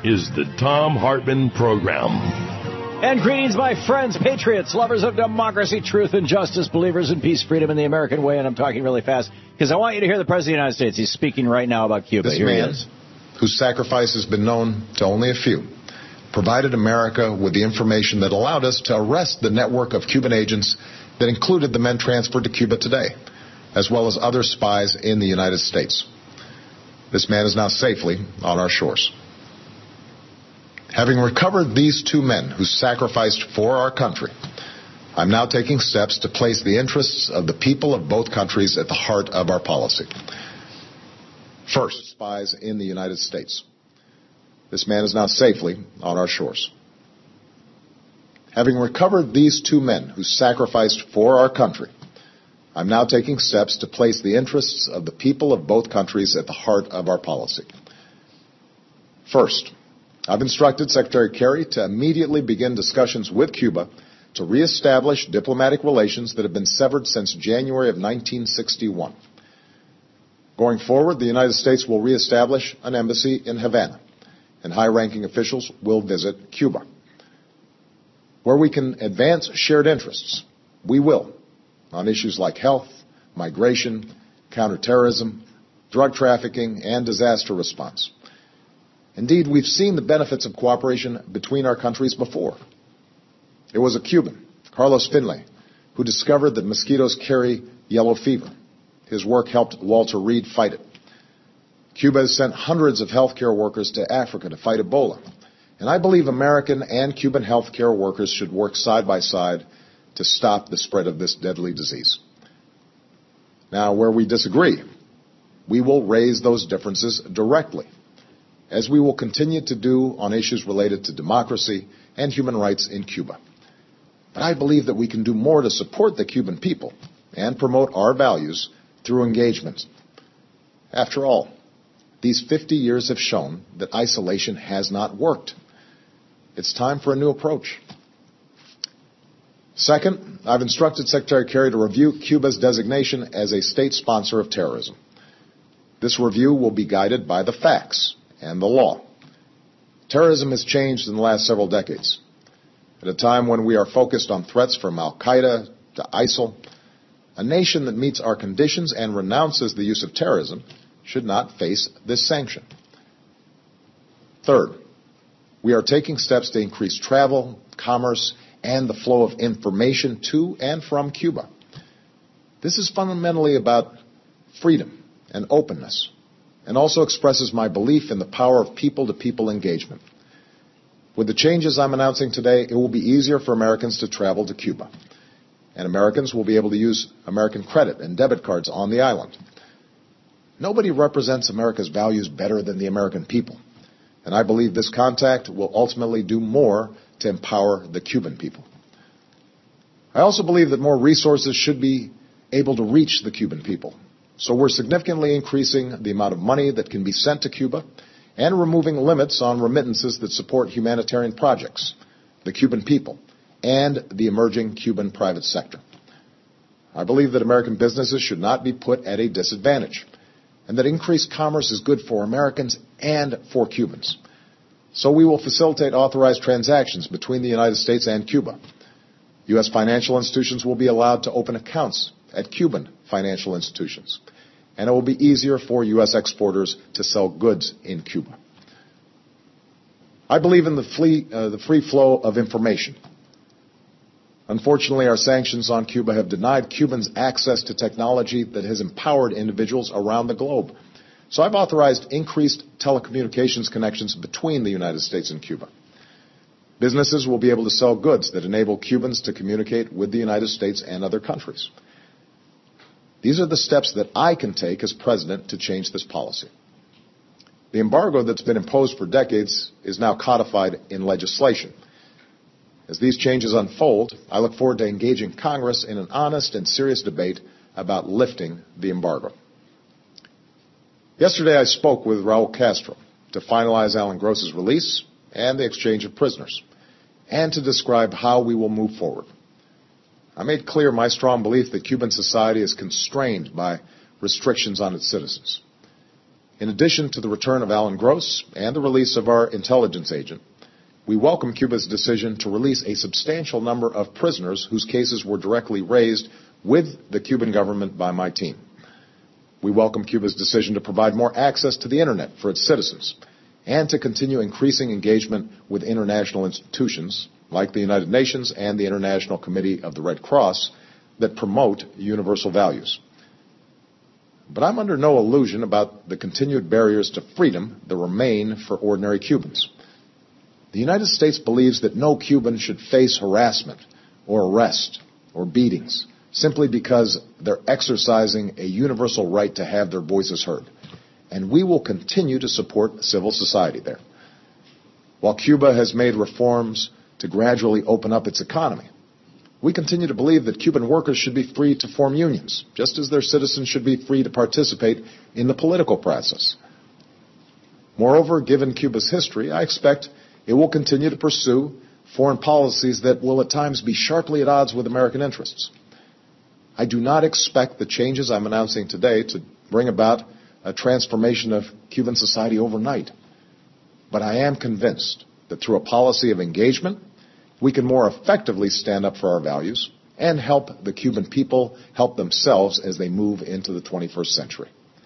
is the Thom Hartmann Program. And greetings, my friends, patriots, lovers of democracy, truth, and justice, believers in peace, freedom, and the American way. And I'm talking really fast because I want you to hear the President of the United States. He's speaking right now about Cuba. This Here he man, is. whose sacrifice has been known to only a few, provided America with the information that allowed us to arrest the network of Cuban agents that included the men transferred to Cuba today, as well as other spies in the United States. This man is now safely on our shores. Having recovered these two men who sacrificed for our country, I'm now taking steps to place the interests of the people of both countries at the heart of our policy. First, spies in the United States. This man is now safely on our shores. Having recovered these two men who sacrificed for our country, I'm now taking steps to place the interests of the people of both countries at the heart of our policy. First, I've instructed Secretary Kerry to immediately begin discussions with Cuba to reestablish diplomatic relations that have been severed since January of 1961. Going forward, the United States will reestablish an embassy in Havana, and high-ranking officials will visit Cuba. Where we can advance shared interests, we will, on issues like health, migration, counterterrorism, drug trafficking, and disaster response. Indeed, we've seen the benefits of cooperation between our countries before. It was a Cuban, Carlos Finlay, who discovered that mosquitoes carry yellow fever. His work helped Walter Reed fight it. Cuba has sent hundreds of healthcare workers to Africa to fight Ebola. And I believe American and Cuban healthcare workers should work side by side to stop the spread of this deadly disease. Now, where we disagree, we will raise those differences directly, as we will continue to do on issues related to democracy and human rights in Cuba. But I believe that we can do more to support the Cuban people and promote our values through engagement. After all, these 50 years have shown that isolation has not worked. It's time for a new approach. Second, I've instructed Secretary Kerry to review Cuba's designation as a state sponsor of terrorism. This review will be guided by the facts and the law. Terrorism has changed in the last several decades. At a time when we are focused on threats from Al-Qaeda to ISIL, a nation that meets our conditions and renounces the use of terrorism should not face this sanction. Third, we are taking steps to increase travel, commerce, and the flow of information to and from Cuba. This is fundamentally about freedom and openness, and also expresses my belief in the power of people-to-people engagement. With the changes I'm announcing today, it will be easier for Americans to travel to Cuba, and Americans will be able to use American credit and debit cards on the island. Nobody represents America's values better than the American people, and I believe this contact will ultimately do more to empower the Cuban people. I also believe that more resources should be able to reach the Cuban people. So we're significantly increasing the amount of money that can be sent to Cuba and removing limits on remittances that support humanitarian projects, the Cuban people, and the emerging Cuban private sector. I believe that American businesses should not be put at a disadvantage, and that increased commerce is good for Americans and for Cubans. So we will facilitate authorized transactions between the United States and Cuba. U.S. financial institutions will be allowed to open accounts at Cuban financial institutions, and it will be easier for U.S. exporters to sell goods in Cuba. I believe in the free flow of information. Unfortunately, our sanctions on Cuba have denied Cubans access to technology that has empowered individuals around the globe. So I've authorized increased telecommunications connections between the United States and Cuba. Businesses will be able to sell goods that enable Cubans to communicate with the United States and other countries. These are the steps that I can take as president to change this policy. The embargo that's been imposed for decades is now codified in legislation. As these changes unfold, I look forward to engaging Congress in an honest and serious debate about lifting the embargo. Yesterday, I spoke with Raul Castro to finalize Alan Gross's release and the exchange of prisoners, and to describe how we will move forward. I made clear my strong belief that Cuban society is constrained by restrictions on its citizens. In addition to the return of Alan Gross and the release of our intelligence agent, we welcome Cuba's decision to release a substantial number of prisoners whose cases were directly raised with the Cuban government by my team. We welcome Cuba's decision to provide more access to the Internet for its citizens and to continue increasing engagement with international institutions like the United Nations and the International Committee of the Red Cross that promote universal values. But I'm under no illusion about the continued barriers to freedom that remain for ordinary Cubans. The United States believes that no Cuban should face harassment or arrest or beatings simply because they're exercising a universal right to have their voices heard. And we will continue to support civil society there. While Cuba has made reforms to gradually open up its economy, we continue to believe that Cuban workers should be free to form unions, just as their citizens should be free to participate in the political process. Moreover, given Cuba's history, I expect it will continue to pursue foreign policies that will at times be sharply at odds with American interests. I do not expect the changes I'm announcing today to bring about a transformation of Cuban society overnight. But I am convinced that through a policy of engagement, we can more effectively stand up for our values and help the Cuban people help themselves as they move into the 21st century.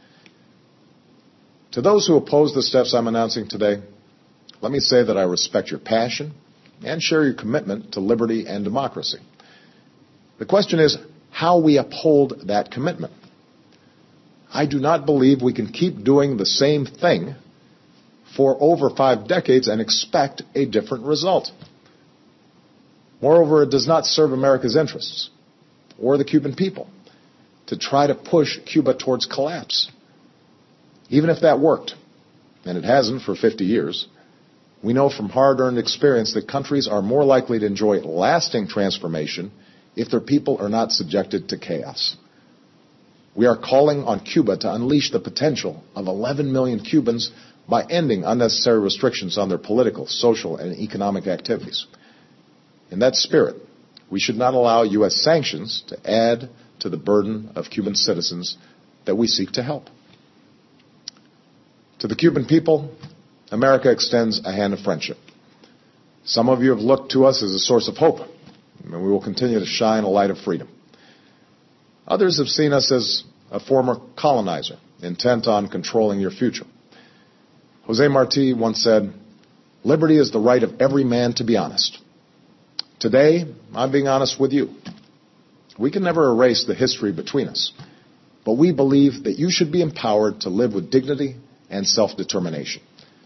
To those who oppose the steps I'm announcing today, let me say that I respect your passion and share your commitment to liberty and democracy. The question is how we uphold that commitment. I do not believe we can keep doing the same thing for over 5 decades and expect a different result. Moreover, it does not serve America's interests or the Cuban people to try to push Cuba towards collapse. Even if that worked, and it hasn't for 50 years, we know from hard-earned experience that countries are more likely to enjoy lasting transformation if their people are not subjected to chaos. We are calling on Cuba to unleash the potential of 11 million Cubans by ending unnecessary restrictions on their political, social, and economic activities. In that spirit, we should not allow U.S. sanctions to add to the burden of Cuban citizens that we seek to help. To the Cuban people, America extends a hand of friendship. Some of you have looked to us as a source of hope, and we will continue to shine a light of freedom. Others have seen us as a former colonizer, intent on controlling your future. Jose Marti once said, "Liberty is the right of every man to be honest." Today, I'm being honest with you. We can never erase the history between us, but we believe that you should be empowered to live with dignity and self-determination.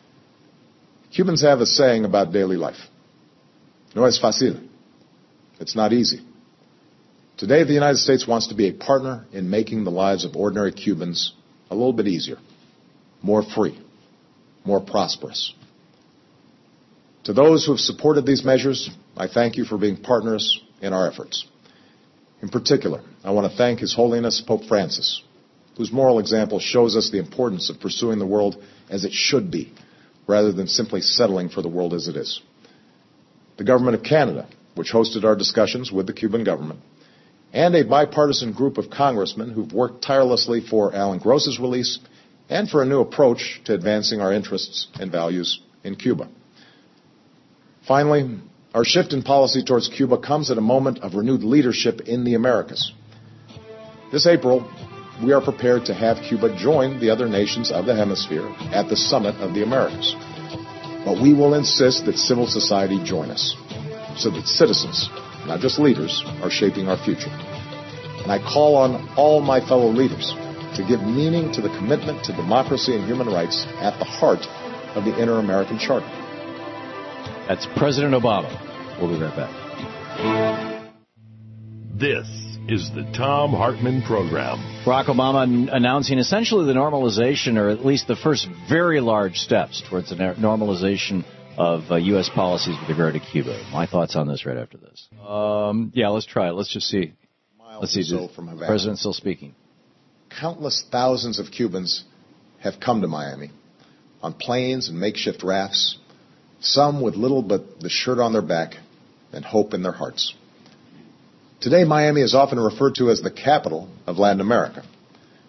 Cubans have a saying about daily life. No es fácil. It's not easy. Today, the United States wants to be a partner in making the lives of ordinary Cubans a little bit easier, more free, more prosperous. To those who have supported these measures, I thank you for being partners in our efforts. In particular, I want to thank His Holiness Pope Francis, whose moral example shows us the importance of pursuing the world as it should be, rather than simply settling for the world as it is. The Government of Canada, which hosted our discussions with the Cuban government, and a bipartisan group of congressmen who've worked tirelessly for Alan Gross's release and for a new approach to advancing our interests and values in Cuba. Finally, our shift in policy towards Cuba comes at a moment of renewed leadership in the Americas. This April, we are prepared to have Cuba join the other nations of the hemisphere at the Summit of the Americas. But we will insist that civil society join us, so that citizens, not just leaders, are shaping our future. And I call on all my fellow leaders to give meaning to the commitment to democracy and human rights at the heart of the Inter-American Charter. That's President Obama. We'll be right back. This is the Thom Hartmann Program. Barack Obama announcing essentially the normalization, or at least the first very large steps towards the normalization of U.S. policies with regard to Cuba. My thoughts on this right after this. Yeah, let's try it. Let's just see. Let's see. The President's still speaking. Countless thousands of Cubans have come to Miami on planes and makeshift rafts, some with little but the shirt on their back and hope in their hearts. Today, Miami is often referred to as the capital of Latin America.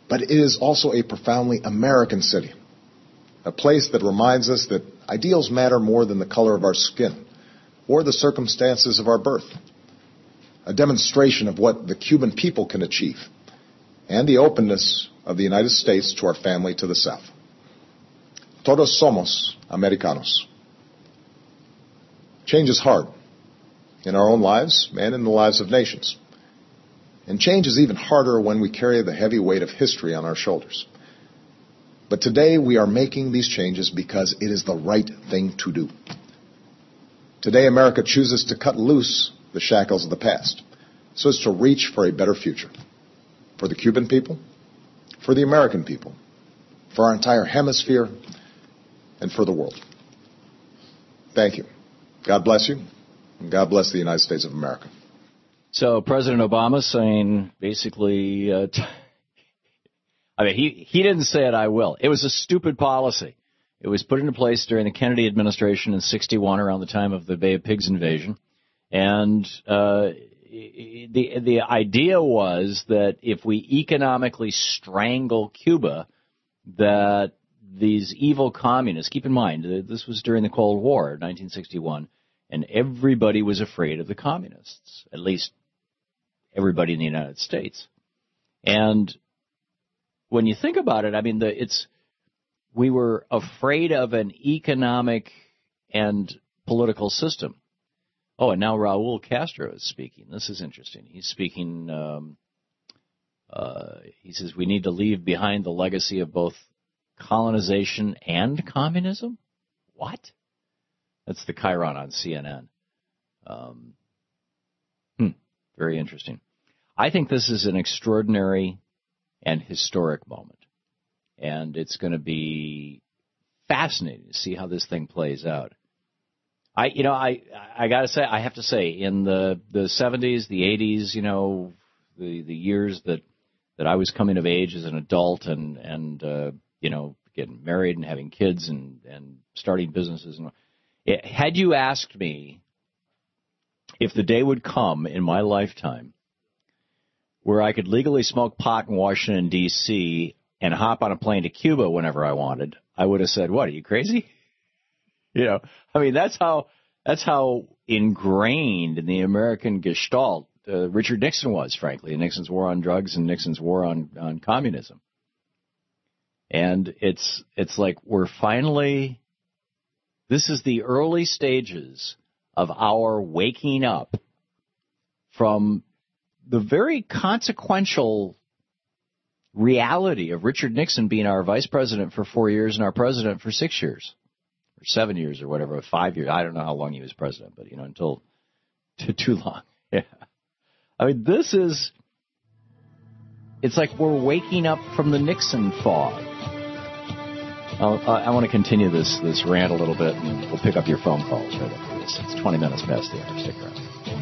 but it is also a profoundly American city, a place that reminds us that ideals matter more than the color of our skin or the circumstances of our birth, a demonstration of what the Cuban people can achieve, and the openness of the United States to our family to the south. Todos somos Americanos. Change is hard in our own lives and in the lives of nations. And change is even harder when we carry the heavy weight of history on our shoulders. But today we are making these changes because it is the right thing to do. Today America chooses to cut loose the shackles of the past so as to reach for a better future. For the Cuban people, for the American people, for our entire hemisphere, and for the world. Thank you. God bless you, and God bless the United States of America. So President Obama saying basically, he didn't say it, I will. It was a stupid policy. It was put into place during the Kennedy administration in 1961 around the time of the Bay of Pigs invasion. And the idea was that if we economically strangle Cuba, that these evil communists, keep in mind, this was during the Cold War, 1961, and everybody was afraid of the communists, at least everybody in the United States. And when you think about it, I mean, we were afraid of an economic and political system. Oh, and now Raul Castro is speaking. This is interesting. He's speaking, he says we need to leave behind the legacy of both colonization and communism? What? That's the Chiron on CNN. Very interesting. I think this is an extraordinary and historic moment. And it's going to be fascinating to see how this thing plays out. I got to say, I have to say, in the 70s, the 80s, the years that I was coming of age as an adult and getting married and having kids and starting businesses. Had you asked me if the day would come in my lifetime where I could legally smoke pot in Washington, D.C. and hop on a plane to Cuba whenever I wanted, I would have said, what, are you crazy? That's how ingrained in the American gestalt Richard Nixon was, frankly. Nixon's war on drugs and Nixon's war on communism. And it's like we're finally, this is the early stages of our waking up from the very consequential reality of Richard Nixon being our vice president for 4 years and our president for 6 years, or 7 years or whatever, 5 years. I don't know how long he was president, but, until too long. Yeah. It's like we're waking up from the Nixon fog. I want to continue this rant a little bit, and we'll pick up your phone calls right after this. It's 20 minutes past the hour. Stick around.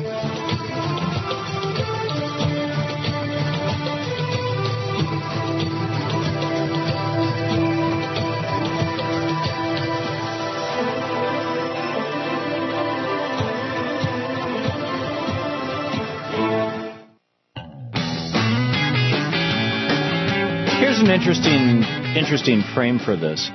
Here's an interesting frame for this.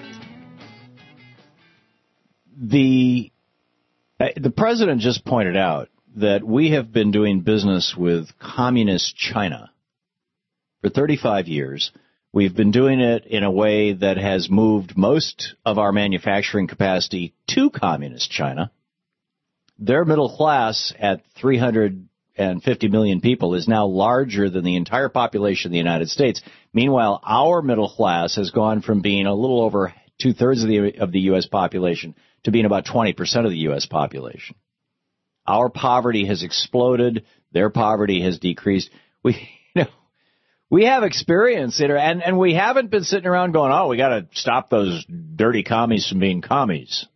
The president just pointed out that we have been doing business with communist China for 35 years. We've been doing it in a way that has moved most of our manufacturing capacity to communist China. Their middle class at 350 million people is now larger than the entire population of the United States. Meanwhile, our middle class has gone from being a little over two-thirds of the U.S. population to being about 20% of the U.S. population. Our poverty has exploded. Their poverty has decreased. We have experience in it, and we haven't been sitting around going, oh, we got to stop those dirty commies from being commies.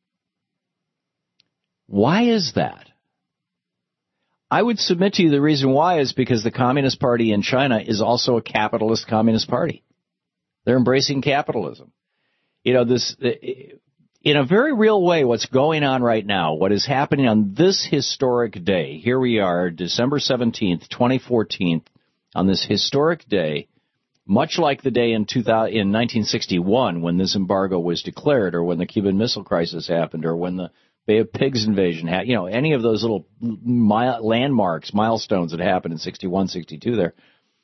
Why is that? I would submit to you the reason why is because the Communist Party in China is also a capitalist communist party. They're embracing capitalism. In a very real way, what's going on right now, what is happening on this historic day, here we are, December 17th, 2014, on this historic day, much like the day in 1961 when this embargo was declared, or when the Cuban Missile Crisis happened, or when the Bay of Pigs invasion happened, any of those little landmarks, milestones that happened in 61, 62 there,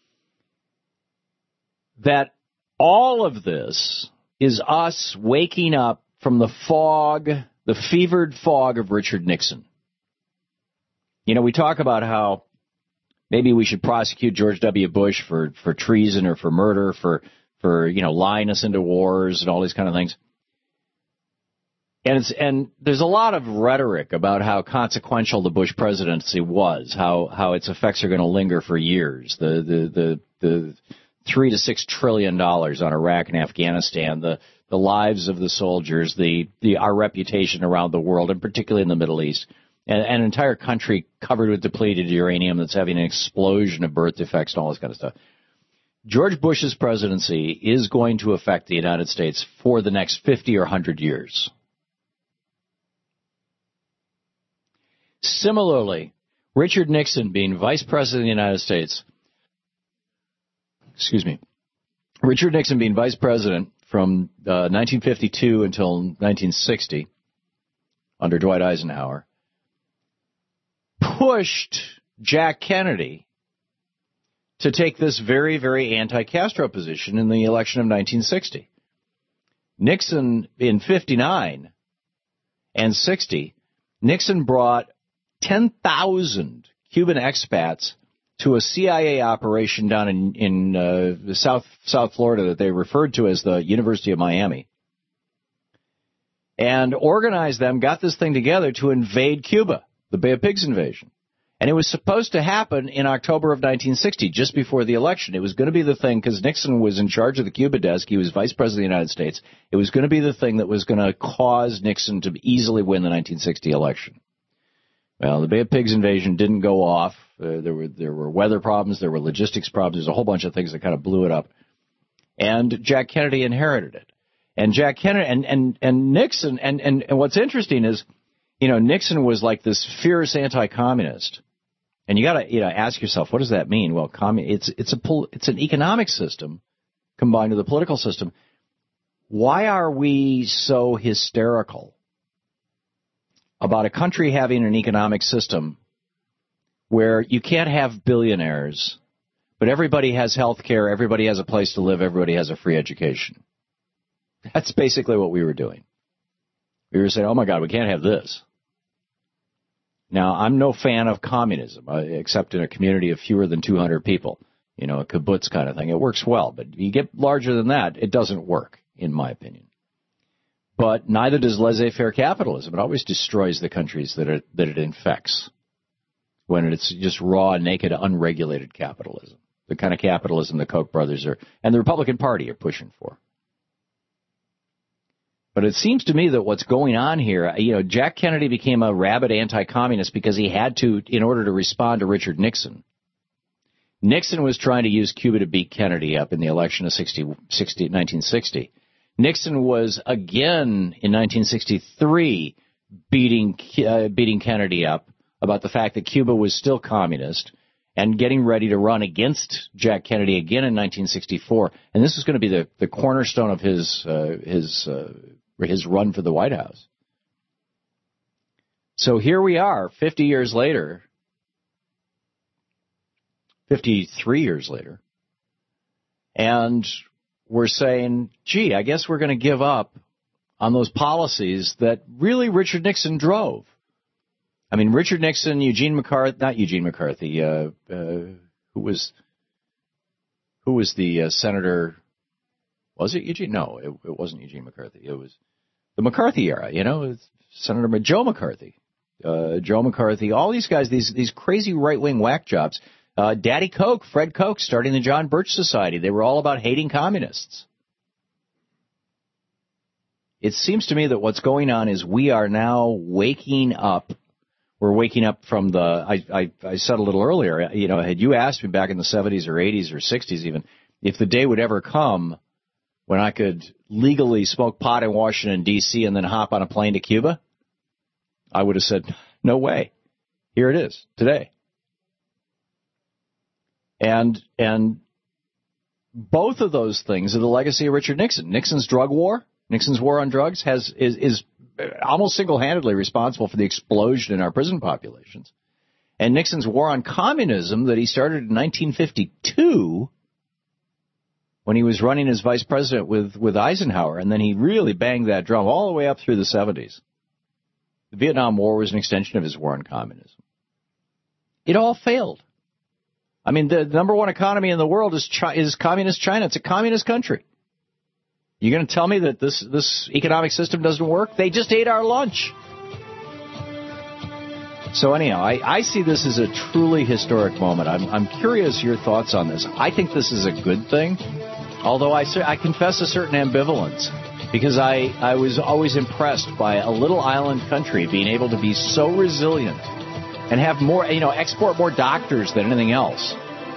that all of this is us waking up from the fog, the fevered fog of Richard Nixon. We talk about how maybe we should prosecute George W. Bush for treason or for murder, for lying us into wars and all these kind of things. And there's a lot of rhetoric about how consequential the Bush presidency was, how its effects are going to linger for years. The $3 to $6 trillion on Iraq and Afghanistan, the lives of the soldiers, our reputation around the world, and particularly in the Middle East. An entire country covered with depleted uranium that's having an explosion of birth defects and all this kind of stuff. George Bush's presidency is going to affect the United States for the next 50 or 100 years. Similarly, Richard Nixon being vice president of the United States, Richard Nixon being vice president from 1952 until 1960 under Dwight Eisenhower, pushed Jack Kennedy to take this very, very anti-Castro position in the election of 1960. Nixon, in 59 and 60, Nixon brought 10,000 Cuban expats to a CIA operation down in South Florida that they referred to as the University of Miami, and organized them, got this thing together to invade Cuba, the Bay of Pigs invasion. And it was supposed to happen in October of 1960, just before the election. It was going to be the thing, because Nixon was in charge of the Cuba desk. He was vice president of the United States. It was going to be the thing that was going to cause Nixon to easily win the 1960 election. Well, the Bay of Pigs invasion didn't go off. There were weather problems. There were logistics problems. There's a whole bunch of things that kind of blew it up. And Jack Kennedy inherited it. And Jack Kennedy and Nixon, and what's interesting is, Nixon was like this fierce anti-communist. And you got to ask yourself, what does that mean? Well, it's an economic system combined with a political system. Why are we so hysterical about a country having an economic system where you can't have billionaires, but everybody has health care, everybody has a place to live, everybody has a free education? That's basically what we were doing. We were saying, oh my God, we can't have this. Now, I'm no fan of communism, except in a community of fewer than 200 people, a kibbutz kind of thing. It works well, but you get larger than that, it doesn't work, in my opinion. But neither does laissez-faire capitalism. It always destroys the countries that it infects, when it's just raw, naked, unregulated capitalism, the kind of capitalism the Koch brothers and the Republican Party are pushing for. But it seems to me that what's going on here, Jack Kennedy became a rabid anti-communist because he had to, in order to respond to Richard Nixon. Nixon was trying to use Cuba to beat Kennedy up in the election of 1960. Nixon was again in 1963 beating Kennedy up about the fact that Cuba was still communist, and getting ready to run against Jack Kennedy again in 1964. And this is going to be the cornerstone of his run for the White House. So here we are, 50 years later, 53 years later, and we're saying, gee, I guess we're going to give up on those policies that really Richard Nixon drove. I mean, Richard Nixon, who was the senator? Was it Eugene? No, it wasn't Eugene McCarthy. It was the McCarthy era, Senator Joe McCarthy. Joe McCarthy, all these guys, these crazy right-wing whack jobs. Daddy Koch, Fred Koch, starting the John Birch Society. They were all about hating communists. It seems to me that what's going on is we are now waking up. We're waking up from I said a little earlier, had you asked me back in the 70s or 80s or 60s even, if the day would ever come when I could legally smoke pot in Washington, D.C. and then hop on a plane to Cuba, I would have said, no way. Here it is, today. both of those things are the legacy of Richard Nixon. Nixon's drug war, Nixon's war on drugs, is almost single-handedly responsible for the explosion in our prison populations. And Nixon's war on communism that he started in 1952 when he was running as vice president with Eisenhower, and then he really banged that drum all the way up through the 70s. The Vietnam War was an extension of his war on communism. It all failed. I mean, the number one economy in the world is communist China. It's a communist country. You're going to tell me that this economic system doesn't work? They just ate our lunch. So anyhow, I see this as a truly historic moment. I'm curious your thoughts on this. I think this is a good thing, although I confess a certain ambivalence, because I was always impressed by a little island country being able to be so resilient and have more, export more doctors than anything else.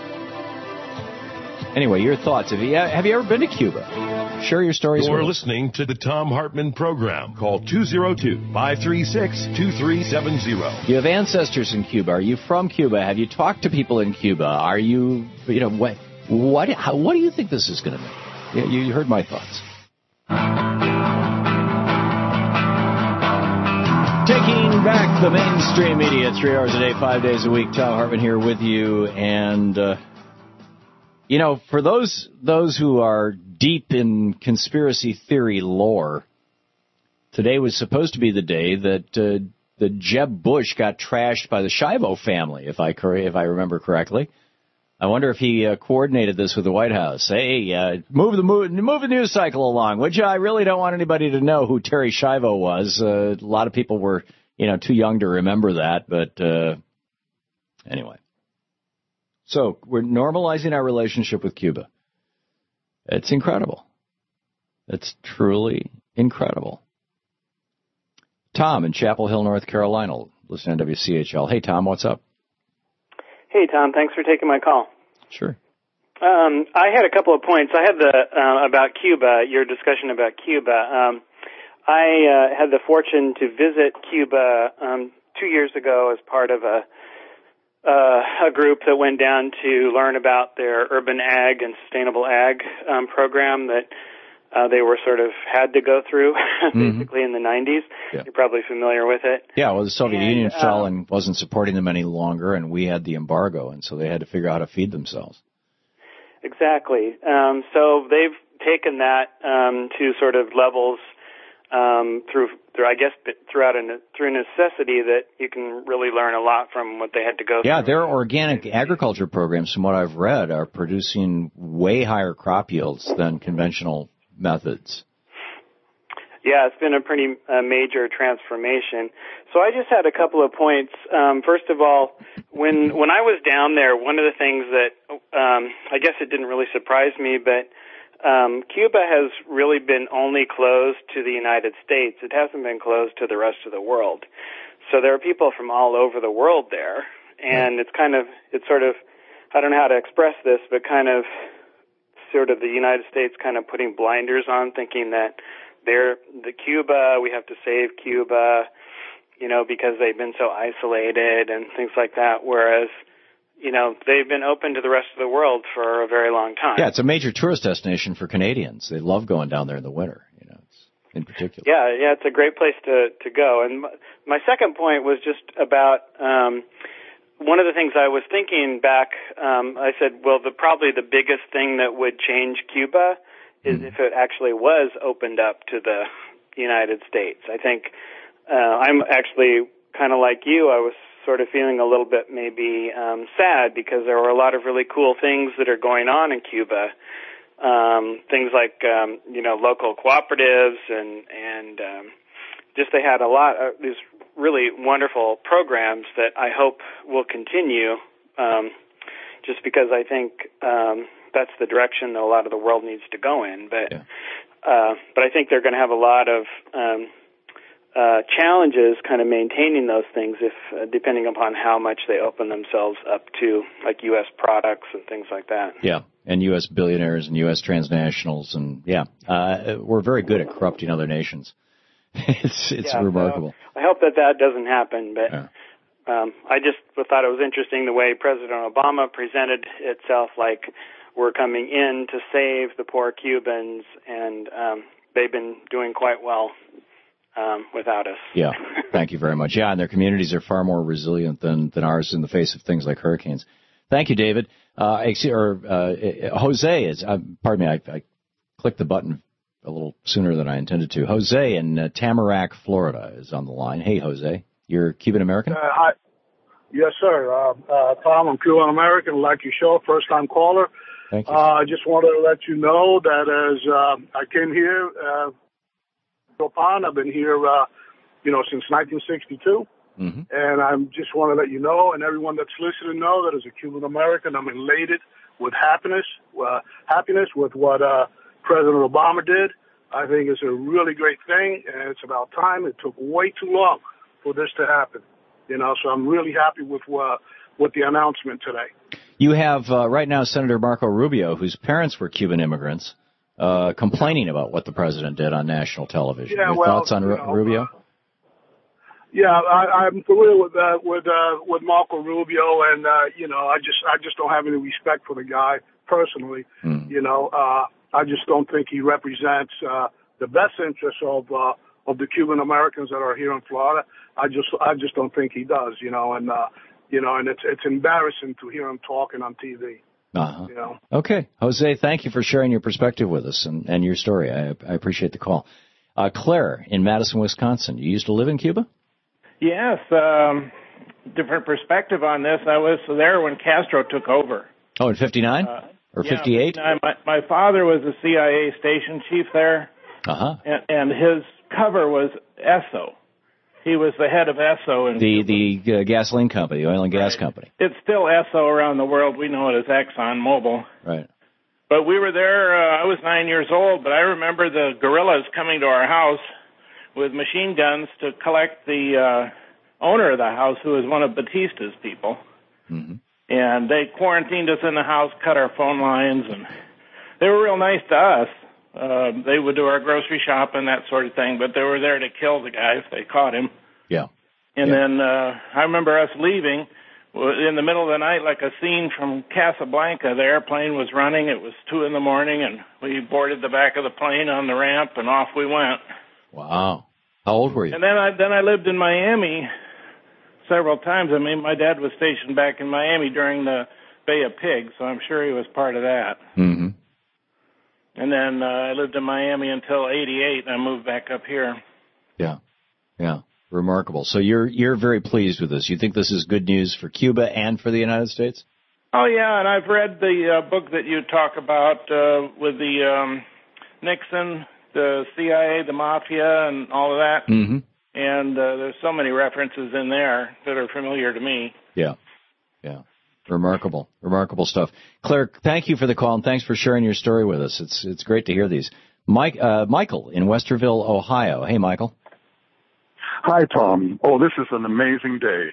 Anyway, your thoughts. Have you ever been to Cuba? Share your stories. You're listening to the Tom Hartman program. Call 202-536-2370. You have ancestors in Cuba. Are you from Cuba? Have you talked to people in Cuba? Are you, what do you think this is going to mean? You heard my thoughts. Taking back the mainstream media 3 hours a day, 5 days a week. Tom Hartman here with you. And, for those who are deep in conspiracy theory lore, today was supposed to be the day that Jeb Bush got trashed by the Schiavo family, if I remember correctly. I wonder if he coordinated this with the White House. Hey, move the news cycle along, would you? I really don't want anybody to know who Terry Schiavo was. A lot of people were, too young to remember that, but anyway. So we're normalizing our relationship with Cuba. It's incredible. It's truly incredible. Tom in Chapel Hill, North Carolina, listening to WCHL. Hey, Tom, what's up? Hey, Tom, thanks for taking my call. Sure. I had a couple of points. I had about Cuba, your discussion about Cuba. I had the fortune to visit Cuba 2 years ago as part of a group that went down to learn about their urban ag and sustainable ag program that they were sort of had to go through basically in the 90s. Yeah. You're probably familiar with it. Yeah, well, the Soviet Union fell and wasn't supporting them any longer, and we had the embargo, and so they had to figure out how to feed themselves. Exactly. So they've taken that to sort of levels through necessity that you can really learn a lot from what they had to go through. Yeah, their organic agriculture programs, from what I've read, are producing way higher crop yields than conventional methods. Yeah, it's been a pretty major transformation. So I just had a couple of points. First of all, when I was down there, one of the things that I guess it didn't really surprise me, but Cuba has really been only closed to the United States. It hasn't been closed to the rest of the world. So there are people from all over the world there, and it's sort of, I don't know how to express this, but kind of sort of the United States kind of putting blinders on, thinking that they're the Cuba, we have to save Cuba, because they've been so isolated and things like that, whereas they've been open to the rest of the world for a very long time. Yeah, it's a major tourist destination for Canadians. They love going down there in the winter, in particular. Yeah, it's a great place to go. And my second point was just about one of the things I was thinking back. I said, well, probably the biggest thing that would change Cuba is if it actually was opened up to the United States. I think I'm actually kind of like you. I was sort of feeling a little bit maybe sad because there were a lot of really cool things that are going on in Cuba. Things like, local cooperatives and just they had a lot of these really wonderful programs that I hope will continue just because I think that's the direction that a lot of the world needs to go in. But I think they're going to have a lot of challenges kind of maintaining those things if depending upon how much they open themselves up to like U.S. products and things like that. Yeah, and U.S. billionaires and U.S. transnationals and we're very good at corrupting other nations. It's remarkable. So I hope that doesn't happen, but I just thought it was interesting the way President Obama presented itself like were coming in to save the poor Cubans, and they've been doing quite well without us. Yeah, thank you very much. Yeah, and their communities are far more resilient than ours in the face of things like hurricanes. Thank you, David. Jose is, pardon me, I clicked the button a little sooner than I intended to. Jose in Tamarack, Florida is on the line. Hey, Jose, you're Cuban-American? Yes, sir. Tom, I'm Cuban-American, like your show, first-time caller. Thank you. I just wanted to let you know that as I came here, I've been here, since 1962. Mm-hmm. And I just want to let you know, and everyone that's listening know, that as a Cuban-American, I'm elated with happiness with what President Obama did. I think it's a really great thing, and it's about time. It took way too long for this to happen, so I'm really happy with the announcement today. You have right now Senator Marco Rubio, whose parents were Cuban immigrants, complaining about what the president did on national television. Yeah, Your thoughts on Rubio? I'm familiar with Marco Rubio, and I just don't have any respect for the guy personally. I just don't think he represents the best interests of the Cuban Americans that are here in Florida. I just don't think he does. And it's embarrassing to hear him talking on TV. Uh-huh. Okay, Jose, thank you for sharing your perspective with us and your story. I appreciate the call. Claire in Madison, Wisconsin. You used to live in Cuba? Yes, different perspective on this. I was there when Castro took over. Oh, in 59 or 58? My father was a CIA station chief there, and his cover was Esso. He was the head of Esso. The gasoline company, the oil and gas company. It's still Esso around the world. We know it as ExxonMobil. Right. But we were there. I was 9 years old, but I remember the guerrillas coming to our house with machine guns to collect the owner of the house, who was one of Batista's people. Mm-hmm. And they quarantined us in the house, cut our phone lines, and they were real nice to us. They would do our grocery shopping, that sort of thing, but they were there to kill the guy if they caught him. Yeah. And then I remember us leaving in the middle of the night, like a scene from Casablanca. The airplane was running. It was 2 a.m, and we boarded the back of the plane on the ramp, and off we went. Wow. How old were you? And then I lived in Miami several times. I mean, my dad was stationed back in Miami during the Bay of Pigs, so I'm sure he was part of that. Mm-hmm. And then I lived in Miami until 88, and I moved back up here. Yeah. Remarkable. So you're very pleased with this. You think this is good news for Cuba and for the United States? Oh, yeah, and I've read the book that you talk about with the Nixon, the CIA, the Mafia, and all of that. Mm-hmm. And there's so many references in there that are familiar to me. Yeah. Remarkable stuff. Claire, thank you for the call, and thanks for sharing your story with us. It's great to hear these. Michael in Westerville, Ohio. Hey, Michael. Hi, Tom. Oh, this is an amazing day.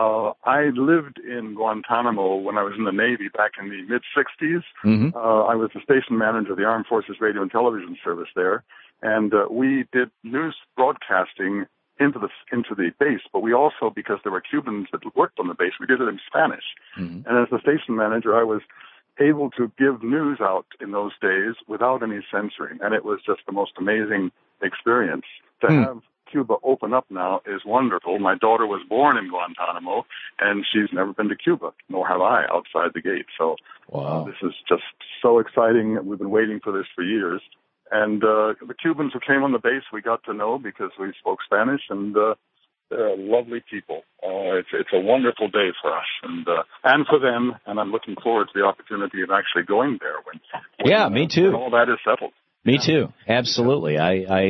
I lived in Guantanamo when I was in the Navy back in the mid-'60s. Mm-hmm. I was the station manager of the Armed Forces Radio and Television Service there, and we did news broadcasting into the base, but we also, because there were Cubans that worked on the base, we did it in Spanish. Mm-hmm. And as the station manager, I was able to give news out in those days without any censoring, and it was just the most amazing experience. To have Cuba open up now is wonderful. My daughter was born in Guantanamo, and she's never been to Cuba, nor have I, outside the gate. So wow. This is just so exciting. We've been waiting for this for years. And the Cubans who came on the base we got to know because we spoke Spanish, and they're lovely people. It's a wonderful day for us and for them, and I'm looking forward to the opportunity of actually going there when me too. When all that is settled. Me too. Absolutely.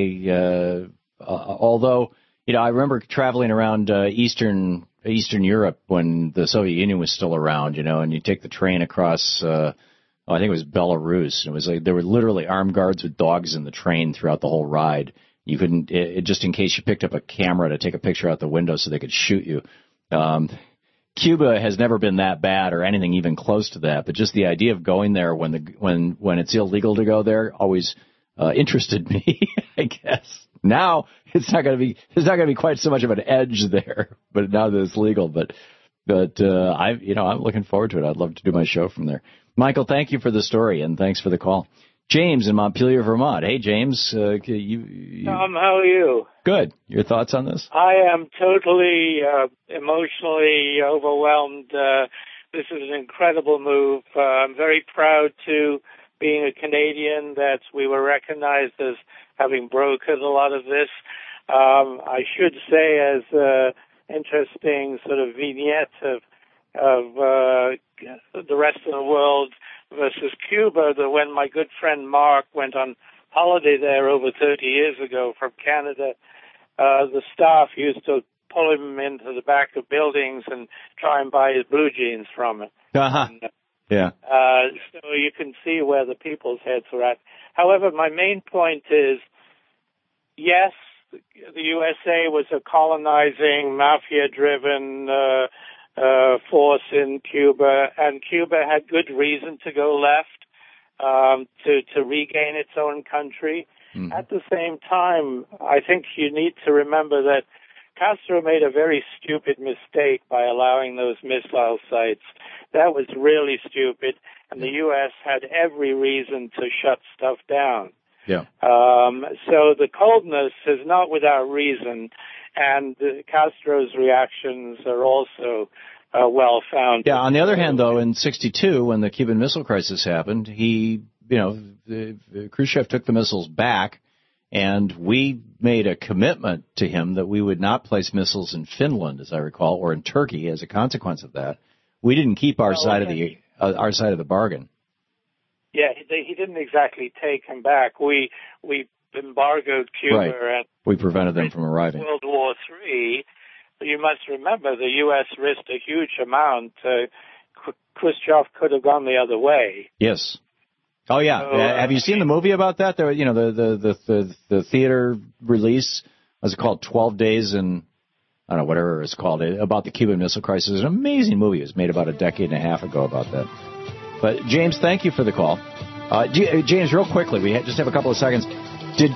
Although, I remember traveling around Eastern Europe when the Soviet Union was still around, and you take the train across, I think it was Belarus. And it was like there were literally armed guards with dogs in the train throughout the whole ride. You couldn't, just in case you picked up a camera to take a picture out the window so they could shoot you. Cuba has never been that bad or anything even close to that, but just the idea of going there when it's illegal to go there always interested me, I guess. Now there's not going to be quite so much of an edge there, but now that it's legal. But But I'm looking forward to it. I'd love to do my show from there. Michael, thank you for the story, and thanks for the call. James in Montpelier, Vermont. Hey, James. Tom, how are you? Good. Your thoughts on this? I am totally emotionally overwhelmed. This is an incredible move. I'm very proud to being a Canadian that we were recognized as having brokered a lot of this. I should say as an interesting sort of vignette of the rest of the world versus Cuba, that when my good friend Mark went on holiday there over 30 years ago from Canada, the staff used to pull him into the back of buildings and try and buy his blue jeans from him. Uh-huh. Yeah. So you can see where the people's heads are at. However, my main point is, yes, the USA was a colonizing, mafia-driven force in Cuba, and Cuba had good reason to go left, to regain its own country. Mm-hmm. At the same time, I think you need to remember that Castro made a very stupid mistake by allowing those missile sites. That was really stupid, and the U.S. had every reason to shut stuff down. Yeah. So the coldness is not without reason, and Castro's reactions are also well-founded. Yeah, on the other hand, though, in 1962, when the Cuban Missile Crisis happened, Khrushchev took the missiles back, and we made a commitment to him that we would not place missiles in Finland, as I recall, or in Turkey as a consequence of that. We didn't keep our side of the bargain. Yeah, he didn't exactly take him back. We embargoed Cuba, right. And we prevented them from arriving. World War III. You must remember the U.S. risked a huge amount. Khrushchev could have gone the other way. Yes. Oh yeah. So, have you seen the movie about that? There, the theater release. What's it called? 12 Days in, I don't know, whatever it's called, about the Cuban Missile Crisis. It's an amazing movie. It was made about a decade and a half ago about that. But James, thank you for the call. James, real quickly, we just have a couple of seconds. Did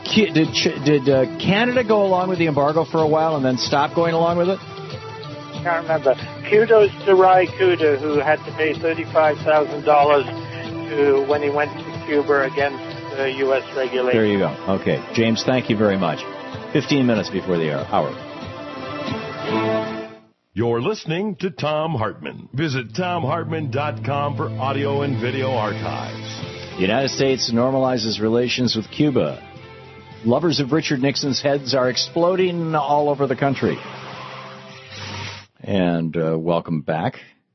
Canada go along with the embargo for a while and then stop going along with it? I can't remember. Kudos to Ry Cooder, who had to pay $35,000 when he went to Cuba against the U.S. regulations. There you go. Okay. James, thank you very much. 15 minutes before the hour. You're listening to Thom Hartmann. Visit ThomHartmann.com for audio and video archives. The United States normalizes relations with Cuba. Lovers of Richard Nixon's heads are exploding all over the country. And welcome back.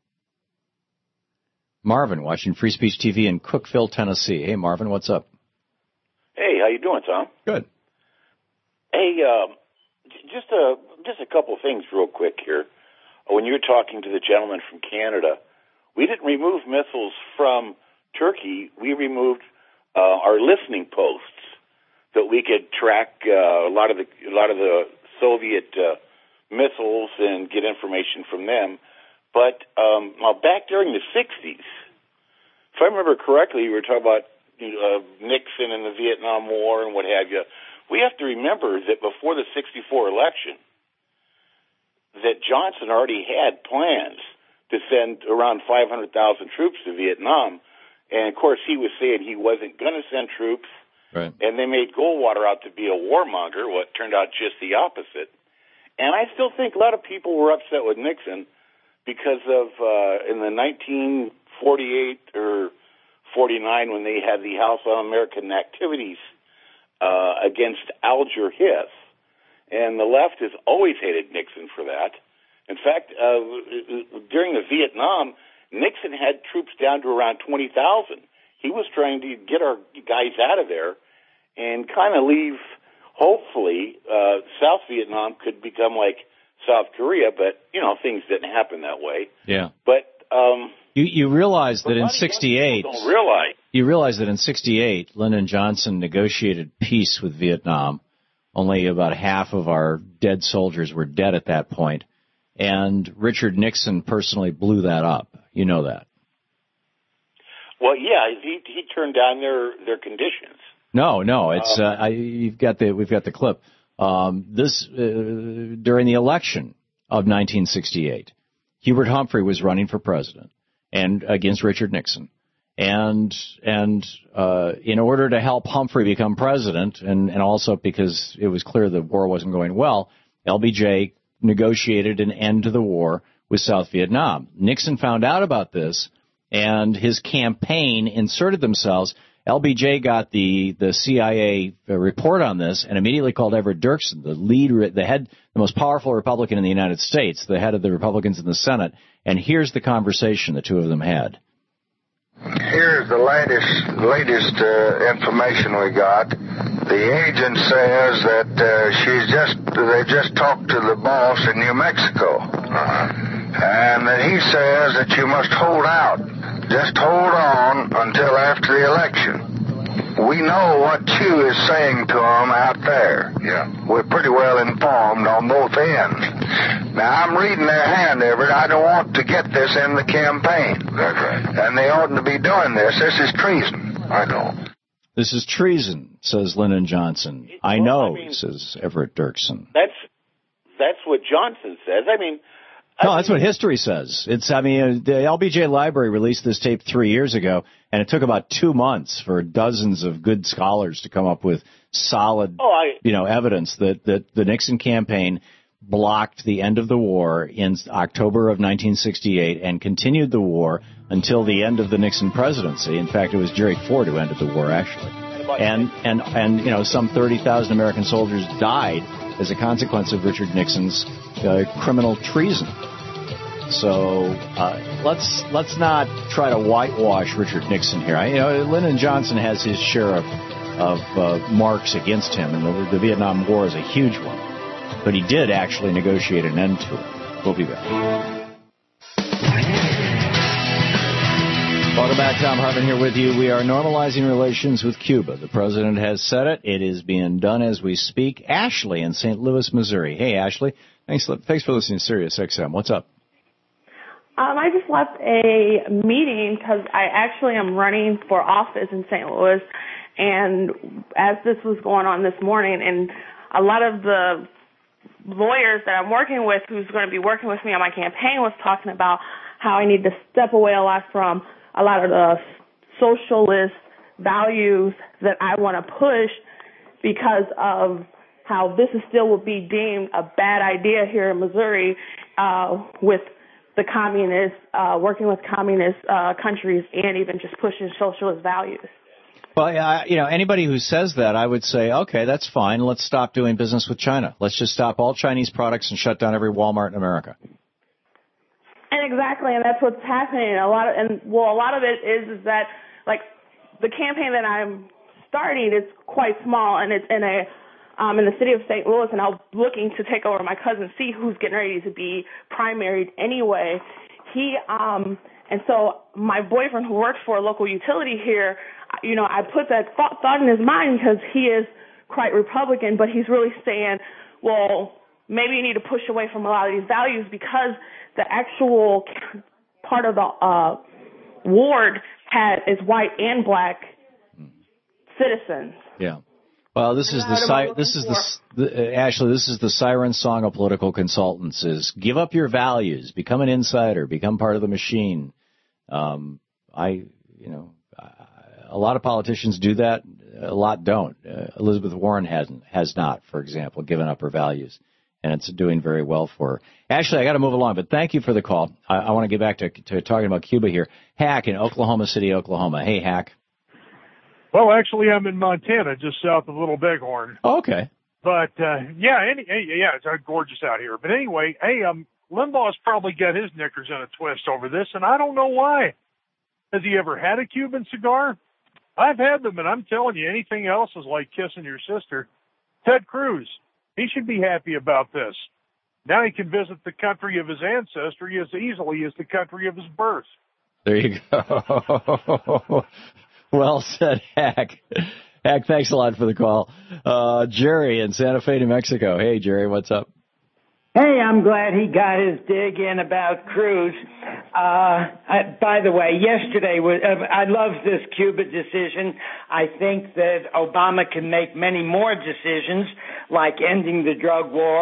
Marvin, watching Free Speech TV in Cookeville, Tennessee. Hey, Marvin, what's up? Hey, how you doing, Tom? Good. Hey, just a couple things real quick here. When you were talking to the gentleman from Canada, we didn't remove missiles from Turkey. We removed our listening posts that we could track a lot of the Soviet missiles and get information from them. But back during the 60s, if I remember correctly, you were talking about Nixon and the Vietnam War and what have you. We have to remember that before the 64 election, that Johnson already had plans to send around 500,000 troops to Vietnam. And, of course, he was saying he wasn't going to send troops. Right. And they made Goldwater out to be a warmonger, what turned out just the opposite. And I still think a lot of people were upset with Nixon because of in the 1948 or 49 when they had the House Un-American Activities against Alger Hiss. And the left has always hated Nixon for that. In fact, during the Vietnam, Nixon had troops down to around 20,000. He was trying to get our guys out of there and kind of leave, hopefully, South Vietnam could become like South Korea, but, things didn't happen that way. Yeah. But you realize that in 68, you realize that in 68, Lyndon Johnson negotiated peace with Vietnam. Only about half of our dead soldiers were dead at that point. And Richard Nixon personally blew that up. You know that. Well, yeah, he turned down their conditions. No, it's we've got the clip. This during the election of 1968, Hubert Humphrey was running for president and against Richard Nixon. And in order to help Humphrey become president, and also because it was clear the war wasn't going well, LBJ negotiated an end to the war with South Vietnam. Nixon found out about this, and his campaign inserted themselves. LBJ got the CIA report on this and immediately called Everett Dirksen, the most powerful Republican in the United States, the head of the Republicans in the Senate. And here's the conversation the two of them had. Here's the latest information we got. The agent says that they just talked to the boss in New Mexico, and that he says that you must hold out, just hold on until after the election. We know what Chew is saying to them out there. Yeah, we're pretty well informed on both ends. Now, I'm reading their hand, Everett. I don't want to get this in the campaign. That's right. And they oughtn't to be doing this. This is treason. I know. This is treason, says Lyndon Johnson. I know, says Everett Dirksen. That's what Johnson says. No, that's what history says. The LBJ Library released this tape 3 years ago, and it took about 2 months for dozens of good scholars to come up with solid, evidence that the Nixon campaign blocked the end of the war in October of 1968 and continued the war until the end of the Nixon presidency. In fact, it was Jerry Ford who ended the war, actually. And some 30,000 American soldiers died as a consequence of Richard Nixon's criminal treason. So let's not try to whitewash Richard Nixon here. Lyndon Johnson has his share of marks against him, and the Vietnam War is a huge one. But he did actually negotiate an end to it. We'll be back. Welcome back. Thom Hartmann here with you. We are normalizing relations with Cuba. The president has said it. It is being done as we speak. Ashley in St. Louis, Missouri. Hey, Ashley. Thanks for listening to Sirius XM. What's up? I just left a meeting because I actually am running for office in St. Louis. And as this was going on this morning, and a lot of the lawyers that I'm working with, who's going to be working with me on my campaign, was talking about how I need to step away a lot from a lot of the socialist values that I want to push because of how this is still will be deemed a bad idea here in Missouri with the communists, working with communist countries and even just pushing socialist values. Well, anybody who says that, I would say, okay, that's fine. Let's stop doing business with China. Let's just stop all Chinese products and shut down every Walmart in America. And exactly, and that's what's happening. A lot of it is that, like, the campaign that I'm starting is quite small, and it's in the city of St. Louis, and I'm looking to take over my cousin C, who's getting ready to be primaried anyway. And so my boyfriend, who works for a local utility here, I put that thought in his mind because he is quite Republican, but he's really saying, well, maybe you need to push away from a lot of these values because the actual part of the ward is white and black citizens. Yeah. Well, Ashley, this is the siren song of political consultants: is give up your values, become an insider, become part of the machine. A lot of politicians do that. A lot don't. Elizabeth Warren has not, for example, given up her values, and it's doing very well for her. Ashley, I got to move along, but thank you for the call. I want to get back to talking about Cuba here. Hack in Oklahoma City, Oklahoma. Hey, Hack. Well, actually, I'm in Montana, just south of Little Bighorn. Oh, okay. But it's gorgeous out here. But anyway, Limbaugh's probably got his knickers in a twist over this, and I don't know why. Has he ever had a Cuban cigar? I've had them, and I'm telling you, anything else is like kissing your sister. Ted Cruz, he should be happy about this. Now he can visit the country of his ancestry as easily as the country of his birth. There you go. Well said, Hack. Hack, thanks a lot for the call. Jerry in Santa Fe, New Mexico. Hey, Jerry, what's up? Hey, I'm glad he got his dig in about Cruz. By the way, yesterday I love this Cuba decision. I think that Obama can make many more decisions, like ending the drug war,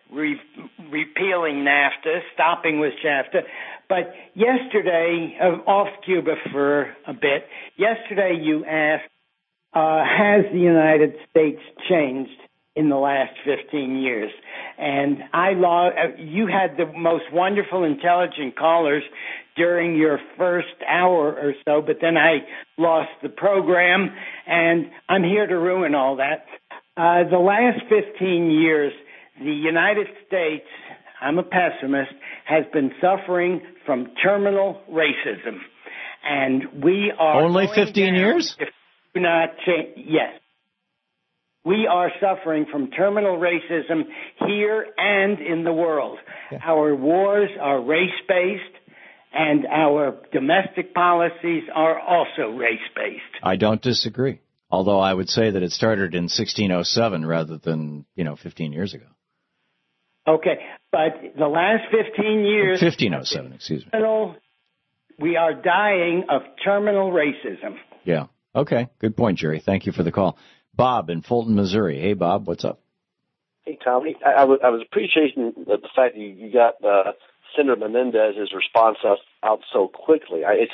repealing NAFTA, stopping with NAFTA. But yesterday, off Cuba for a bit, yesterday you asked, has the United States changed in the last 15 years? And you had the most wonderful, intelligent callers during your first hour or so, but then I lost the program, and I'm here to ruin all that. The last 15 years, the United States, I'm a pessimist, has been suffering from terminal racism. And we are... Only 15 years? If we do not change, yes. We are suffering from terminal racism here and in the world. Yeah. Our wars are race-based, and our domestic policies are also race-based. I don't disagree. Although I would say that it started in 1607 rather than, 15 years ago. Okay, but the last 15 years... 1507, excuse me. We are dying of terminal racism. Yeah. Okay, good point, Jerry. Thank you for the call. Bob in Fulton, Missouri. Hey, Bob, what's up? Hey, Tommy. I was appreciating the fact that you got Senator Menendez's response out so quickly. I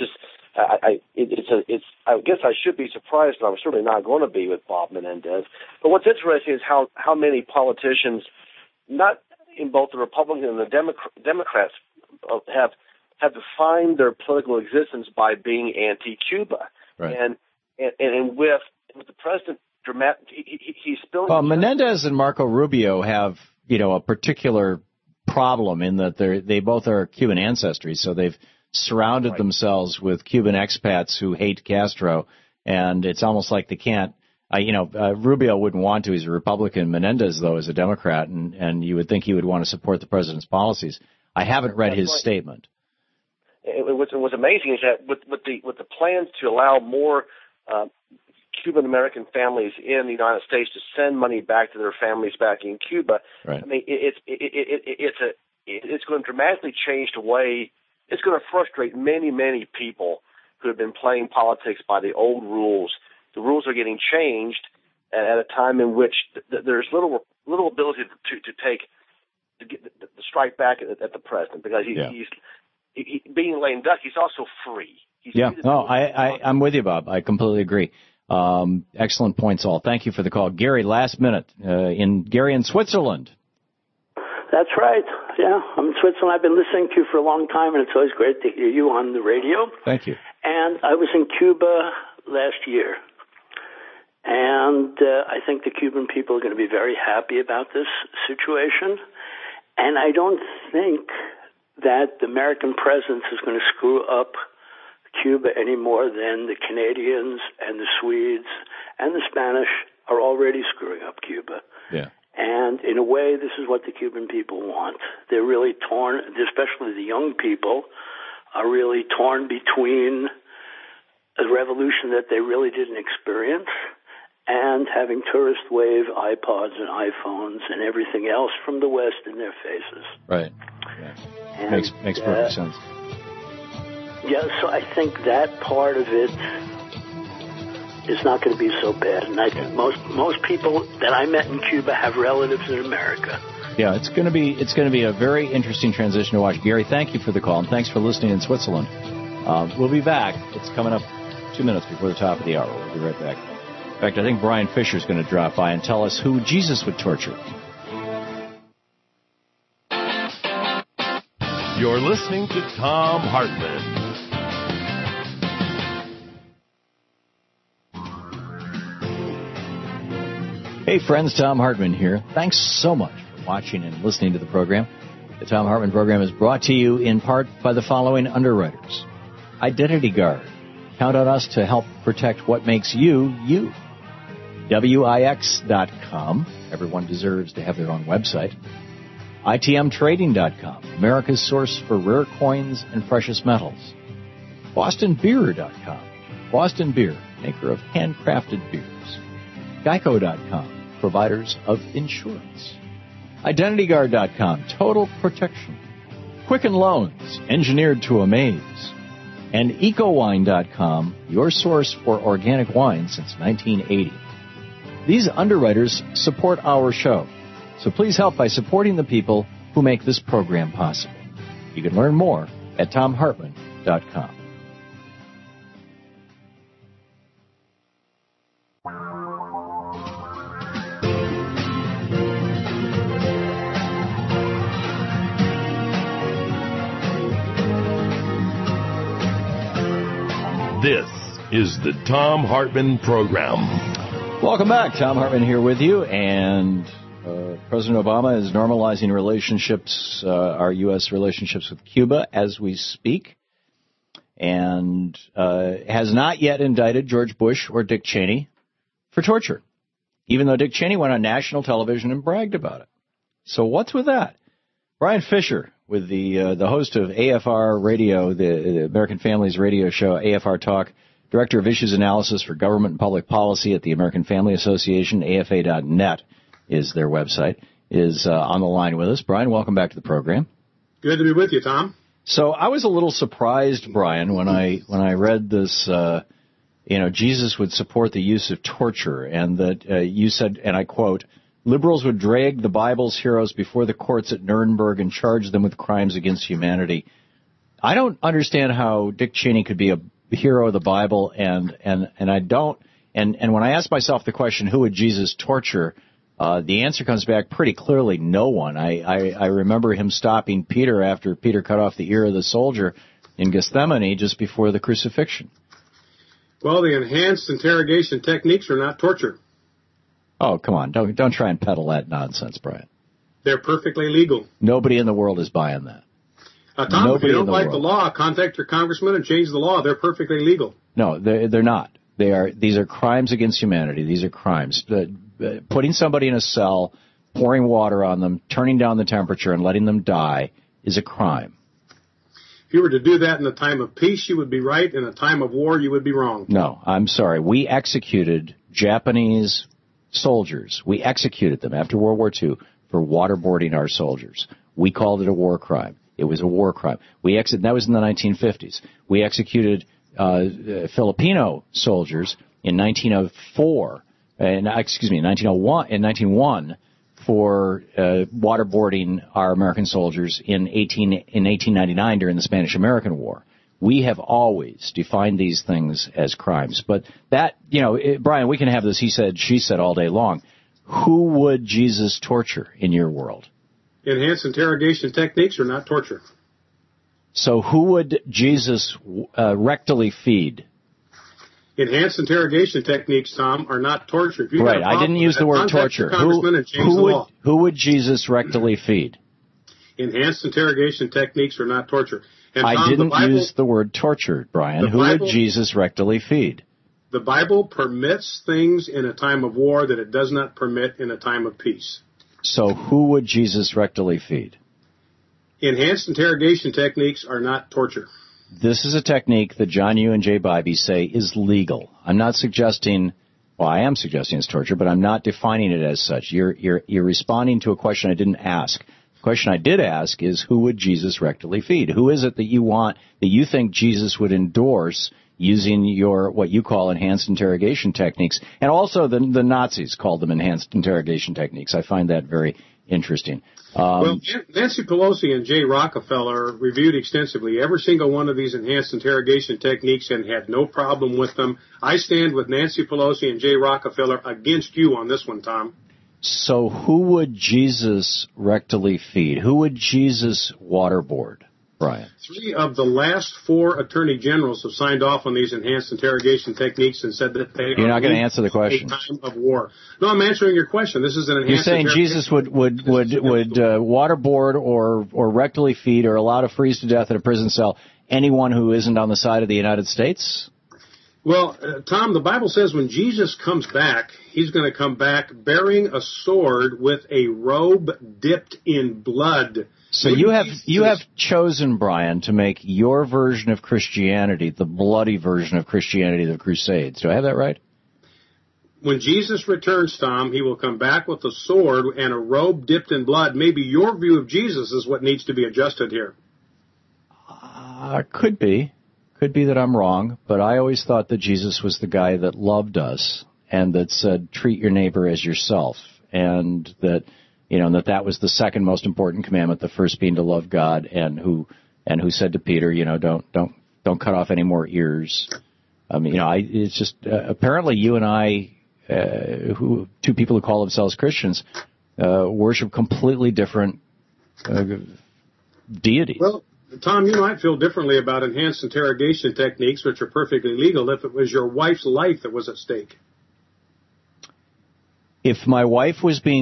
guess I should be surprised, and I'm certainly not going to be with Bob Menendez. But what's interesting is how many politicians, not in both the Republicans and the Democrats, have defined their political existence by being anti-Cuba. Right. And with the president, he's spilling. Well, Menendez and Marco Rubio have, a particular problem in that they both are Cuban ancestry, so they've surrounded themselves with Cuban expats who hate Castro, and it's almost like they can't. Rubio wouldn't want to. He's a Republican. Menendez, though, is a Democrat, and you would think he would want to support the president's policies. I haven't read his statement. What's amazing is that with the plans to allow more Cuban American families in the United States to send money back to their families back in Cuba, right. I mean, it's going to dramatically change the way. It's going to frustrate many, many people who have been playing politics by the old rules. The rules are getting changed at a time in which there's little ability to strike back at the president, because he's being lame duck. He's also free. I'm with you, Bob. I completely agree. Excellent points, all. Thank you for the call. Gary, last minute, Gary in Switzerland. That's right. Yeah, I'm in Switzerland. I've been listening to you for a long time, and it's always great to hear you on the radio. Thank you. And I was in Cuba last year, and I think the Cuban people are going to be very happy about this situation. And I don't think that the American presence is going to screw up Cuba any more than the Canadians and the Swedes and the Spanish are already screwing up Cuba. Yeah. And in a way, this is what the Cuban people want. They're really torn, especially the young people, are really torn between a revolution that they really didn't experience and having tourist wave iPods and iPhones and everything else from the West in their faces. Right. Yeah. Makes perfect sense. Yeah, so I think that part of it is not going to be so bad. And I think most people that I met in Cuba have relatives in America. Yeah, it's going to be a very interesting transition to watch. Gary, thank you for the call, and thanks for listening in Switzerland. We'll be back. It's coming up 2 minutes before the top of the hour. We'll be right back. In fact, I think Brian Fisher is going to drop by and tell us who Jesus would torture. You're listening to Thom Hartmann. Hey friends, Thom Hartmann here. Thanks so much for watching and listening to the program. The Thom Hartmann program is brought to you in part by the following underwriters. Identity Guard. Count on us to help protect what makes you, you. WIX.com. Everyone deserves to have their own website. ITMTrading.com. America's source for rare coins and precious metals. BostonBeer.com. Boston Beer, maker of handcrafted beers. Geico.com, providers of insurance. IdentityGuard.com, total protection. Quicken Loans, engineered to amaze. And EcoWine.com, your source for organic wine since 1980. These underwriters support our show. So please help by supporting the people who make this program possible. You can learn more at TomHartman.com. This is the Thom Hartmann Program. Welcome back. Thom Hartmann here with you, and President Obama is normalizing relationships, our U.S. relationships with Cuba as we speak, and has not yet indicted George Bush or Dick Cheney for torture, even though Dick Cheney went on national television and bragged about it. So what's with that? Brian Fisher, with the host of AFR Radio, the American Families Radio show, AFR Talk, Director of Issues Analysis for Government and Public Policy at the American Family Association, AFA.net is their website, is on the line with us. Brian, welcome back to the program. Good to be with you, Tom. So I was a little surprised, Brian, when I read this, Jesus would support the use of torture, and that you said, and I quote, liberals would drag the Bible's heroes before the courts at Nuremberg and charge them with crimes against humanity. I don't understand how Dick Cheney could be a hero of the Bible, and I don't. And when I ask myself the question, who would Jesus torture, the answer comes back pretty clearly, no one. I remember him stopping Peter after Peter cut off the ear of the soldier in Gethsemane just before the crucifixion. Well, the enhanced interrogation techniques are not torture. Oh, come on. Don't try and peddle that nonsense, Brian. They're perfectly legal. Nobody in the world is buying that. Tom, if you don't like the law, contact your congressman and change the law. They're perfectly legal. No, they're not. These are crimes against humanity. These are crimes. Putting somebody in a cell, pouring water on them, turning down the temperature, and letting them die is a crime. If you were to do that in a time of peace, you would be right. In a time of war, you would be wrong. No, I'm sorry. We executed Japanese soldiers. We executed them after World War II for waterboarding our soldiers. We called it a war crime. It was a war crime. That was in the 1950s. We executed Filipino soldiers in 1904. In 1901 for waterboarding our American soldiers in 1899 during the Spanish-American War. We have always defined these things as crimes. But that, Brian, we can have this he said, she said all day long. Who would Jesus torture in your world? Enhanced interrogation techniques are not torture. So who would Jesus rectally feed? Enhanced interrogation techniques, Tom, are not torture. If right, I didn't use the word torture. Who would Jesus rectally feed? Enhanced interrogation techniques are not torture. And Tom, I didn't use the word torture, Brian. Who would Jesus rectally feed? The Bible permits things in a time of war that it does not permit in a time of peace. So who would Jesus rectally feed? Enhanced interrogation techniques are not torture. This is a technique that John Yoo and Jay Bybee say is legal. I'm not suggesting, well, I am suggesting it's torture, but I'm not defining it as such. You're responding to a question I didn't ask. The question I did ask is, who would Jesus rectally feed? Who is it that you think Jesus would endorse using what you call enhanced interrogation techniques? And also the Nazis called them enhanced interrogation techniques. I find that very interesting. Well, Nancy Pelosi and Jay Rockefeller reviewed extensively every single one of these enhanced interrogation techniques and had no problem with them. I stand with Nancy Pelosi and Jay Rockefeller against you on this one, Tom. So who would Jesus rectally feed? Who would Jesus waterboard, Brian? 3 of the last 4 attorney generals have signed off on these enhanced interrogation techniques and said that they You're not going to answer the question. Time of war. No, I'm answering your question. This is an enhanced. You're saying Jesus would waterboard or rectally feed or allow to freeze to death in a prison cell anyone who isn't on the side of the United States? Well, Tom, the Bible says when Jesus comes back, he's going to come back bearing a sword with a robe dipped in blood. So you have chosen, Brian, to make your version of Christianity the bloody version of Christianity, the Crusades. Do I have that right? When Jesus returns, Tom, he will come back with a sword and a robe dipped in blood. Maybe your view of Jesus is what needs to be adjusted here. Could be. Could be that I'm wrong, but I always thought that Jesus was the guy that loved us and that said, treat your neighbor as yourself, and that, and that was the second most important commandment, the first being to love God, and who said to Peter, don't cut off any more ears. It's just apparently you and I, two people who call themselves Christians, worship completely different deities. Well, Tom, you might feel differently about enhanced interrogation techniques, which are perfectly legal, if it was your wife's life that was at stake. If my wife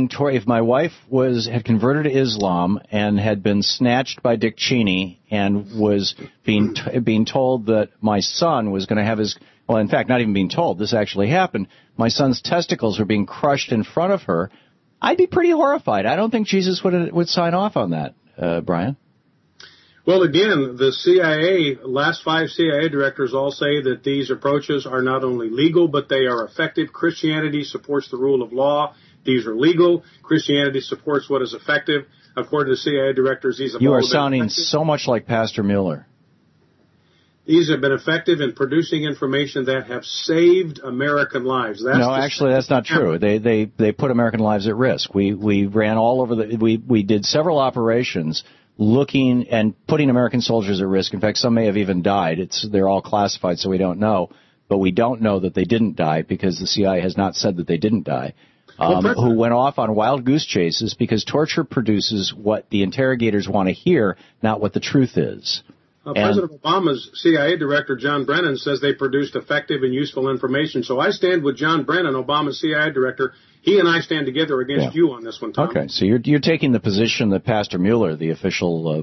had converted to Islam and had been snatched by Dick Cheney and was being told that my son was going to have in fact, not even being told, this actually happened, my son's testicles were being crushed in front of her, I'd be pretty horrified. I don't think Jesus would sign off on that, Brian. Well, again, the last 5 CIA directors all say that these approaches are not only legal, but they are effective. Christianity supports the rule of law. These are legal. Christianity supports what is effective. According to CIA directors, these have You are sounding so much like Pastor Mueller. These have been effective in producing information that have saved American lives. Actually, that's not true. They put American lives at risk. We ran all over we did several operations looking and putting American soldiers at risk. In fact, some may have even died. They're all classified, so we don't know. But we don't know that they didn't die because the CIA has not said that they didn't die. Who went off on wild goose chases because torture produces what the interrogators want to hear, not what the truth is. President Obama's CIA director, John Brennan, says they produced effective and useful information. So I stand with John Brennan, Obama's CIA director. He and I stand together against you on this one, Tom. Okay, so you're taking the position that Pastor Mueller, the official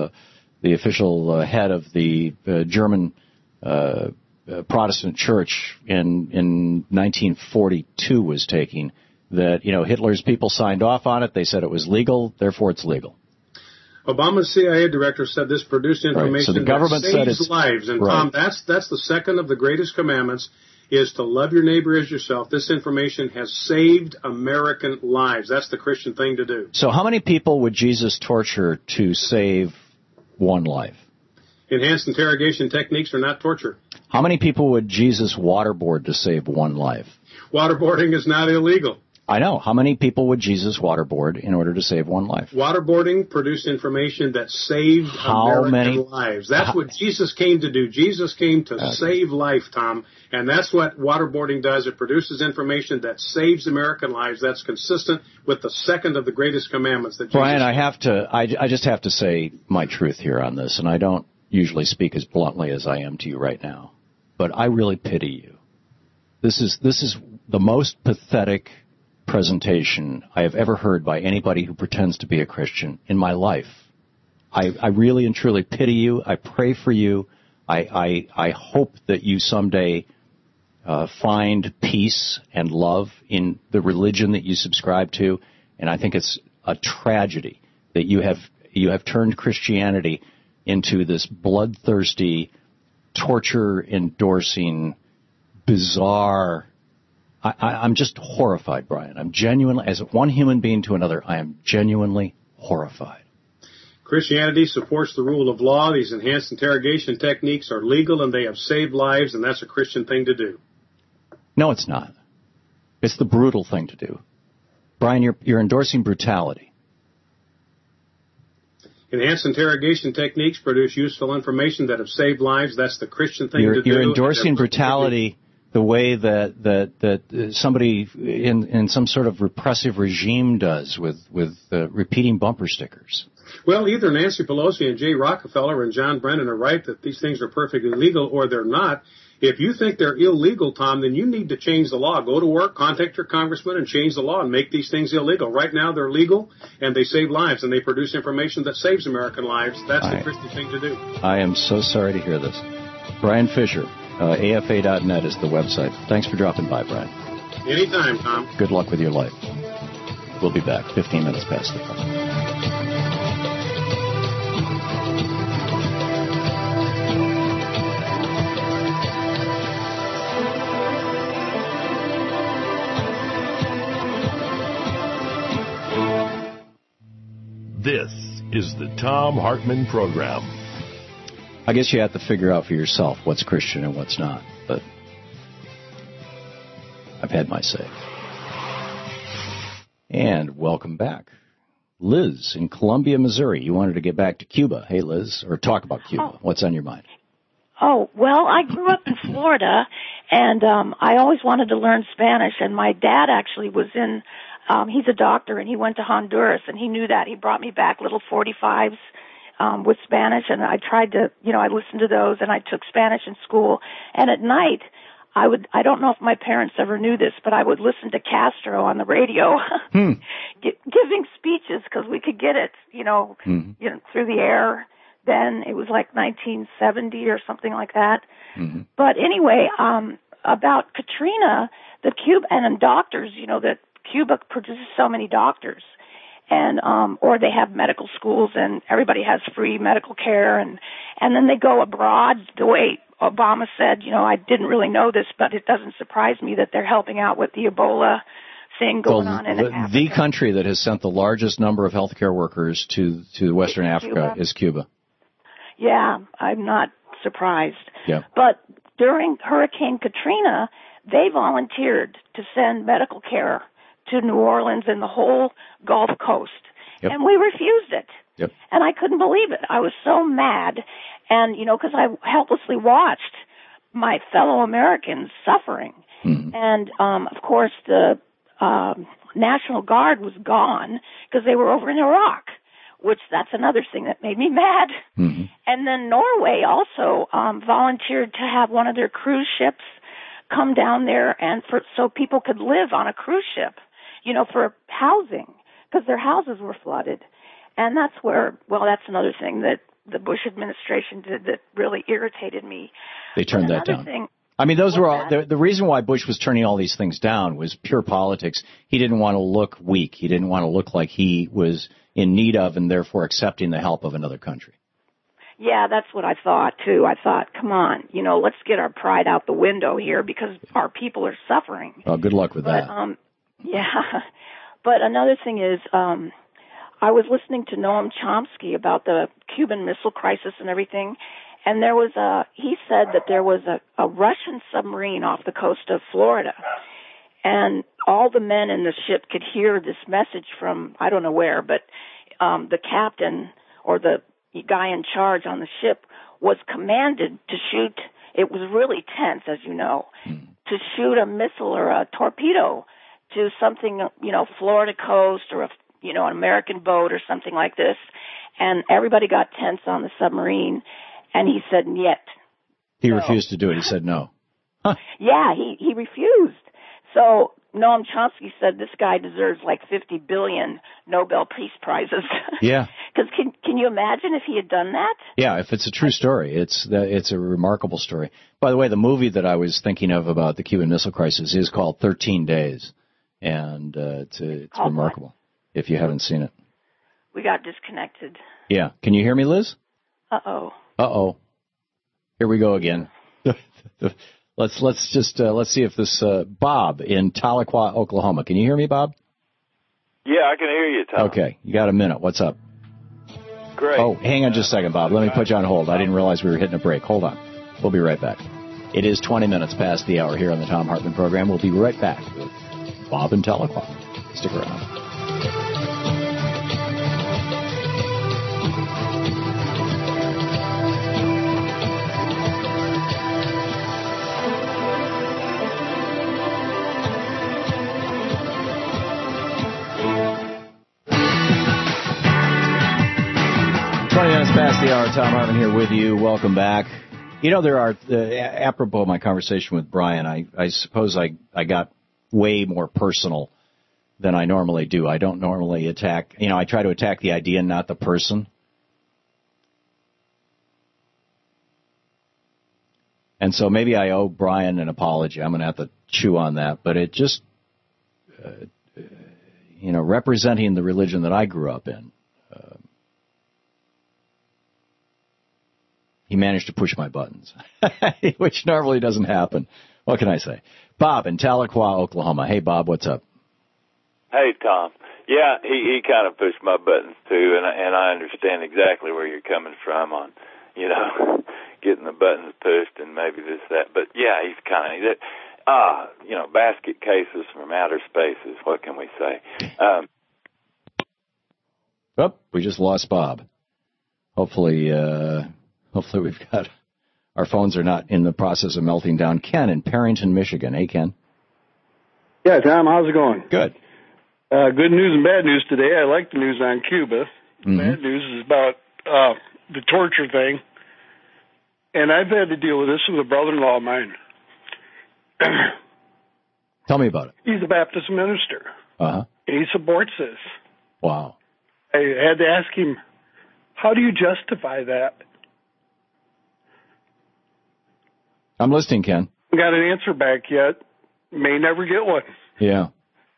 head of the German Protestant Church in 1942 was taking, that Hitler's people signed off on it. They said it was legal, therefore it's legal. Obama's CIA director said this produced information so the government that saves lives. And Tom, that's the second of the greatest commandments, is to love your neighbor as yourself. This information has saved American lives. That's the Christian thing to do. So how many people would Jesus torture to save one life? Enhanced interrogation techniques are not torture. How many people would Jesus waterboard to save one life? Waterboarding is not illegal. I know. How many people would Jesus waterboard in order to save one life? Waterboarding produced information that saved American lives. That's what Jesus came to do. Jesus came to save life, Tom. And that's what waterboarding does. It produces information that saves American lives. That's consistent with the second of the greatest commandments that Jesus Brian, I just have to say my truth here on this, and I don't usually speak as bluntly as I am to you right now. But I really pity you. This is the most pathetic presentation I have ever heard by anybody who pretends to be a Christian in my life. I really and truly pity you. I pray for you. I hope that you someday find peace and love in the religion that you subscribe to. And I think it's a tragedy that you have turned Christianity into this bloodthirsty, torture-endorsing, bizarre. I'm just horrified, Brian. I'm genuinely, as one human being to another, I am genuinely horrified. Christianity supports the rule of law. These enhanced interrogation techniques are legal and they have saved lives, and that's a Christian thing to do. No, it's not. It's the brutal thing to do. Brian, you're endorsing brutality. Enhanced interrogation techniques produce useful information that have saved lives. That's the Christian thing to do. You're endorsing brutality the way that somebody in some sort of repressive regime does with repeating bumper stickers. Well, either Nancy Pelosi and Jay Rockefeller and John Brennan are right that these things are perfectly legal, or they're not. If you think they're illegal, Tom, then you need to change the law. Go to work, contact your congressman, and change the law and make these things illegal. Right now, they're legal, and they save lives, and they produce information that saves American lives. That's the Christian thing to do. I am so sorry to hear this. Brian Fisher, AFA.net is the website. Thanks for dropping by, Brian. Anytime, Tom. Good luck with your life. We'll be back 15 minutes past the hour. This is the Thom Hartmann Program. I guess you have to figure out for yourself what's Christian and what's not, but I've had my say. And welcome back. Liz in Columbia, Missouri. You wanted to get back to Cuba. Hey, Liz, or talk about Cuba. What's on your mind? Oh, well, I grew up in Florida, and I always wanted to learn Spanish, and my dad actually was in, he's a doctor, and he went to Honduras, and he knew that. He brought me back little 45s with Spanish, and I tried to, I listened to those, and I took Spanish in school. And at night, I don't know if my parents ever knew this, but I would listen to Castro on the radio, giving speeches, because we could get it, through the air. Then it was like 1970 or something like that. Mm-hmm. But anyway, about Katrina, the Cuba and doctors, that Cuba produces so many doctors, and or they have medical schools and everybody has free medical care, and then they go abroad. The way Obama said, I didn't really know this, but it doesn't surprise me that they're helping out with the Ebola thing going on in Africa. The country that has sent the largest number of healthcare workers to Western Africa is Cuba. Yeah, I'm not surprised. Yeah. But during Hurricane Katrina, they volunteered to send medical care to New Orleans and the whole Gulf Coast. Yep. And we refused it. Yep. And I couldn't believe it. I was so mad. And, because I helplessly watched my fellow Americans suffering. Mm-hmm. And, of course, the National Guard was gone because they were over in Iraq, which that's another thing that made me mad. Mm-hmm. And then Norway also volunteered to have one of their cruise ships come down there and so people could live on a cruise ship, for housing, because their houses were flooded. And that's that's another thing that the Bush administration did that really irritated me. They turned that down. Those were all, the reason why Bush was turning all these things down was pure politics. He didn't want to look weak. He didn't want to look like he was in need of and therefore accepting the help of another country. Yeah, that's what I thought, too. I thought, come on, let's get our pride out the window here because our people are suffering. Well, good luck with that. Yeah. But another thing is, I was listening to Noam Chomsky about the Cuban Missile Crisis and everything, and he said that there was a Russian submarine off the coast of Florida, and all the men in the ship could hear this message from, I don't know where, but the captain or the guy in charge on the ship was commanded to shoot, it was really tense, as you know, to shoot a missile or a torpedo to something, Florida coast or an American boat or something like this. And everybody got tense on the submarine, and he said, "Niet." He refused to do it. He said no. Huh. Yeah, he refused. So Noam Chomsky said this guy deserves like 50 billion Nobel Peace Prizes. Yeah. Because can you imagine if he had done that? Yeah, if it's a true story, it's a remarkable story. By the way, the movie that I was thinking of about the Cuban Missile Crisis is called 13 Days, and it's remarkable. What? If you haven't seen it. We got disconnected. Yeah. Can you hear me, Liz? Uh-oh. Here we go again. Let's see if this Bob in Tahlequah, Oklahoma. Can you hear me, Bob? Yeah, I can hear you, Tom. Okay. You got a minute. What's up? Great. Oh, hang on just a second, Bob. Let me put you on hold. I didn't realize we were hitting a break. Hold on. We'll be right back. It is 20 minutes past the hour here on the Thom Hartmann program. We'll be right back with Bob in Tahlequah. Stick around. Past the hour, Thom Hartmann here with you. Welcome back. There are, apropos of my conversation with Brian, I suppose I got way more personal than I normally do. I don't normally attack, I try to attack the idea, not the person. And so maybe I owe Brian an apology. I'm going to have to chew on that. But it just, representing the religion that I grew up in, he managed to push my buttons, which normally doesn't happen. What can I say? Bob in Tahlequah, Oklahoma. Hey, Bob, what's up? Hey, Tom. Yeah, he kind of pushed my buttons, too, and I understand exactly where you're coming from on, getting the buttons pushed and maybe this, that. But, yeah, he's kind of, basket cases from outer spaces. What can we say? Oh, we just lost Bob. Hopefully we've got our phones are not in the process of melting down. Ken in Perrington, Michigan. Hey, Ken. Yeah, Tom, how's it going? Good. Good news and bad news today. I like the news on Cuba. Mm-hmm. Bad news is about the torture thing. And I've had to deal with this with a brother-in-law of mine. Tell me about it. He's a Baptist minister. Uh-huh. And he supports this. Wow. I had to ask him, how do you justify that? I'm listening, Ken. Got an answer back yet. May never get one. Yeah.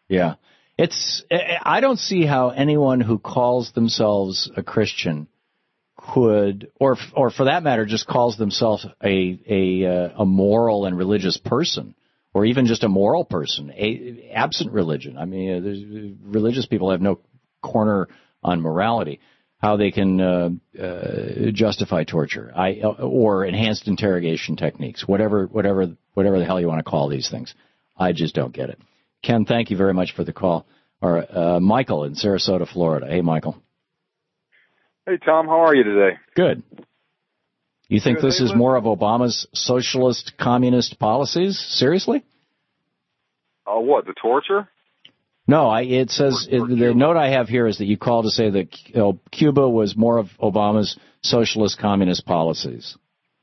I don't see how anyone who calls themselves a Christian could, or for that matter, just calls themselves a moral and religious person, or even just a moral person, absent religion. I mean, religious people have no corner on morality. How they can justify torture, or enhanced interrogation techniques, whatever the hell you want to call these things. I just don't get it. Ken, thank you very much for the call. Or Michael in Sarasota, Florida. Hey, Michael. Hey, Tom. How are you today? Good. You think this is more of Obama's socialist, communist policies? Seriously? What, the torture? No, it says the note I have here is that you called to say that Cuba was more of Obama's socialist, communist policies.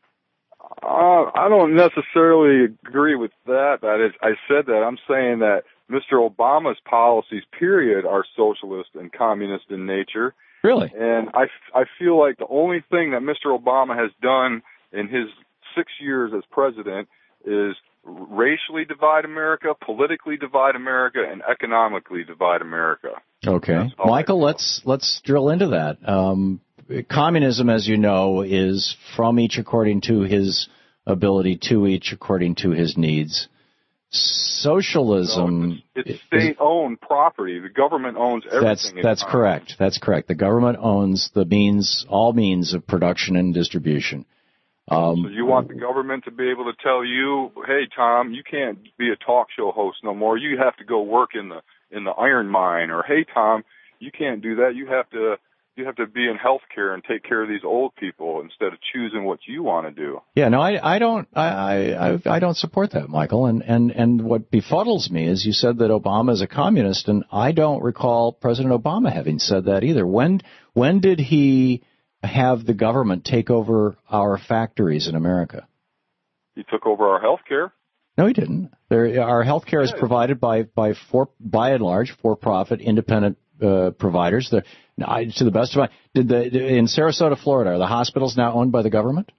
I don't necessarily agree with that. I said that. I'm saying that Mr. Obama's policies, period, are socialist and communist in nature. Really? And I feel like the only thing that Mr. Obama has done in his 6 years as president is racially divide America, politically divide America, and economically divide America. Okay. Michael, let's drill into that. Communism, as you know, is from each according to his ability, to each according to his needs. Socialism... No, it's state-owned property. The government owns everything. That's correct. That's correct. The government owns all means of production and distribution. So you want the government to be able to tell you, hey, Tom, you can't be a talk show host no more. You have to go work in the iron mine. Or, hey, Tom, you can't do that. You have to be in healthcare and take care of these old people instead of choosing what you want to do. Yeah, no, I don't support that, Michael. And what befuddles me is you said that Obama is a communist, and I don't recall President Obama having said that either. When did he have the government take over our factories in America? He took over our health care. No, he didn't. Our health care is provided by and large, for-profit, independent providers. To the best of my... in Sarasota, Florida, are the hospitals now owned by the government?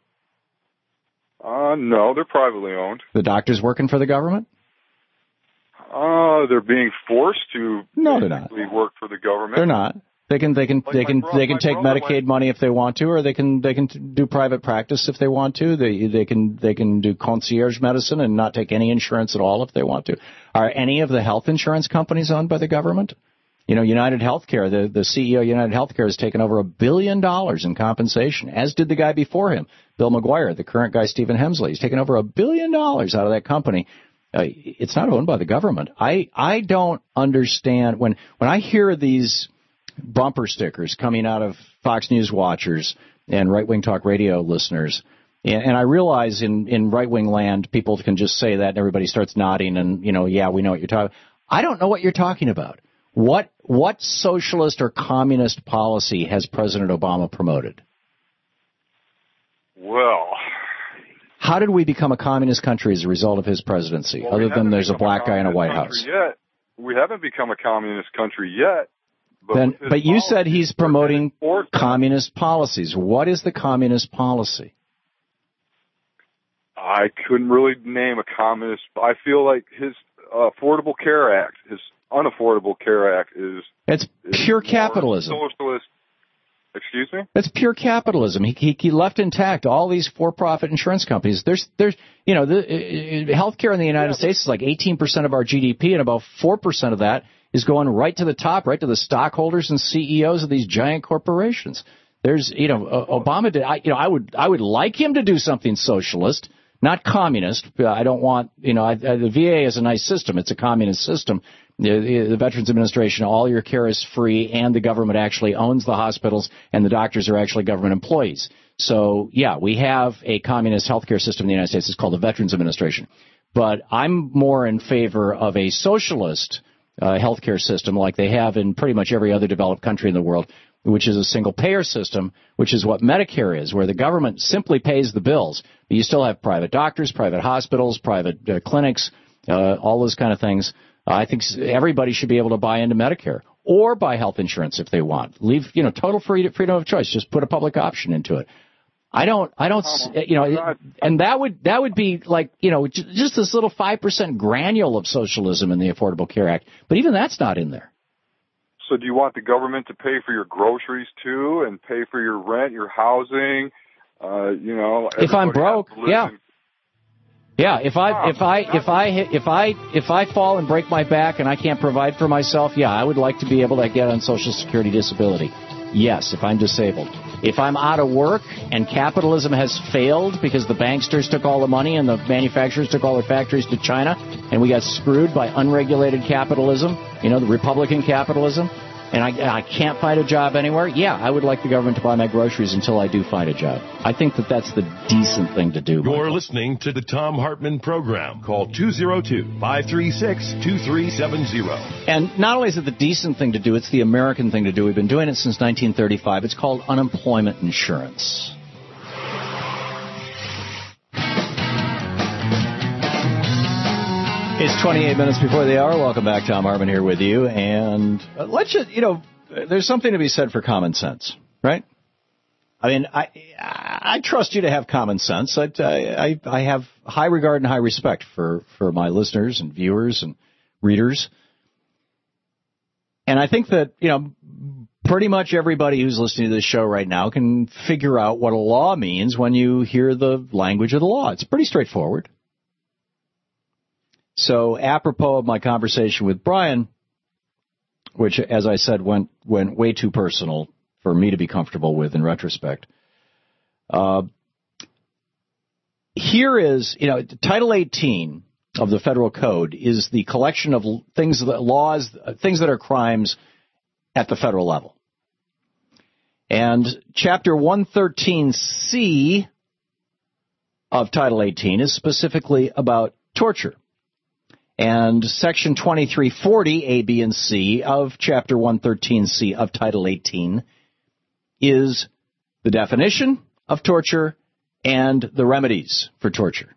No, they're privately owned. The doctors working for the government? They're being forced to they're not. Work for the government. They're not. They can take Medicaid money if they want to, or they can do private practice if they want to. They can do concierge medicine and not take any insurance at all if they want to. Are any of the health insurance companies owned by the government? You know, United Healthcare, the CEO of United Healthcare has taken over $1 billion in compensation, as did the guy before him, Bill McGuire, the current guy, Stephen Hemsley. He's taken over $1 billion out of that company. It's not owned by the government. I don't understand when I hear these bumper stickers coming out of Fox News watchers and right-wing talk radio listeners. And I realize in right-wing land, people can just say that and everybody starts nodding and, yeah, we know what you're talking about. I don't know what you're talking about. What socialist or communist policy has President Obama promoted? Well, how did we become a communist country as a result of his presidency, other than there's a black guy in a White House? We haven't become a communist country yet. But you said he's promoting communist policies. What is the communist policy? I couldn't really name a communist. I feel like his Affordable Care Act, his Unaffordable Care Act It's pure capitalism. Socialist. Excuse me? That's pure capitalism. He left intact all these for-profit insurance companies. There's healthcare in the United States is like 18% of our GDP, and about 4% of that is going right to the top, right to the stockholders and CEOs of these giant corporations. There's, Obama did. I would like him to do something socialist, not communist. I don't want, the VA is a nice system. It's a communist system. The Veterans Administration, all your care is free, and the government actually owns the hospitals, and the doctors are actually government employees. So, yeah, we have a communist healthcare system in the United States. It's called the Veterans Administration. But I'm more in favor of a socialist healthcare system like they have in pretty much every other developed country in the world, which is a single-payer system, which is what Medicare is, where the government simply pays the bills. But you still have private doctors, private hospitals, private clinics, all those kind of things. I think everybody should be able to buy into Medicare or buy health insurance if they want. Leave, total freedom of choice. Just put a public option into it. I don't, and that would be like, just this little 5% granule of socialism in the Affordable Care Act. But even that's not in there. So do you want the government to pay for your groceries too and pay for your rent, your housing? If I'm broke, yeah. Yeah, if I fall and break my back and I can't provide for myself, yeah, I would like to be able to get on Social Security disability. Yes, if I'm disabled. If I'm out of work and capitalism has failed because the banksters took all the money and the manufacturers took all their factories to China and we got screwed by unregulated capitalism, the Republican capitalism, and I can't find a job anywhere, yeah, I would like the government to buy my groceries until I do find a job. I think that's the decent thing to do. You're listening to the Thom Hartmann Program. Call 202-536-2370. And not only is it the decent thing to do, it's the American thing to do. We've been doing it since 1935. It's called unemployment insurance. It's 28 minutes before the hour. Welcome back. Thom Hartmann here with you. And let's just, there's something to be said for common sense, right? I mean, I trust you to have common sense. I have high regard and high respect for my listeners and viewers and readers. And I think that, pretty much everybody who's listening to this show right now can figure out what a law means when you hear the language of the law. It's pretty straightforward. So apropos of my conversation with Brian, which, as I said, went way too personal for me to be comfortable with in retrospect, here is, Title 18 of the Federal Code is the collection of things that are crimes at the federal level. And Chapter 113C of Title 18 is specifically about torture. And Section 2340, A, B, and C of Chapter 113C of Title 18 is the definition of torture and the remedies for torture.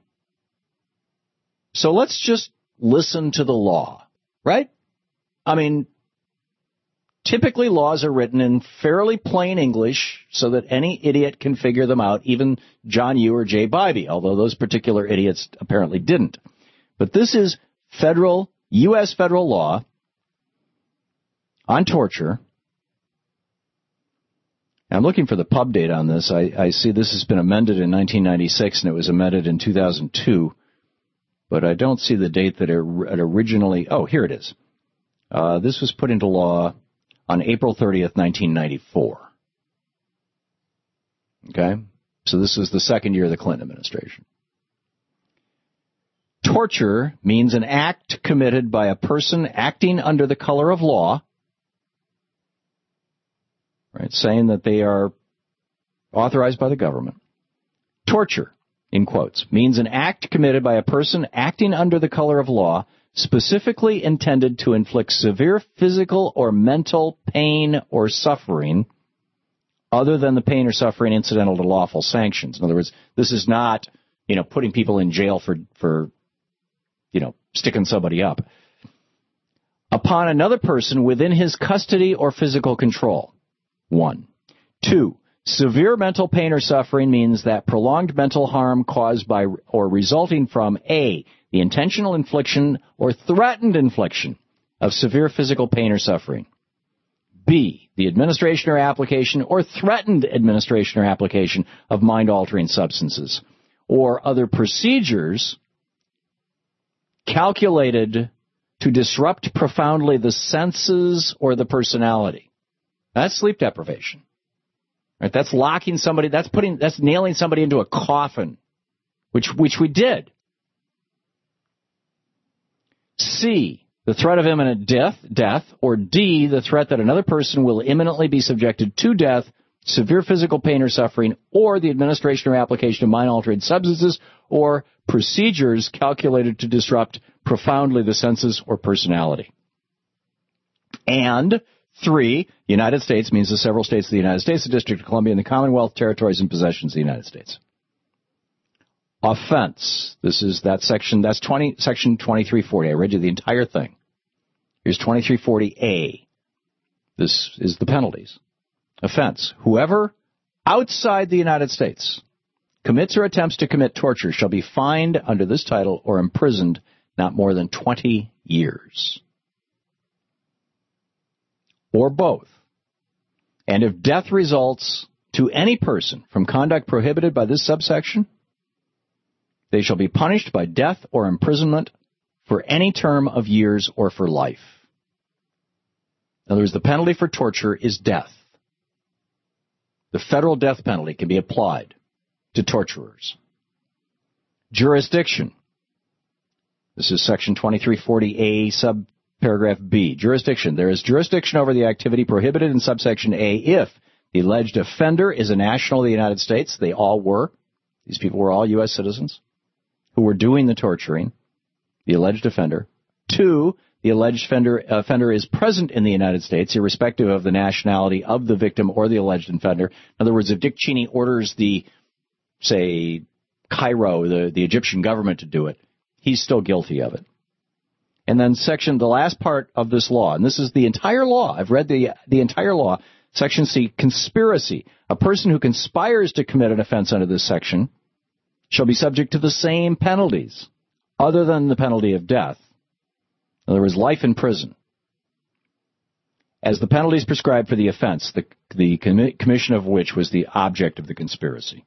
So let's just listen to the law, right? I mean, typically laws are written in fairly plain English so that any idiot can figure them out, even John Yoo or Jay Bybee, although those particular idiots apparently didn't. But this is U.S. federal law on torture. I'm looking for the pub date on this. I see this has been amended in 1996 and it was amended in 2002, but I don't see the date that it originally. Oh, here it is. This was put into law on April 30th, 1994. Okay? So this is the second year of the Clinton administration. Torture means an act committed by a person acting under the color of law, right, saying that they are authorized by the government. Torture, in quotes, means an act committed by a person acting under the color of law, specifically intended to inflict severe physical or mental pain or suffering other than the pain or suffering incidental to lawful sanctions. In other words, this is not, putting people in jail for sticking somebody up, upon another person within his custody or physical control. 1. 2. Severe mental pain or suffering means that prolonged mental harm caused by or resulting from A, the intentional infliction or threatened infliction of severe physical pain or suffering. B, the administration or application or threatened administration or application of mind-altering substances or other procedures calculated to disrupt profoundly the senses or the personality. That's sleep deprivation. Right? That's locking somebody, that's nailing somebody into a coffin, which we did. C, the threat of imminent death, or D, the threat that another person will imminently be subjected to death, severe physical pain or suffering, or the administration or application of mind-altering substances or procedures calculated to disrupt profoundly the senses or personality. And 3, United States means the several states of the United States, the District of Columbia, and the Commonwealth, territories, and possessions of the United States. Offense. This is that section. That's section 2340. I read you the entire thing. Here's 2340A. This is the penalties. Offense. Whoever outside the United States commits or attempts to commit torture shall be fined under this title or imprisoned not more than 20 years. Or both. And if death results to any person from conduct prohibited by this subsection, they shall be punished by death or imprisonment for any term of years or for life. In other words, the penalty for torture is death. The federal death penalty can be applied to torturers. Jurisdiction. This is section 2340A, subparagraph B. Jurisdiction. There is jurisdiction over the activity prohibited in subsection A if the alleged offender is a national of the United States. They all were. These people were all U.S. citizens who were doing the torturing, the alleged offender. 2, the alleged offender is present in the United States, irrespective of the nationality of the victim or the alleged offender. In other words, if Dick Cheney orders the, say, Cairo, the Egyptian government to do it, he's still guilty of it. And then the last part of this law, and this is the entire law. I've read the entire law. Section C, conspiracy. A person who conspires to commit an offense under this section shall be subject to the same penalties, other than the penalty of death. In other words, life in prison, as the penalties prescribed for the offense, the commission of which was the object of the conspiracy.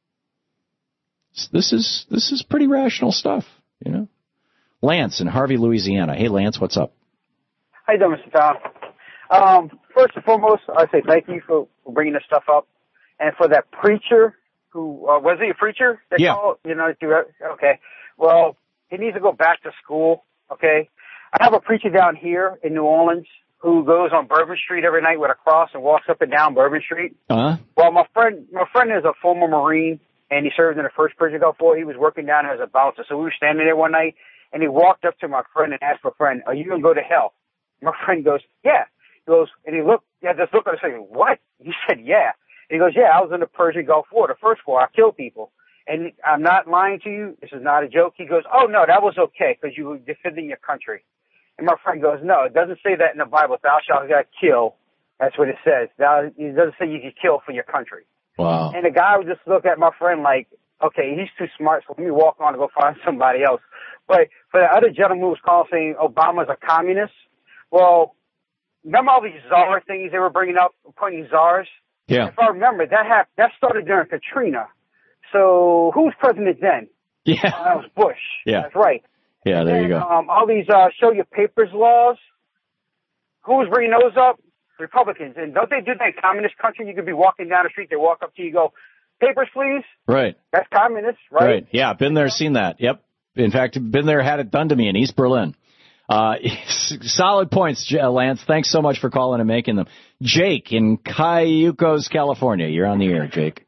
This is pretty rational stuff, you know. Lance in Harvey, Louisiana. Hey, Lance, what's up? How you doing, Mr. Tom? First and foremost, I say thank you for bringing this stuff up, and for that preacher who was he a preacher? Yeah. Okay. Well, he needs to go back to school. Okay. I have a preacher down here in New Orleans who goes on Bourbon Street every night with a cross and walks up and down Bourbon Street. Uh-huh. Well, my friend is a former Marine, and he served in the 1st Persian Gulf War. He was working down there as a bouncer. So we were standing there one night, and he walked up to my friend and asked my friend, "Are you going to go to hell?" My friend goes, "Yeah." He goes, and he had this look on his face, "What?" He said, "Yeah." And he goes, "Yeah, I was in the Persian Gulf War, the first war. I killed people. And I'm not lying to you. This is not a joke." He goes, "Oh, no, that was okay because you were defending your country." And my friend goes, "No, it doesn't say that in the Bible. Thou shalt not kill." That's what it says. It doesn't say you can kill for your country. Wow. And the guy would just look at my friend like, okay, he's too smart, so let me walk on and go find somebody else. But for the other gentleman who was calling saying Obama's a communist, well, remember all these czar things they were bringing up, appointing czars? Yeah. If I remember, that started during Katrina. So who was president then? Yeah. That was Bush. Yeah. That's right. Yeah, there you go. All these show your papers laws, who was bringing those up? Republicans. And don't they do that in communist country? You could be walking down the street, they walk up to you, go, "Papers, please." Right. That's communist, right? Right. Yeah, been there, seen that. Yep. In fact, been there, had it done to me in East Berlin. Solid points, Lance. Thanks so much for calling and making them. Jake in Cayucos, California. You're on the air, Jake.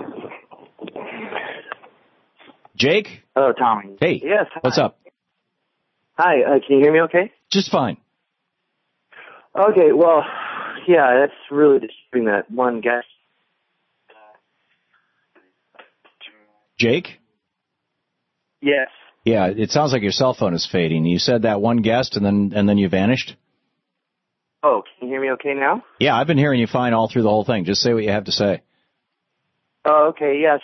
Jake? Hello, Tommy. Hey. Yes. Hi. What's up? Hi. Can you hear me okay? Just fine. Okay. Well, yeah, that's really disturbing that one guest. Jake? Yes. Yeah, it sounds like your cell phone is fading. You said that one guest and then you vanished? Oh, can you hear me okay now? Yeah, I've been hearing you fine all through the whole thing. Just say what you have to say. Oh, okay, yes.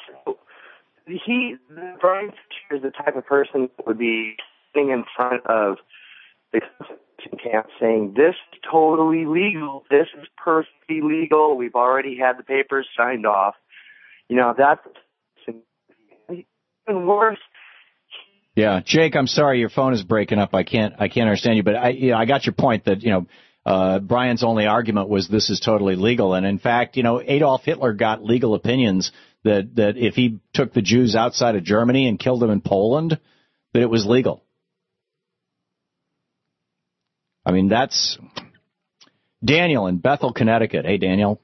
Brian Fisher is the type of person that would be sitting in front of the concentration camp saying, "This is totally legal. This is perfectly legal. We've already had the papers signed off." You know, that's even worse. Yeah, Jake, I'm sorry, your phone is breaking up. I can't understand you, but I got your point that, Brian's only argument was this is totally legal. And in fact, Adolf Hitler got legal opinions that if he took the Jews outside of Germany and killed them in Poland, that it was legal. I mean, that's Daniel in Bethel, Connecticut. Hey, Daniel.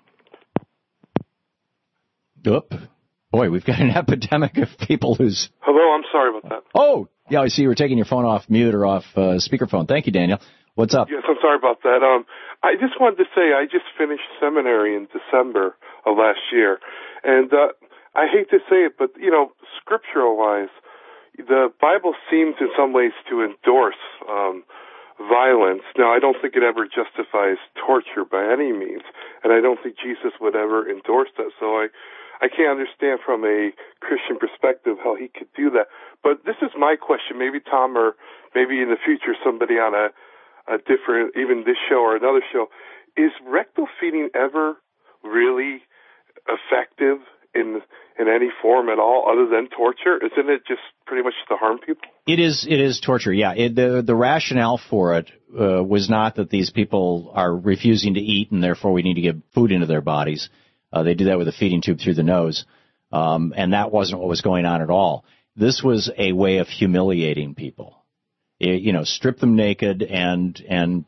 Oop. Boy, we've got an epidemic of people who's... Hello, I'm sorry about that. Oh, yeah, I see you were taking your phone off mute or off speakerphone. Thank you, Daniel. What's up? Yes, I'm sorry about that. I just wanted to say I just finished seminary in December of last year. And I hate to say it, but, scriptural-wise, the Bible seems in some ways to endorse violence. Now, I don't think it ever justifies torture by any means, and I don't think Jesus would ever endorse that. So I can't understand from a Christian perspective how he could do that. But this is my question. Maybe Tom, or maybe in the future somebody on a different, even this show or another show, is rectal feeding ever really effective in any form at all other than torture? Isn't it just pretty much to harm people? It is torture, yeah. The rationale for it was not that these people are refusing to eat and therefore we need to get food into their bodies. They do that with a feeding tube through the nose, and that wasn't what was going on at all. This was a way of humiliating people. Strip them naked and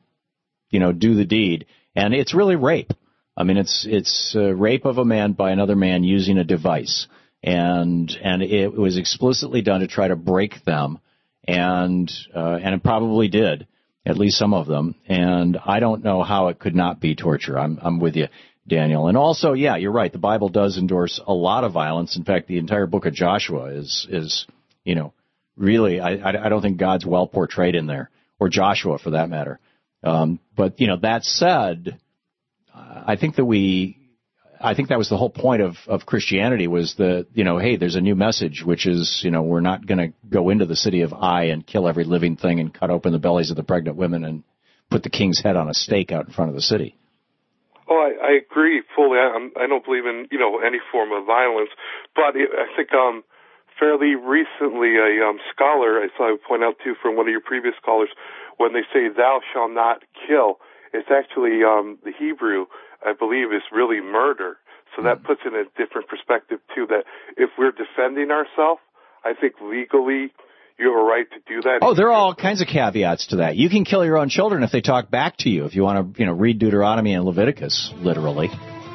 do the deed. And it's really rape. I mean, it's rape of a man by another man using a device. And it was explicitly done to try to break them. And it probably did, at least some of them. And I don't know how it could not be torture. I'm with you, Daniel. And also, yeah, you're right. The Bible does endorse a lot of violence. In fact, the entire book of Joshua is really, I don't think God's well portrayed in there, or Joshua for that matter. But that said, I think that was the whole point of Christianity was that, hey, there's a new message, which is, we're not going to go into the city of Ai and kill every living thing and cut open the bellies of the pregnant women and put the king's head on a stake out in front of the city. Oh, I agree fully. I don't believe in, any form of violence, but I think, fairly recently, a scholar, I saw point out too from one of your previous callers, when they say "thou shalt not kill," it's actually the Hebrew, I believe, is really murder. So that puts it in a different perspective too. That if we're defending ourselves, I think legally you have a right to do that. Oh, there are all kinds of caveats to that. You can kill your own children if they talk back to you. If you want to, read Deuteronomy and Leviticus literally,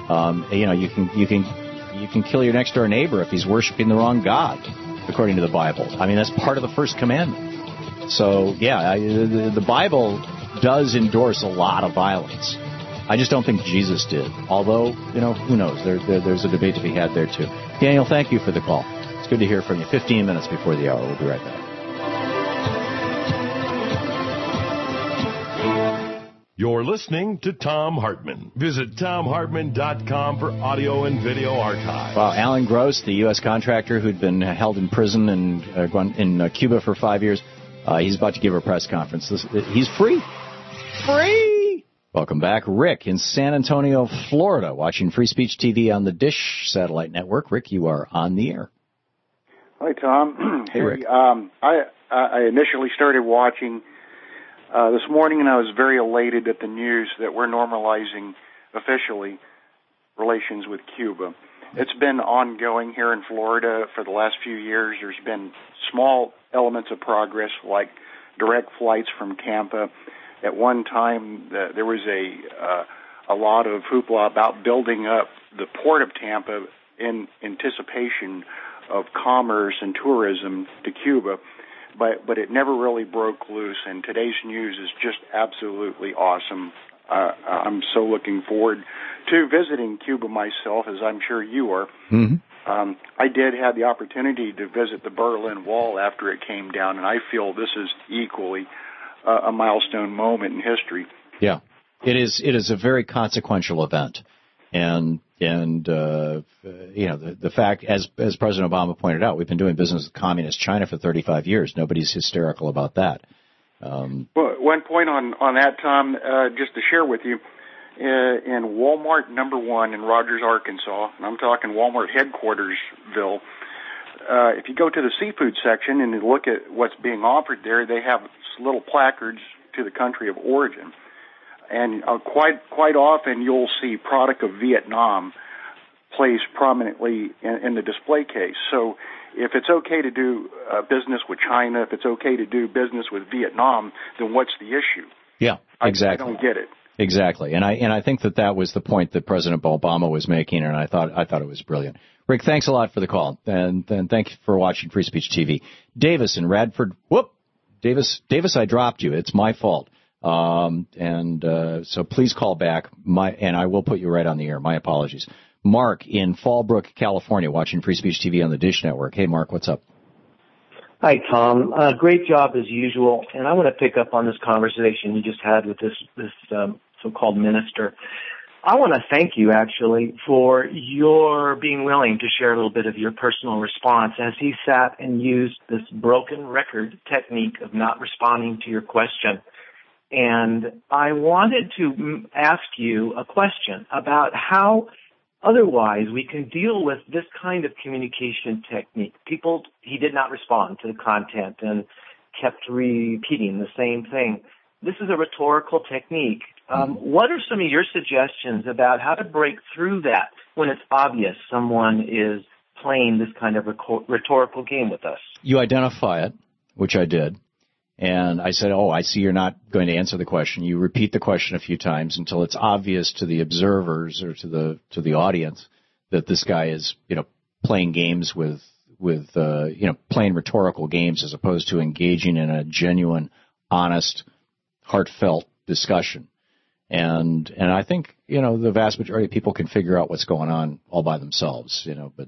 you can kill your next door neighbor if he's worshiping the wrong God, according to the Bible. I mean, that's part of the first commandment. So, yeah, the Bible does endorse a lot of violence. I just don't think Jesus did. Although, who knows? There's a debate to be had there, too. Daniel, thank you for the call. It's good to hear from you. 15 minutes before the hour. We'll be right back. You're listening to Thom Hartmann. Visit ThomHartmann.com for audio and video archives. Wow, Alan Gross, the U.S. contractor who'd been held in prison in Cuba for 5 years, he's about to give a press conference. He's free. Free! Welcome back. Rick in San Antonio, Florida, watching Free Speech TV on the Dish satellite network. Rick, you are on the air. Hi, Tom. Hey, Rick. I initially started watching this morning, and I was very elated at the news that we're normalizing officially relations with Cuba. It's been ongoing here in Florida for the last few years. There's been small elements of progress, like direct flights from Tampa. At one time, there was a lot of hoopla about building up the port of Tampa in anticipation of commerce and tourism to Cuba. But it never really broke loose, and today's news is just absolutely awesome. I'm so looking forward to visiting Cuba myself, as I'm sure you are. Mm-hmm. I did have the opportunity to visit the Berlin Wall after it came down, and I feel this is equally a milestone moment in history. Yeah, it is. It is a very consequential event, and the fact, as President Obama pointed out, we've been doing business with communist China for 35 years. Nobody's hysterical about that. Well, one point on that, Tom, just to share with you, in Walmart number 1 in Rogers, Arkansas, and I'm talking Walmart headquartersville, if you go to the seafood section and you look at what's being offered there, they have little placards to the country of origin. And quite often you'll see product of Vietnam placed prominently in the display case. So if it's okay to do business with China, if it's okay to do business with Vietnam, then what's the issue? Yeah, exactly. I don't get it. Exactly, and I think that was the point that President Obama was making, and I thought it was brilliant. Rick, thanks a lot for the call, and thank you for watching Free Speech TV. Davis in Radford. Davis, I dropped you. It's my fault. So please call back. And I will put you right on the air. My apologies. Mark in Fallbrook, California, watching Free Speech TV on the Dish Network. Hey, Mark, what's up? Hi, Tom. Great job as usual. And I want to pick up on this conversation you just had with this so-called minister. I want to thank you, actually, for your being willing to share a little bit of your personal response as he sat and used this broken record technique of not responding to your question. And I wanted to ask you a question about how otherwise we can deal with this kind of communication technique. He did not respond to the content and kept repeating the same thing. This is a rhetorical technique. What are some of your suggestions about how to break through that when it's obvious someone is playing this kind of rhetorical game with us? You identify it, which I did. And I said, I see you're not going to answer the question. You repeat the question a few times until it's obvious to the observers or to the audience that this guy is, playing games with playing rhetorical games as opposed to engaging in a genuine, honest, heartfelt discussion. And I think, the vast majority of people can figure out what's going on all by themselves, but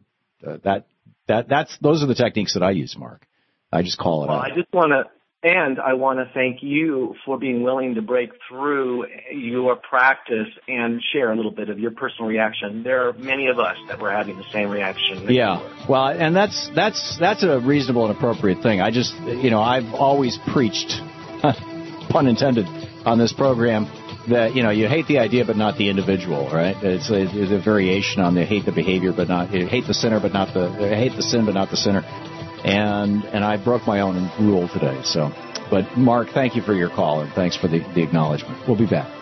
those are the techniques that I use, Mark. I just call it out. I want to thank you for being willing to break through your practice and share a little bit of your personal reaction. There are many of us that were having the same reaction. Yeah, well, and that's a reasonable and appropriate thing. I just, I've always preached, pun intended, on this program that, you hate the idea but not the individual, right? It's a variation on the hate the behavior but not, hate the sinner but not hate the sin but not the sinner. And I broke my own rule today. So, but Mark, thank you for your call and thanks for the acknowledgement. We'll be back.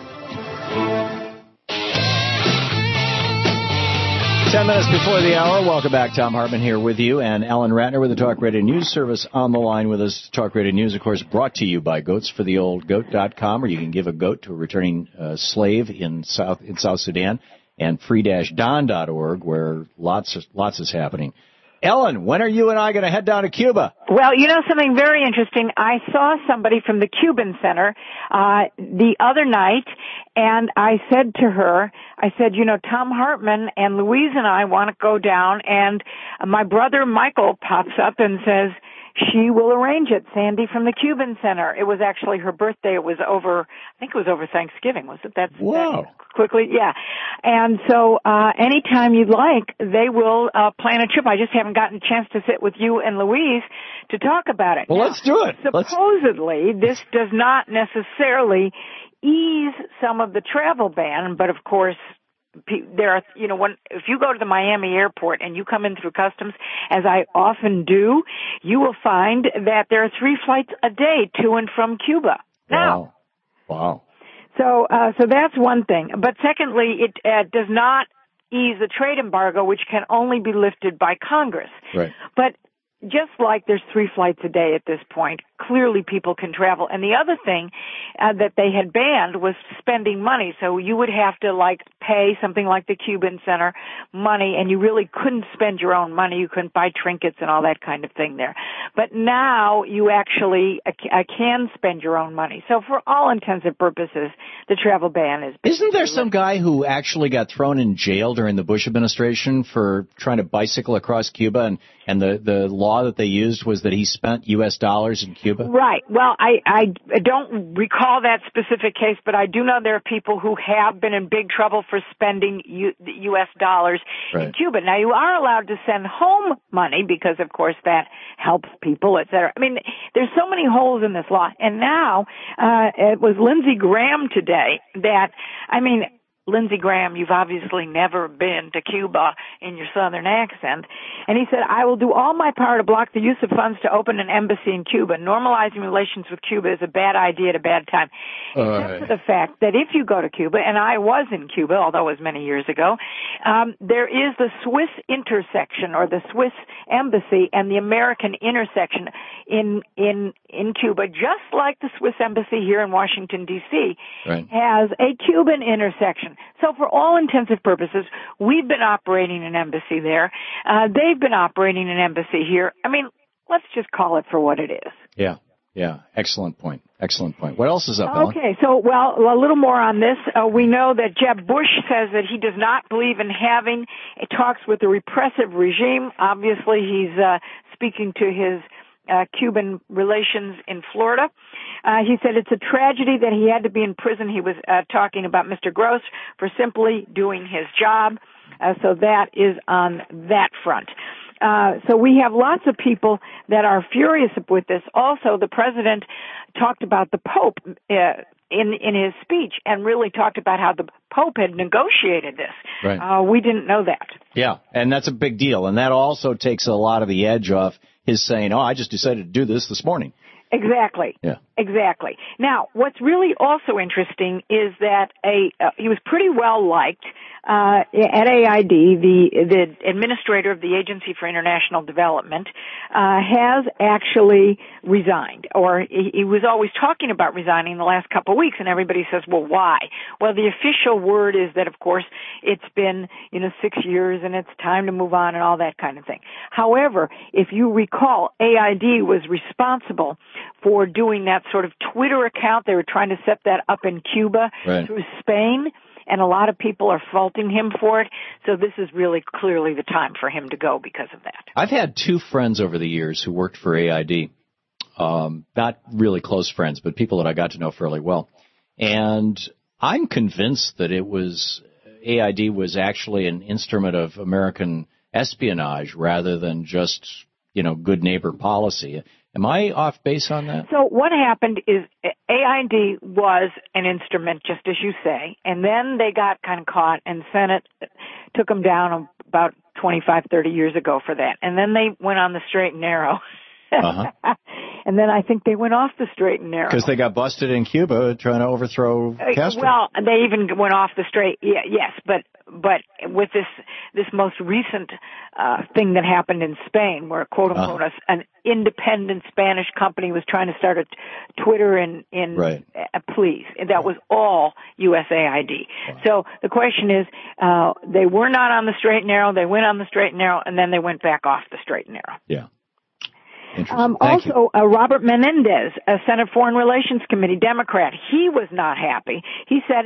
10 minutes before the hour. Welcome back. Tom Hartman here with you and Ellen Ratner with the Talk Radio News Service on the line with us. Talk Radio News, of course, brought to you by goatsfortheoldgoat.com, where you can give a goat to a returning slave in South Sudan, and free-don.org, where lots is happening. Ellen, when are you and I going to head down to Cuba? Well, something very interesting. I saw somebody from the Cuban Center the other night, and I said to her, Tom Hartman and Louise and I want to go down, and my brother Michael pops up and says, she will arrange it, Sandy from the Cuban Center. It was actually her birthday. It was over Thanksgiving, was it? Wow. Quickly, yeah. And so, anytime you'd like, they will plan a trip. I just haven't gotten a chance to sit with you and Louise to talk about it. Well, let's do it. Supposedly, this does not necessarily ease some of the travel ban, but of course, there are, if you go to the Miami airport and you come in through customs, as I often do, you will find that there are 3 flights a day to and from Cuba. Now. Wow. So that's one thing. But secondly, it does not ease the trade embargo, which can only be lifted by Congress. Right. But just like there's 3 flights a day at this point, clearly people can travel. And the other thing that they had banned was spending money. So you would have to pay something like the Cuban Center money, and you really couldn't spend your own money. You couldn't buy trinkets and all that kind of thing there. But now you actually can spend your own money. So for all intents and purposes, the travel ban is... Isn't there some guy who actually got thrown in jail during the Bush administration for trying to bicycle across Cuba, and the law that they used was that he spent U.S. dollars in Cuba? Right. Well, I don't recall that specific case, but I do know there are people who have been in big trouble for spending U.S. dollars in Cuba. Now, you are allowed to send home money because, of course, that helps people, et cetera. I mean, there's so many holes in this law. And now it was Lindsey Graham today that, Lindsey Graham, you've obviously never been to Cuba in your southern accent. And he said, I will do all my power to block the use of funds to open an embassy in Cuba. Normalizing relations with Cuba is a bad idea at a bad time. Except for the fact that if you go to Cuba, and I was in Cuba, although it was many years ago, there is the Swiss intersection, or the Swiss embassy and the American intersection in Cuba, just like the Swiss embassy here in Washington, D.C., has a Cuban intersection. So for all intensive purposes, we've been operating an embassy there. They've been operating an embassy here. I mean, let's just call it for what it is. Yeah. Excellent point. What else is up, Ellen? Okay, so, well, a little more on this. We know that Jeb Bush says that he does not believe in having talks with the repressive regime. Obviously, he's speaking to his Cuban relations in Florida. He said it's a tragedy that he had to be in prison. He was talking about Mr. Gross for simply doing his job. So that is on that front. So we have lots of people that are furious with this. Also, the president talked about the Pope in his speech and really talked about how the Pope had negotiated this. Right. We didn't know that. Yeah, and that's a big deal. And that also takes a lot of the edge off his saying, I just decided to do this morning. Exactly. Yeah. Exactly. Now, what's really also interesting is that he was pretty well liked at AID. The administrator of the Agency for International Development has actually resigned, or he was always talking about resigning the last couple of weeks, and everybody says, well, why? Well, the official word is that, of course, it's been 6 years and it's time to move on and all that kind of thing. However, if you recall, AID was responsible for doing that sort of Twitter account. They were trying to set that up in Cuba through Spain, and a lot of people are faulting him for it. So this is really clearly the time for him to go because of that. I've had two friends over the years who worked for AID, not really close friends, but people that I got to know fairly well. And I'm convinced that AID was actually an instrument of American espionage rather than just, good neighbor policy. Am I off base on that? So what happened is AID was an instrument, just as you say, and then they got kind of caught, and Senate took them down about 25, 30 years ago for that. And then they went on the straight and narrow. And then I think they went off the straight and narrow. Because they got busted in Cuba trying to overthrow Castro. Well, they even went off the straight, yes, but with this most recent thing that happened in Spain, where quote unquote an independent Spanish company was trying to start a Twitter in please, that was all USAID. Wow. So the question is, they were not on the straight and narrow. They went on the straight and narrow, and then they went back off the straight and narrow. Yeah. Also, Robert Menendez, a Senate Foreign Relations Committee Democrat, he was not happy. He said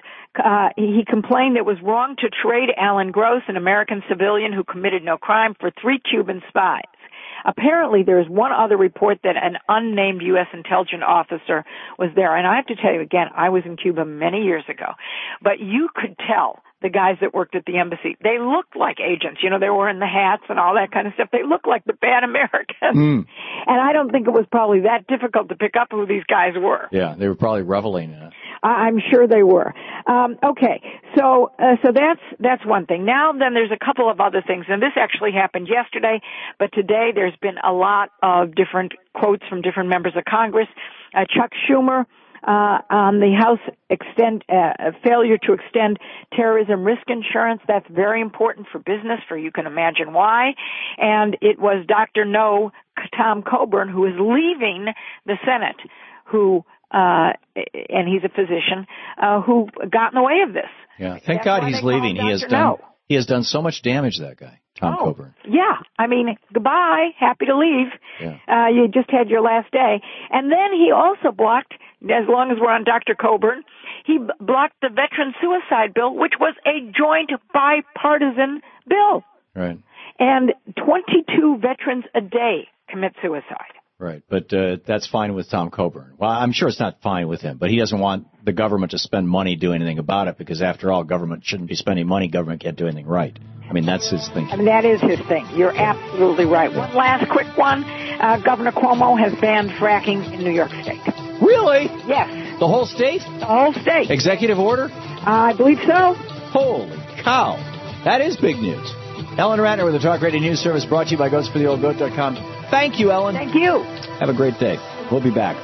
he complained it was wrong to trade Alan Gross, an American civilian who committed no crime, for 3 Cuban spies. Apparently, there is one other report that an unnamed U.S. intelligence officer was there. And I have to tell you again, I was in Cuba many years ago, but you could tell the guys that worked at the embassy, they looked like agents. They were wearing the hats and all that kind of stuff. They looked like the bad Americans. And I don't think it was probably that difficult to pick up who these guys were. Yeah, they were probably reveling in it. I'm sure they were. Okay, so that's one thing. Now then, there's a couple of other things, and this actually happened yesterday, but today there's been a lot of different quotes from different members of Congress. Chuck Schumer on the House failure to extend terrorism risk insurance. That's very important for business, for you can imagine why. And it was Dr. No, Tom Coburn, who is leaving the Senate, who and he's a physician, who got in the way of this. Yeah, thank God he's leaving. He has done so much damage, that guy, Tom Coburn. Yeah, I mean, goodbye, happy to leave. Yeah. You just had your last day. And then he also blocked, as long as we're on Dr. Coburn, he blocked the veteran suicide bill, which was a joint bipartisan bill. Right. And 22 veterans a day commit suicide. Right, but that's fine with Tom Coburn. Well, I'm sure it's not fine with him, but he doesn't want the government to spend money doing anything about it, because after all, government shouldn't be spending money. Government can't do anything right. I mean, that's his thing. I mean, that is his thing. You're absolutely right. One last quick one. Governor Cuomo has banned fracking in New York State. Really? Yes. The whole state? The whole state. Executive order? I believe so. Holy cow. That is big news. Ellen Ratner with the Talk Radio News Service, brought to you by GoatsForTheOldGoat.com. Thank you, Ellen. Thank you. Have a great day. We'll be back.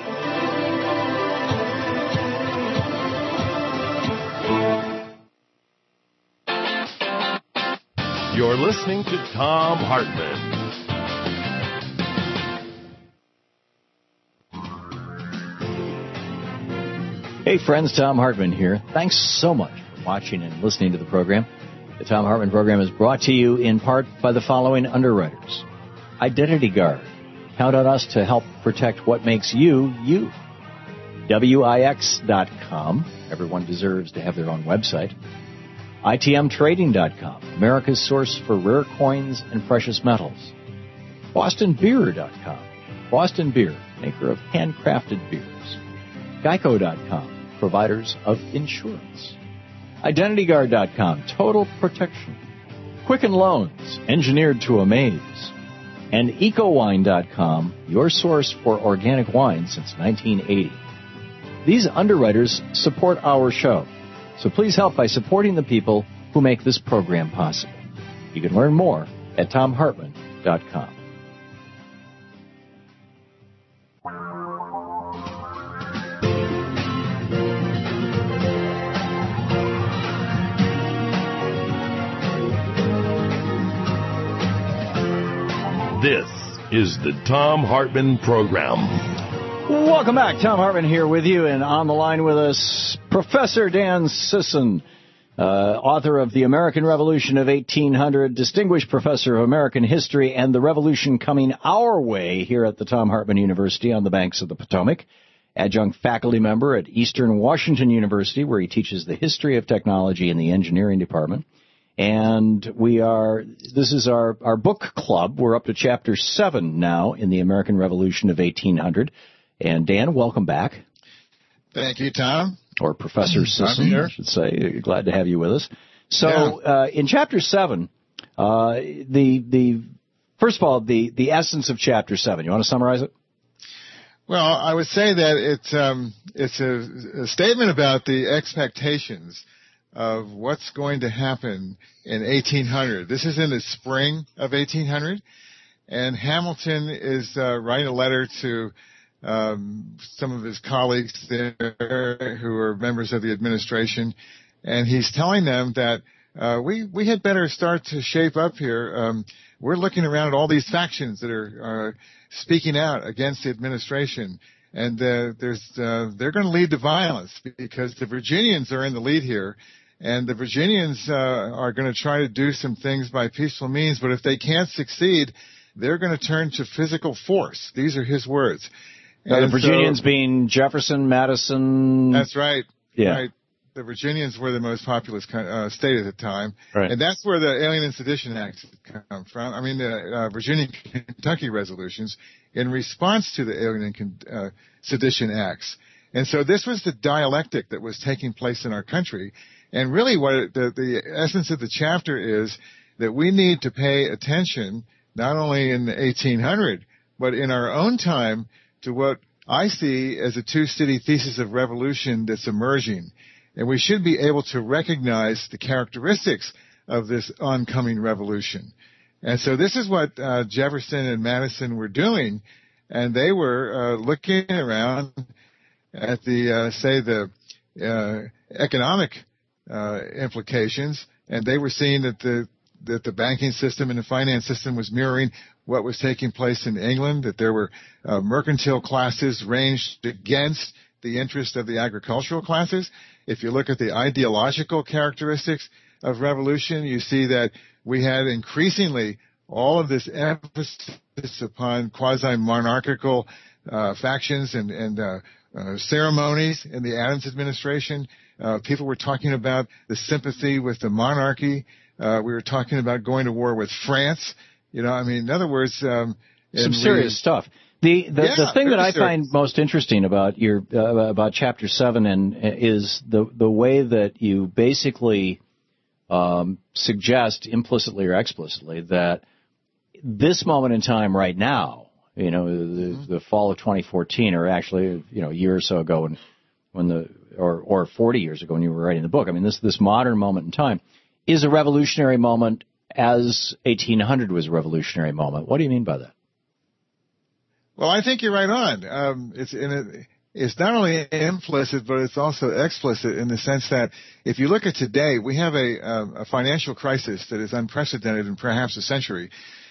You're listening to Thom Hartmann. Hey friends, Thom Hartmann here. Thanks so much for watching and listening to the program. The Thom Hartmann program is brought to you in part by the following underwriters. Identity Guard. Count on us to help protect what makes you, you. WIX.com. Everyone deserves to have their own website. ITMTrading.com. America's source for rare coins and precious metals. BostonBeer.com. Boston Beer, maker of handcrafted beers. Geico.com. Providers of insurance. IdentityGuard.com, total protection. Quicken Loans, engineered to amaze. And EcoWine.com, your source for organic wine since 1980. These underwriters support our show, so please help by supporting the people who make this program possible. You can learn more at TomHartmann.com. This is the Thom Hartmann Program. Welcome back. Thom Hartmann here with you, and on the line with us, Professor Dan Sisson, author of The American Revolution of 1800, distinguished professor of American history and the revolution coming our way here at the Thom Hartmann University on the banks of the Potomac, adjunct faculty member at Eastern Washington University, where he teaches the history of technology in the engineering department. And this is our book club. We're up to Chapter 7 now in The American Revolution of 1800. And Dan, welcome back. Thank you, Tom. Or Professor Sisson, I should say. Glad to have you with us. So in Chapter 7, first of all, the essence of Chapter 7. You want to summarize it? Well, I would say that it's a statement about the expectations of what's going to happen in 1800. This is in the spring of 1800, and Hamilton is writing a letter to some of his colleagues there who are members of the administration, and he's telling them that we had better start to shape up here. We're looking around at all these factions that are speaking out against the administration, and they're going to lead to violence because the Virginians are in the lead here. And the Virginians are going to try to do some things by peaceful means, but if they can't succeed, they're going to turn to physical force. These are his words. Now, the Virginians being Jefferson, Madison. That's right. Yeah. Right. The Virginians were the most populous state at the time. Right. And that's where the Alien and Sedition Act come from. I mean, the Virginia-Kentucky resolutions in response to the Alien and Sedition Acts. And so this was the dialectic that was taking place in our country. And really what the essence of the chapter is that we need to pay attention, not only in 1800, but in our own time, to what I see as a two-city thesis of revolution that's emerging. And we should be able to recognize the characteristics of this oncoming revolution. And so this is what Jefferson and Madison were doing, and they were looking around at the economic implications, and they were seeing that the banking system and the finance system was mirroring what was taking place in England, that there were mercantile classes ranged against the interest of the agricultural classes. If you look at the ideological characteristics of revolution, you see that we had increasingly all of this emphasis upon quasi-monarchical factions and ceremonies in the Adams administration. People were talking about the sympathy with the monarchy. We were talking about going to war with France. You know, I mean, in other words, some serious stuff. The thing that I find most interesting about about Chapter 7 is the way that you basically suggest implicitly or explicitly that this moment in time right now, you know, the fall of 2014, or actually, you know, a year or so ago when or 40 years ago when you were writing the book. I mean, this modern moment in time is a revolutionary moment as 1800 was a revolutionary moment. What do you mean by that? Well, I think you're right on. It's not only implicit, but it's also explicit in the sense that if you look at today, we have a financial crisis that is unprecedented in perhaps a century.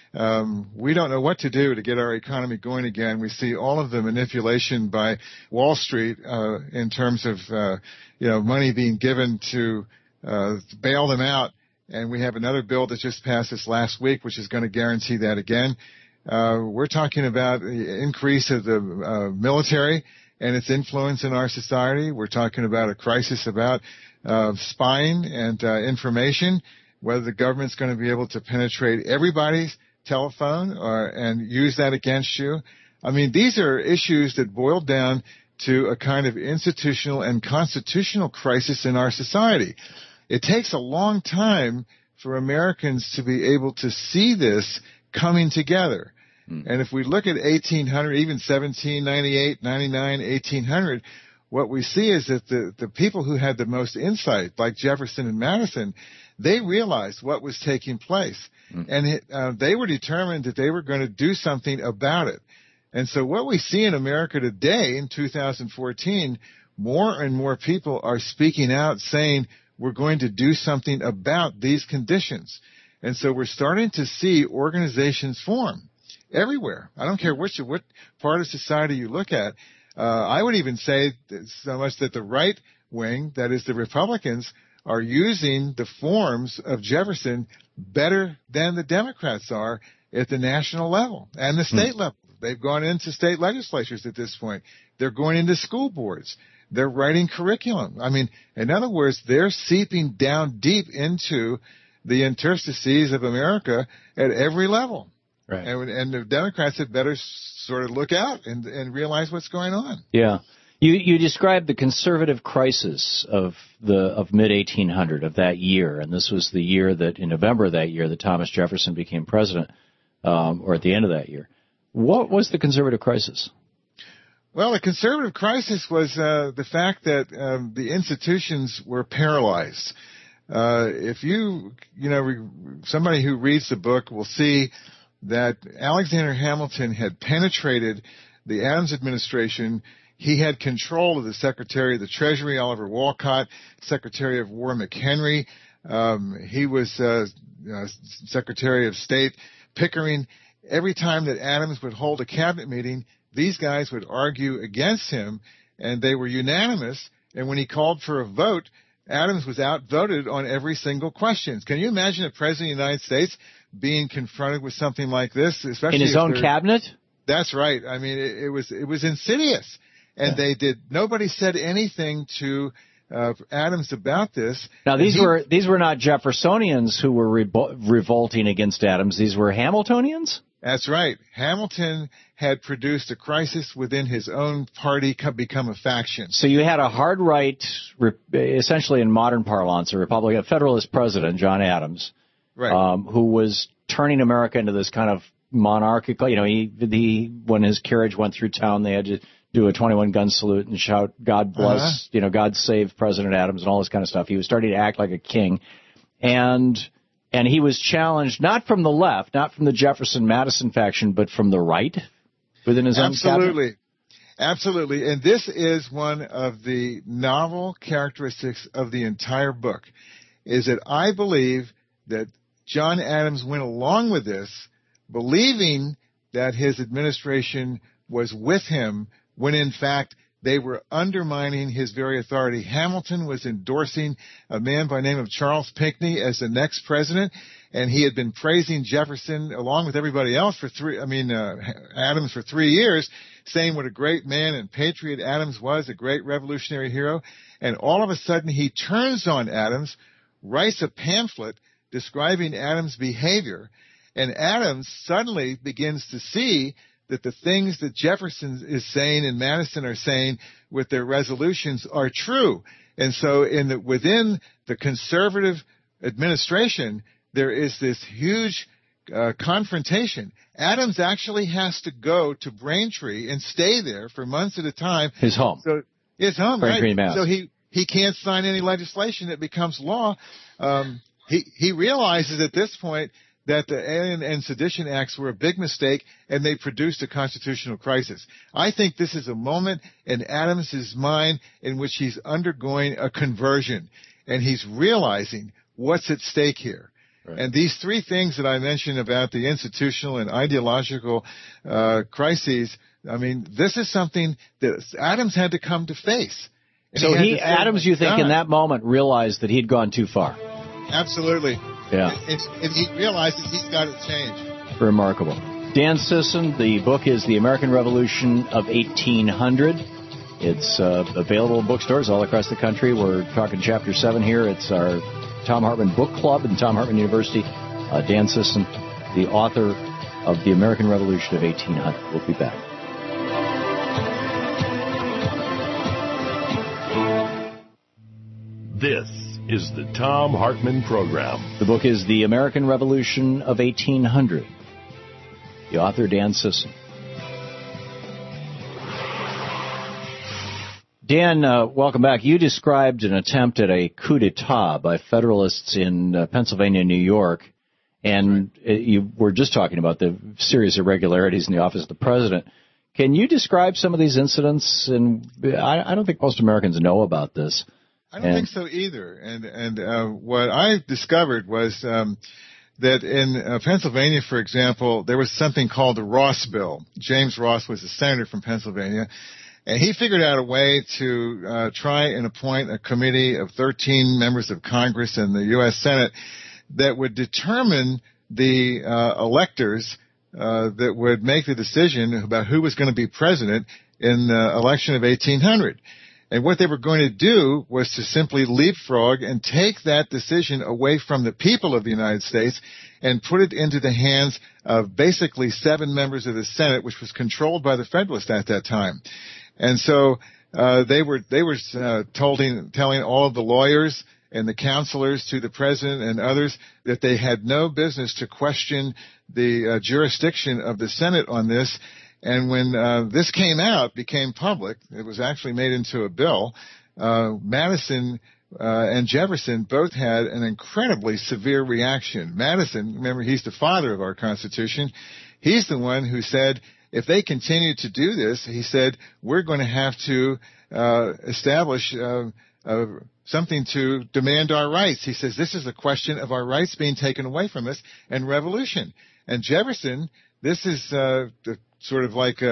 We don't know what to do to get our economy going again. We see all of the manipulation by Wall Street in terms of money being given to bail them out. And we have another bill that just passed this last week, which is going to guarantee that again. We're talking about the increase of the military and its influence in our society. We're talking about a crisis about spying and information, whether the government's going to be able to penetrate everybody's telephone and use that against you. I mean, these are issues that boil down to a kind of institutional and constitutional crisis in our society. It takes a long time for Americans to be able to see this coming together. And if we look at 1800, even 1798, 99, 1800, what we see is that the people who had the most insight, like Jefferson and Madison, they realized what was taking place. And they were determined that they were going to do something about it. And so what we see in America today in 2014, more and more people are speaking out saying, we're going to do something about these conditions. And so we're starting to see organizations form everywhere. I don't care what part of society you look at. I would even say so much that the right wing, that is the Republicans, are using the forms of Jefferson better than the Democrats are at the national level and the state level. They've gone into state legislatures at this point. They're going into school boards. They're writing curriculum. I mean, in other words, they're seeping down deep into the interstices of America at every level. Right. And the Democrats had better sort of look out and realize what's going on. Yeah. You described the conservative crisis of mid-1800, of that year, and this was the year that, in November of that year, that Thomas Jefferson became president, or at the end of that year. What was the conservative crisis? Well, the conservative crisis was the fact that the institutions were paralyzed. If somebody who reads the book will see that Alexander Hamilton had penetrated the Adams administration. He had control of the Secretary of the Treasury, Oliver Wolcott, Secretary of War, McHenry. He was Secretary of State, Pickering. Every time that Adams would hold a cabinet meeting, these guys would argue against him, and they were unanimous. And when he called for a vote, Adams was outvoted on every single question. Can you imagine a president of the United States being confronted with something like this, especially in his own cabinet? That's right. I mean, it was insidious, and nobody said anything to Adams about this. Now these were not Jeffersonians who were revolting against Adams. These were Hamiltonians? That's right. Hamilton had produced a crisis within his own party, become a faction. So you had a hard right, essentially in modern parlance, a Republican, a Federalist president, John Adams, right, who was turning America into this kind of monarchical. You know, he when his carriage went through town, they had to do a 21-gun salute and shout, "God bless," God save President Adams, and all this kind of stuff. He was starting to act like a king, and he was challenged not from the left, not from the Jefferson-Madison faction, but from the right within his own cabinet. Absolutely. And this is one of the novel characteristics of the entire book, is that I believe that John Adams went along with this, believing that his administration was with him, when in fact they were undermining his very authority. Hamilton was endorsing a man by the name of Charles Pinckney as the next president, and he had been praising Jefferson along with everybody else Adams for 3 years, saying what a great man and patriot Adams was, a great revolutionary hero. And all of a sudden he turns on Adams, writes a pamphlet describing Adams' behavior, and Adams suddenly begins to see that the things that Jefferson is saying and Madison are saying with their resolutions are true. And so within the conservative administration, there is this huge confrontation. Adams actually has to go to Braintree and stay there for months at a time. His home. So It's home, Frank right? Green Mass. So he can't sign any legislation that becomes law. He realizes at this point that the Alien and Sedition Acts were a big mistake, and they produced a constitutional crisis. I think this is a moment in Adams' mind in which he's undergoing a conversion, and he's realizing what's at stake here. Right. And these three things that I mentioned about the institutional and ideological crises, I mean, this is something that Adams had to come to face. So Adams, you think, in that moment realized that he'd gone too far? Absolutely. Yeah. And he realized that he's got to change. Remarkable. Dan Sisson, the book is The American Revolution of 1800. It's available in bookstores all across the country. We're talking Chapter 7 here. It's our Thom Hartmann Book Club in Thom Hartmann University. Dan Sisson, the author of The American Revolution of 1800. We'll be back. This is the Thom Hartmann Program. The book is The American Revolution of 1800. The author, Dan Sisson. Dan, welcome back. You described an attempt at a coup d'etat by Federalists in Pennsylvania and New York, and you were just talking about the serious irregularities in the office of the president. Can you describe some of these incidents? And I don't think most Americans know about this. I don't think so either. And what I discovered was that in Pennsylvania, for example, there was something called the Ross Bill. James Ross was a senator from Pennsylvania, and he figured out a way to try and appoint a committee of 13 members of Congress and the U.S. Senate that would determine the electors that would make the decision about who was going to be president in the election of 1800. And what they were going to do was to simply leapfrog and take that decision away from the people of the United States and put it into the hands of basically 7 members of the Senate, which was controlled by the Federalists at that time. And so they were telling all of the lawyers and the counselors to the president and others that they had no business to question the jurisdiction of the Senate on this. And when this became public, it was actually made into a bill, Madison and Jefferson both had an incredibly severe reaction. Madison, remember, he's the father of our Constitution. He's the one who said, if they continue to do this, he said, we're going to have to establish something to demand our rights. He says, this is a question of our rights being taken away from us and revolution. And Jefferson, this is sort of like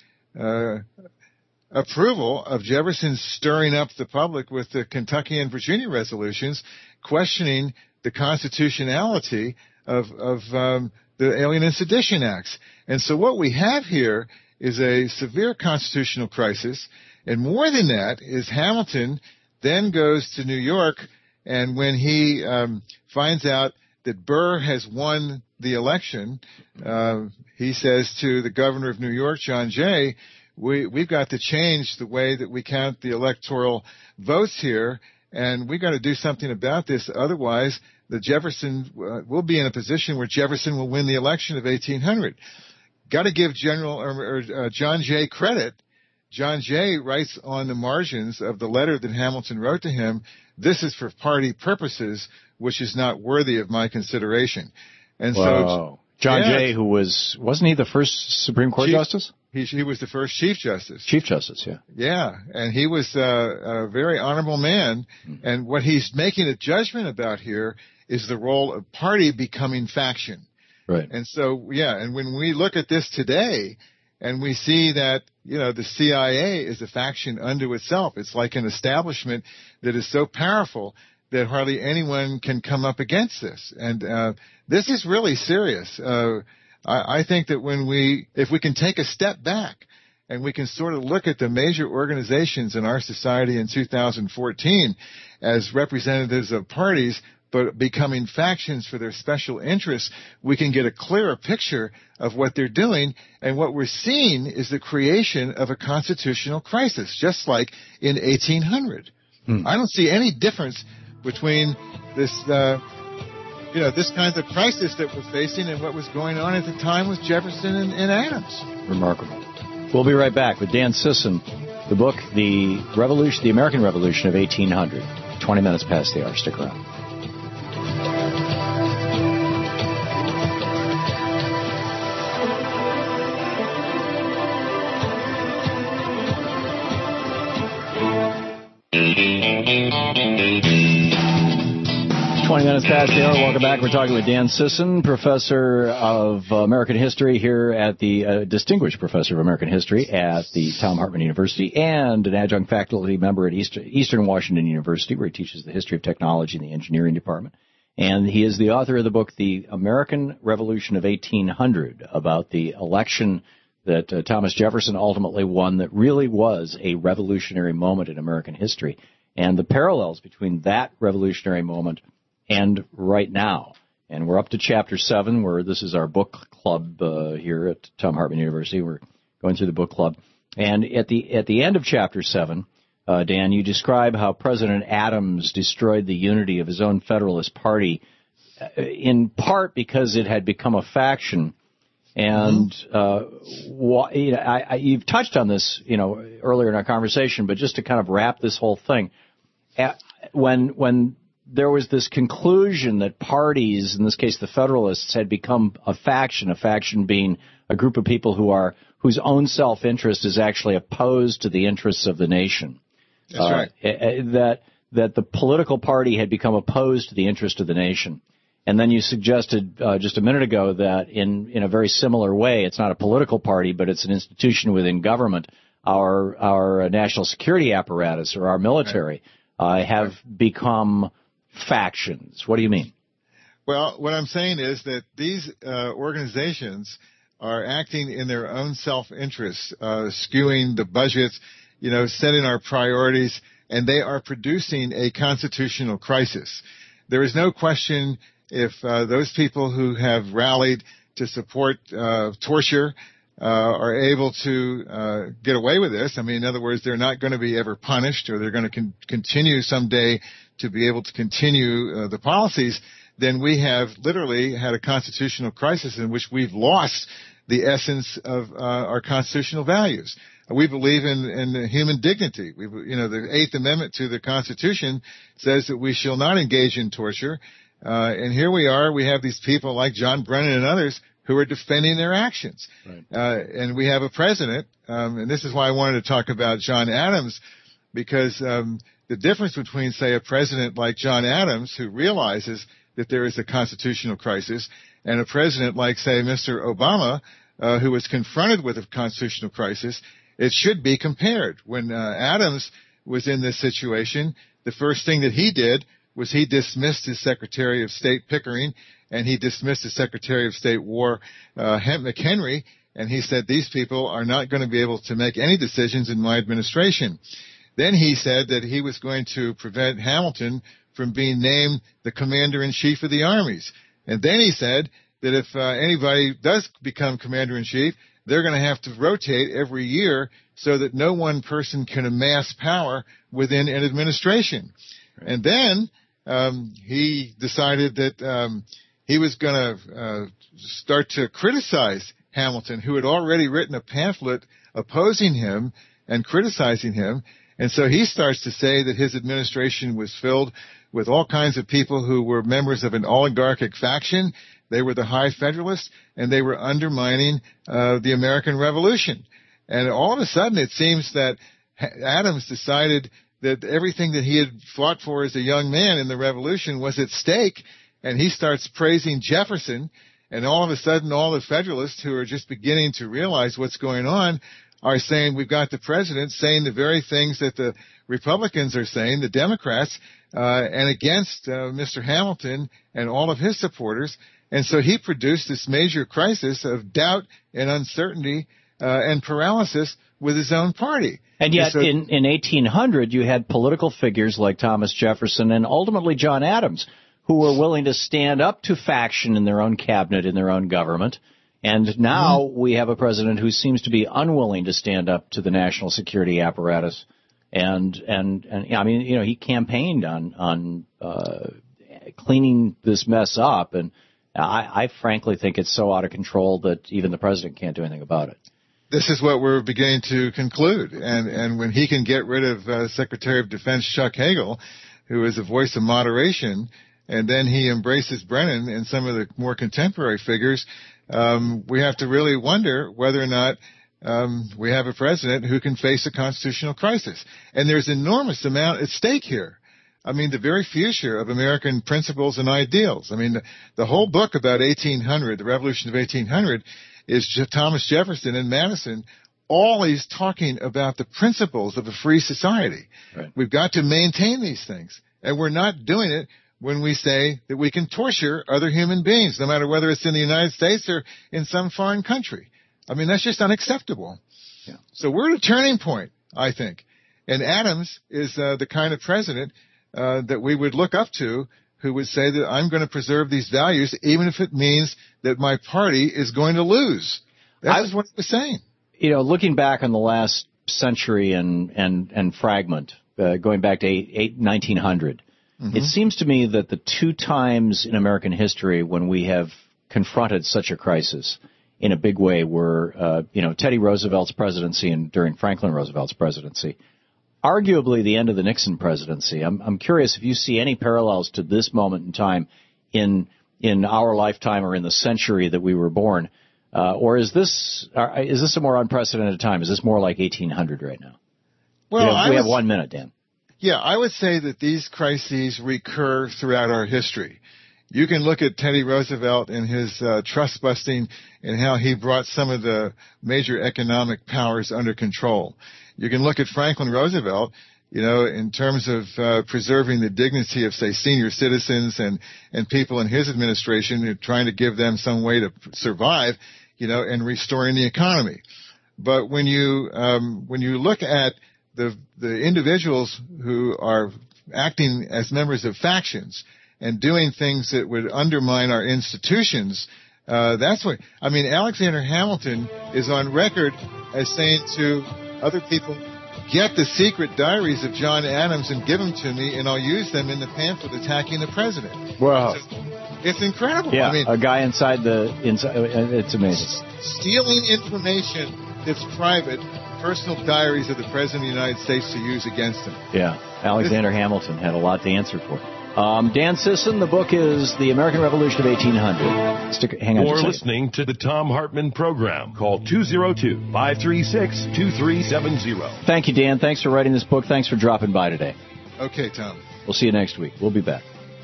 approval of Jefferson stirring up the public with the Kentucky and Virginia resolutions, questioning the constitutionality of the Alien and Sedition Acts. And so what we have here is a severe constitutional crisis, and more than that is Hamilton then goes to New York, and when he finds out that Burr has won the election, he says to the governor of New York, John Jay, we've got to change the way that we count the electoral votes here, and we've got to do something about this. Otherwise, the Jefferson will be in a position where Jefferson will win the election of 1800. Got to give John Jay credit. John Jay writes on the margins of the letter that Hamilton wrote to him, this is for party purposes, which is not worthy of my consideration. And so John Jay, who wasn't he the first Supreme Court justice? He was the first Chief Justice. Chief Justice, yeah. Yeah, and he was a very honorable man. Mm-hmm. And what he's making a judgment about here is the role of party becoming faction. Right. And so, and when we look at this today and we see that, the CIA is a faction unto itself, it's like an establishment that is so powerful that hardly anyone can come up against this. And this is really serious. I think that if we can take a step back and we can sort of look at the major organizations in our society in 2014 as representatives of parties, but becoming factions for their special interests, we can get a clearer picture of what they're doing. And what we're seeing is the creation of a constitutional crisis, just like in 1800. I don't see any difference between this, this kind of crisis that we're facing and what was going on at the time with Jefferson and Adams. Remarkable. We'll be right back with Dan Sisson, The book, The American Revolution of 1800. 20 minutes past the hour. Stick around. Minutes past the hour. Welcome back. We're talking with Dan Sisson, professor of American history here at the distinguished professor of American history at the Thom Hartmann University, and an adjunct faculty member at Eastern Washington University, where he teaches the history of technology in the engineering department. And he is the author of the book, The American Revolution of 1800, about the election that Thomas Jefferson ultimately won, that really was a revolutionary moment in American history, and the parallels between that revolutionary moment and right now. And we're up to Chapter 7, where this is our book club here at Thom Hartmann University. We're going through the book club. And at the end of Chapter 7, Dan, you describe how President Adams destroyed the unity of his own Federalist Party, in part because it had become a faction. And you've touched on this, earlier in our conversation, but just to kind of wrap this whole thing, when there was this conclusion that parties, in this case the Federalists, had become a faction being a group of people whose own self-interest is actually opposed to the interests of the nation. That's right. That the political party had become opposed to the interest of the nation. And then you suggested just a minute ago that in a very similar way, it's not a political party, but it's an institution within government, our national security apparatus or our military have become factions. What do you mean? Well, what I'm saying is that these organizations are acting in their own self-interest, skewing the budgets, setting our priorities, and they are producing a constitutional crisis. There is no question if those people who have rallied to support torture are able to get away with this. I mean, in other words, they're not going to be ever punished, or they're going to continue someday to be able to continue the policies, then we have literally had a constitutional crisis in which we've lost the essence of our constitutional values. We believe in human dignity. The Eighth Amendment to the Constitution says that we shall not engage in torture. And here we are. We have these people like John Brennan and others who are defending their actions. Right. And we have a president, and this is why I wanted to talk about John Adams, because the difference between, say, a president like John Adams, who realizes that there is a constitutional crisis, and a president like, say, Mr. Obama, who was confronted with a constitutional crisis, it should be compared. When Adams was in this situation, the first thing that he did was he dismissed his Secretary of State Pickering, and he dismissed his Secretary of State War, McHenry, and he said, these people are not going to be able to make any decisions in my administration. Then he said that he was going to prevent Hamilton from being named the Commander-in-Chief of the armies. And then he said that if anybody does become Commander-in-Chief, they're going to have to rotate every year so that no one person can amass power within an administration. Right. And then he decided that he was going to start to criticize Hamilton, who had already written a pamphlet opposing him and criticizing him. And so he starts to say that his administration was filled with all kinds of people who were members of an oligarchic faction. They were the High Federalists, and they were undermining the American Revolution. And all of a sudden, it seems that Adams decided that everything that he had fought for as a young man in the Revolution was at stake, and he starts praising Jefferson. And all of a sudden, all the Federalists who are just beginning to realize what's going on are saying, we've got the president saying the very things that the Republicans are saying, the Democrats, and against Mr. Hamilton and all of his supporters. And so he produced this major crisis of doubt and uncertainty and paralysis with his own party. And yet, in 1800, you had political figures like Thomas Jefferson and ultimately John Adams, who were willing to stand up to faction in their own cabinet, in their own government. And now we have a president who seems to be unwilling to stand up to the national security apparatus. And I mean, he campaigned on cleaning this mess up. And I frankly think it's so out of control that even the president can't do anything about it. this is what we're beginning to conclude. And when he can get rid of Secretary of Defense Chuck Hagel, who is a voice of moderation, and then he embraces Brennan and some of the more contemporary figures, we have to really wonder whether or not we have a president who can face a constitutional crisis. And there's enormous amount at stake here. I mean, the very future of American principles and ideals. I mean, the whole book about 1800, the Revolution of 1800, is Thomas Jefferson and Madison always talking about the principles of a free society. Right. We've got to maintain these things. And we're not doing it when we say that we can torture other human beings, no matter whether it's in the United States or in some foreign country. I mean, that's just unacceptable. Yeah. So we're at a turning point, I think. And Adams is the kind of president that we would look up to, who would say that I'm going to preserve these values even if it means that my party is going to lose. That's what he was saying. You know, looking back on the last century and fragment, going back to 1900, it seems to me that the two times in American history when we have confronted such a crisis in a big way were, Teddy Roosevelt's presidency and during Franklin Roosevelt's presidency. Arguably the end of the Nixon presidency. I'm curious if you see any parallels to this moment in time in our lifetime or in the century that we were born, or is this a more unprecedented time? Is this more like 1800 right now? Well, we have 1 minute, Dan. Yeah, I would say that these crises recur throughout our history. You can look at Teddy Roosevelt and his trust busting and how he brought some of the major economic powers under control. You can look at Franklin Roosevelt, in terms of preserving the dignity of, say, senior citizens and people in his administration, trying to give them some way to survive, and restoring the economy. But when you look at the individuals who are acting as members of factions and doing things that would undermine our institutions, that's what, Alexander Hamilton is on record as saying to other people, get the secret diaries of John Adams and give them to me, and I'll use them in the pamphlet attacking the president. Wow. It's incredible. Yeah, a guy inside, it's amazing. Stealing information that's private, personal diaries of the President of the United States to use against him. Yeah, Alexander Hamilton had a lot to answer for. Dan Sisson, the book is The American Revolution of 1800. Hang on. You're listening to the Thom Hartmann Program. Call 202-536-2370. Thank you, Dan. Thanks for writing this book. Thanks for dropping by today. Okay, Tom. We'll see you next week. We'll be back.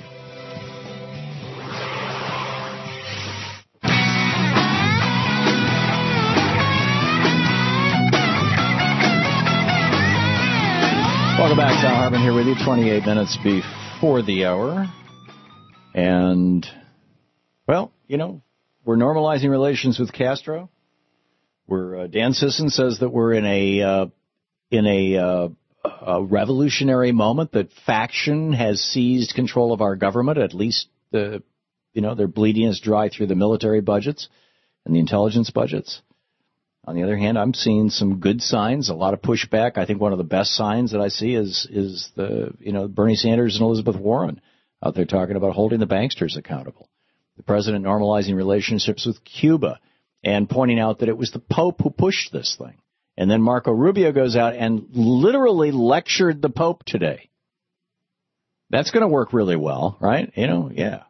Welcome back. Thom Hartmann here with you, 28 minutes before the hour. And, well, we're normalizing relations with Castro. Dan Sisson says that we're in a revolutionary moment, that faction has seized control of our government, at least they're bleeding us dry through the military budgets and the intelligence budgets. On the other hand, I'm seeing some good signs, a lot of pushback. I think one of the best signs that I see is the Bernie Sanders and Elizabeth Warren out there talking about holding the banksters accountable. The president normalizing relationships with Cuba and pointing out that it was the Pope who pushed this thing. And then Marco Rubio goes out and literally lectured the Pope today. That's going to work really well, right? Yeah.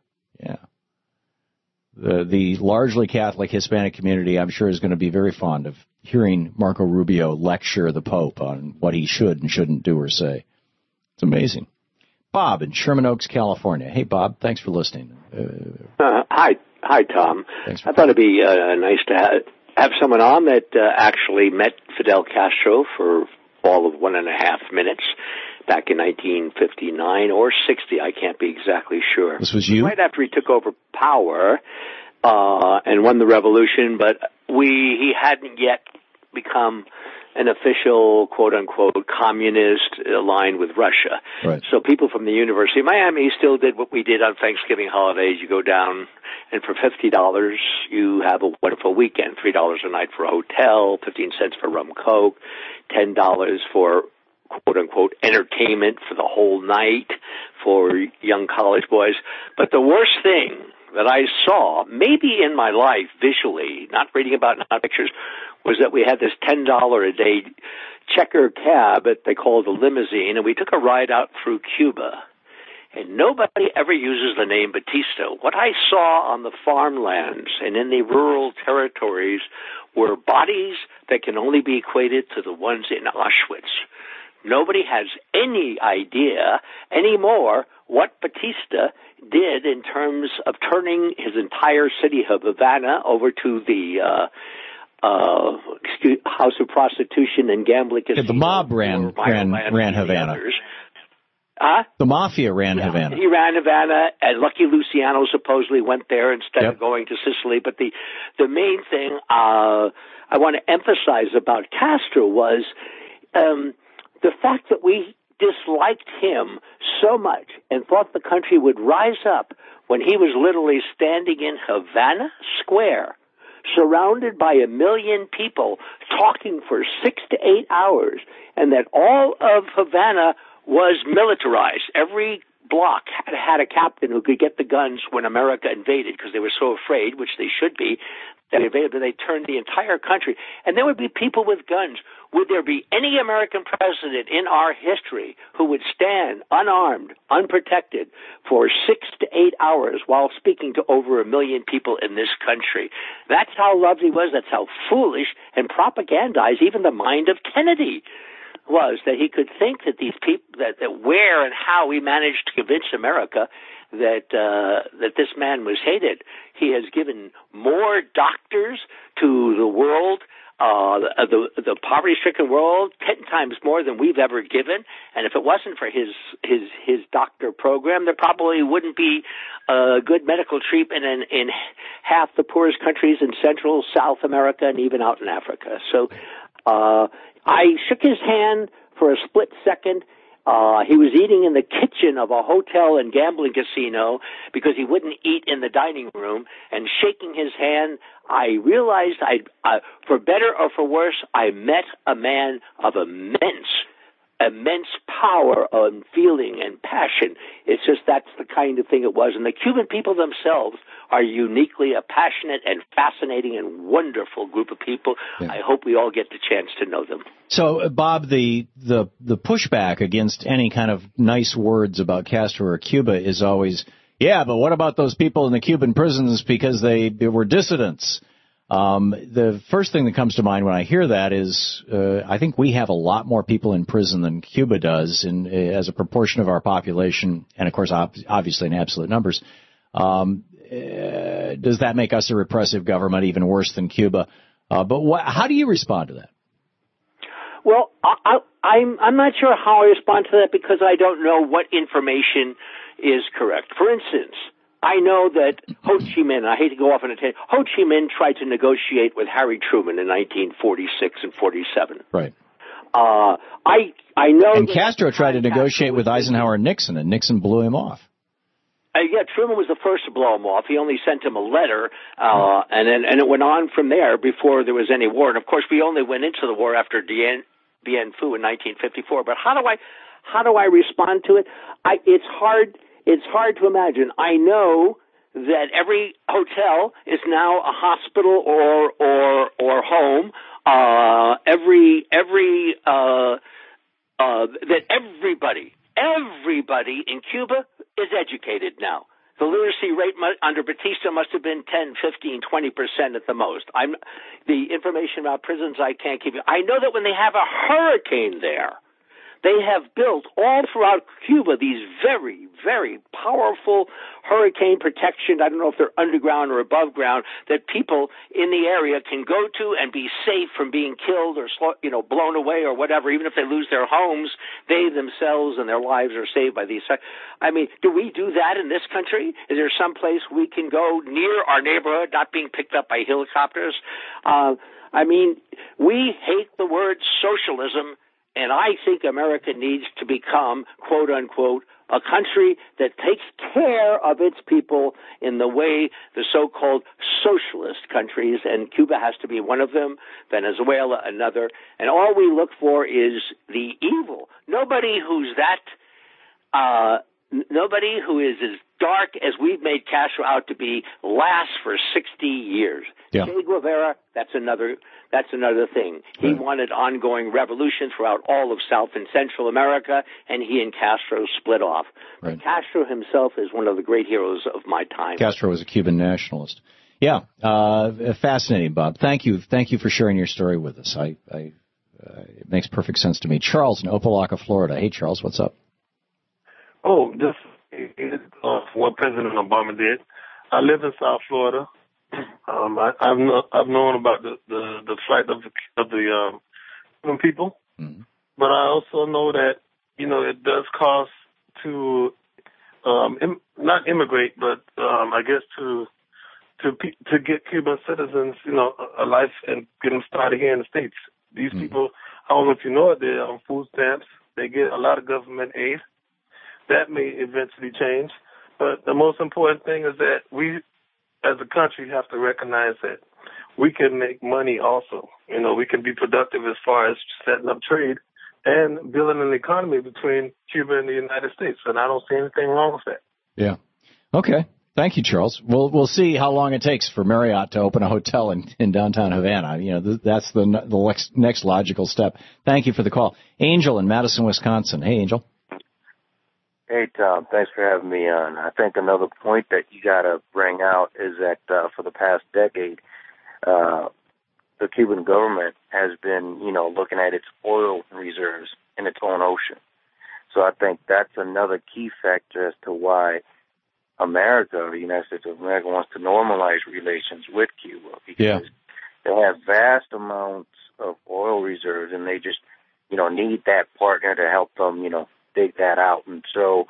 The largely Catholic Hispanic community, I'm sure, is going to be very fond of hearing Marco Rubio lecture the Pope on what he should and shouldn't do or say. It's amazing. Bob in Sherman Oaks, California. Hey, Bob, thanks for listening. Hi, Tom. I thought it'd be nice to have someone on that actually met Fidel Castro for all of 1.5 minutes back in 1959 or 60. I can't be exactly sure. This was you? Right after he took over power and won the revolution, but he hadn't yet become an official, quote-unquote, communist aligned with Russia. Right. So people from the University of Miami still did what we did on Thanksgiving holidays. You go down, and for $50, you have a wonderful weekend. $3 a night for a hotel, 15 cents for rum coke, $10 for quote-unquote entertainment for the whole night for young college boys. But the worst thing that I saw, maybe in my life visually, not reading about, not pictures, was that we had this $10 a day checker cab that they called a limousine, and we took a ride out through Cuba. And nobody ever uses the name Batista. What I saw on the farmlands and in the rural territories were bodies that can only be equated to the ones in Auschwitz. Nobody has any idea anymore what Batista did in terms of turning his entire city of Havana over to the house of prostitution and gambling casino. The mob ran Havana. The mafia ran Havana. He ran Havana, and Lucky Luciano supposedly went there instead of going to Sicily. But the main thing I want to emphasize about Castro was the fact that we disliked him so much and thought the country would rise up when he was literally standing in Havana Square, surrounded by 1 million people, talking for 6 to 8 hours, and that all of Havana was militarized. Every block had a captain who could get the guns when America invaded, because they were so afraid, which they should be, that they turned the entire country. And there would be people with guns. Would there be any American president in our history who would stand unarmed, unprotected, for 6 to 8 hours while speaking to over 1 million people in this country? That's how loved he was. That's how foolish and propagandized even the mind of Kennedy was, that he could think that these people, that where and how he managed to convince America that this man was hated. He has given more doctors to the world, the poverty-stricken world, 10 times more than we've ever given. And if it wasn't for his doctor program, there probably wouldn't be good medical treatment in half the poorest countries in Central, South America, and even out in Africa. So I shook his hand for a split second. He was eating in the kitchen of a hotel and gambling casino because he wouldn't eat in the dining room. And shaking his hand, I realized for better or for worse, I met a man of immense power and feeling and passion. It's just that's the kind of thing it was. And the Cuban people themselves are uniquely a passionate and fascinating and wonderful group of people. Yeah. I hope we all get the chance to know them. So, Bob, the pushback against any kind of nice words about Castro or Cuba is always, yeah, but what about those people in the Cuban prisons because they were dissidents? The first thing that comes to mind when I hear that is I think we have a lot more people in prison than Cuba does as a proportion of our population, and, of course, obviously in absolute numbers. Does that make us a repressive government even worse than Cuba? But how do you respond to that? Well, I'm not sure how I respond to that because I don't know what information is correct. For instance, I know that Ho Chi Minh, I hate to go off on a tangent, Ho Chi Minh tried to negotiate with Harry Truman in 1946 and 47. Right. I know. And Castro tried to negotiate with Eisenhower and Nixon Nixon blew him off. Yeah, Truman was the first to blow him off. He only sent him a letter, and it went on from there before there was any war. And of course, we only went into the war after Dien Phu in 1954. But how do I respond to it? It's hard to imagine. I know that every hotel is now a hospital or home. That everybody in Cuba is educated now. The literacy rate under Batista must have been 10, 15, 20% at the most. The information about prisons I can't give you. I know that when they have a hurricane there, they have built all throughout Cuba these very, very powerful hurricane protection. I don't know if they're underground or above ground, that people in the area can go to and be safe from being killed or blown away or whatever. Even if they lose their homes, they themselves and their lives are saved by these. I mean, do we do that in this country? Is there some place we can go near our neighborhood, not being picked up by helicopters? We hate the word socialism. And I think America needs to become, quote unquote, a country that takes care of its people in the way the so-called socialist countries, and Cuba has to be one of them, Venezuela another, and all we look for is the evil. Nobody who is as dark as we've made Castro out to be, lasts for 60 years. Yeah. Che Guevara, that's another thing. He wanted ongoing revolution throughout all of South and Central America, and he and Castro split off. Right. Castro himself is one of the great heroes of my time. Castro was a Cuban nationalist. Yeah, fascinating, Bob. Thank you for sharing your story with us. It makes perfect sense to me. Charles in Opelika, Florida. Hey, Charles, what's up? Oh, just what President Obama did. I live in South Florida. I've known about the flight of the Cuban people, but I also know that it does cost to not immigrate, but I guess to get Cuban citizens a life and get them started here in the States. These people, I don't know if you know it, they're on food stamps. They get a lot of government aid. That may eventually change. But the most important thing is that we, as a country, have to recognize that we can make money also. We can be productive as far as setting up trade and building an economy between Cuba and the United States. And I don't see anything wrong with that. Yeah. Okay. Thank you, Charles. We'll see how long it takes for Marriott to open a hotel in downtown Havana. That's the next logical step. Thank you for the call. Angel in Madison, Wisconsin. Hey, Angel. Hey, Tom. Thanks for having me on. I think another point that you got to bring out is that for the past decade, the Cuban government has been, looking at its oil reserves in its own ocean. So I think that's another key factor as to why America, the United States of America, wants to normalize relations with Cuba, because they have vast amounts of oil reserves, and they just, need that partner to help them, dig that out. And so,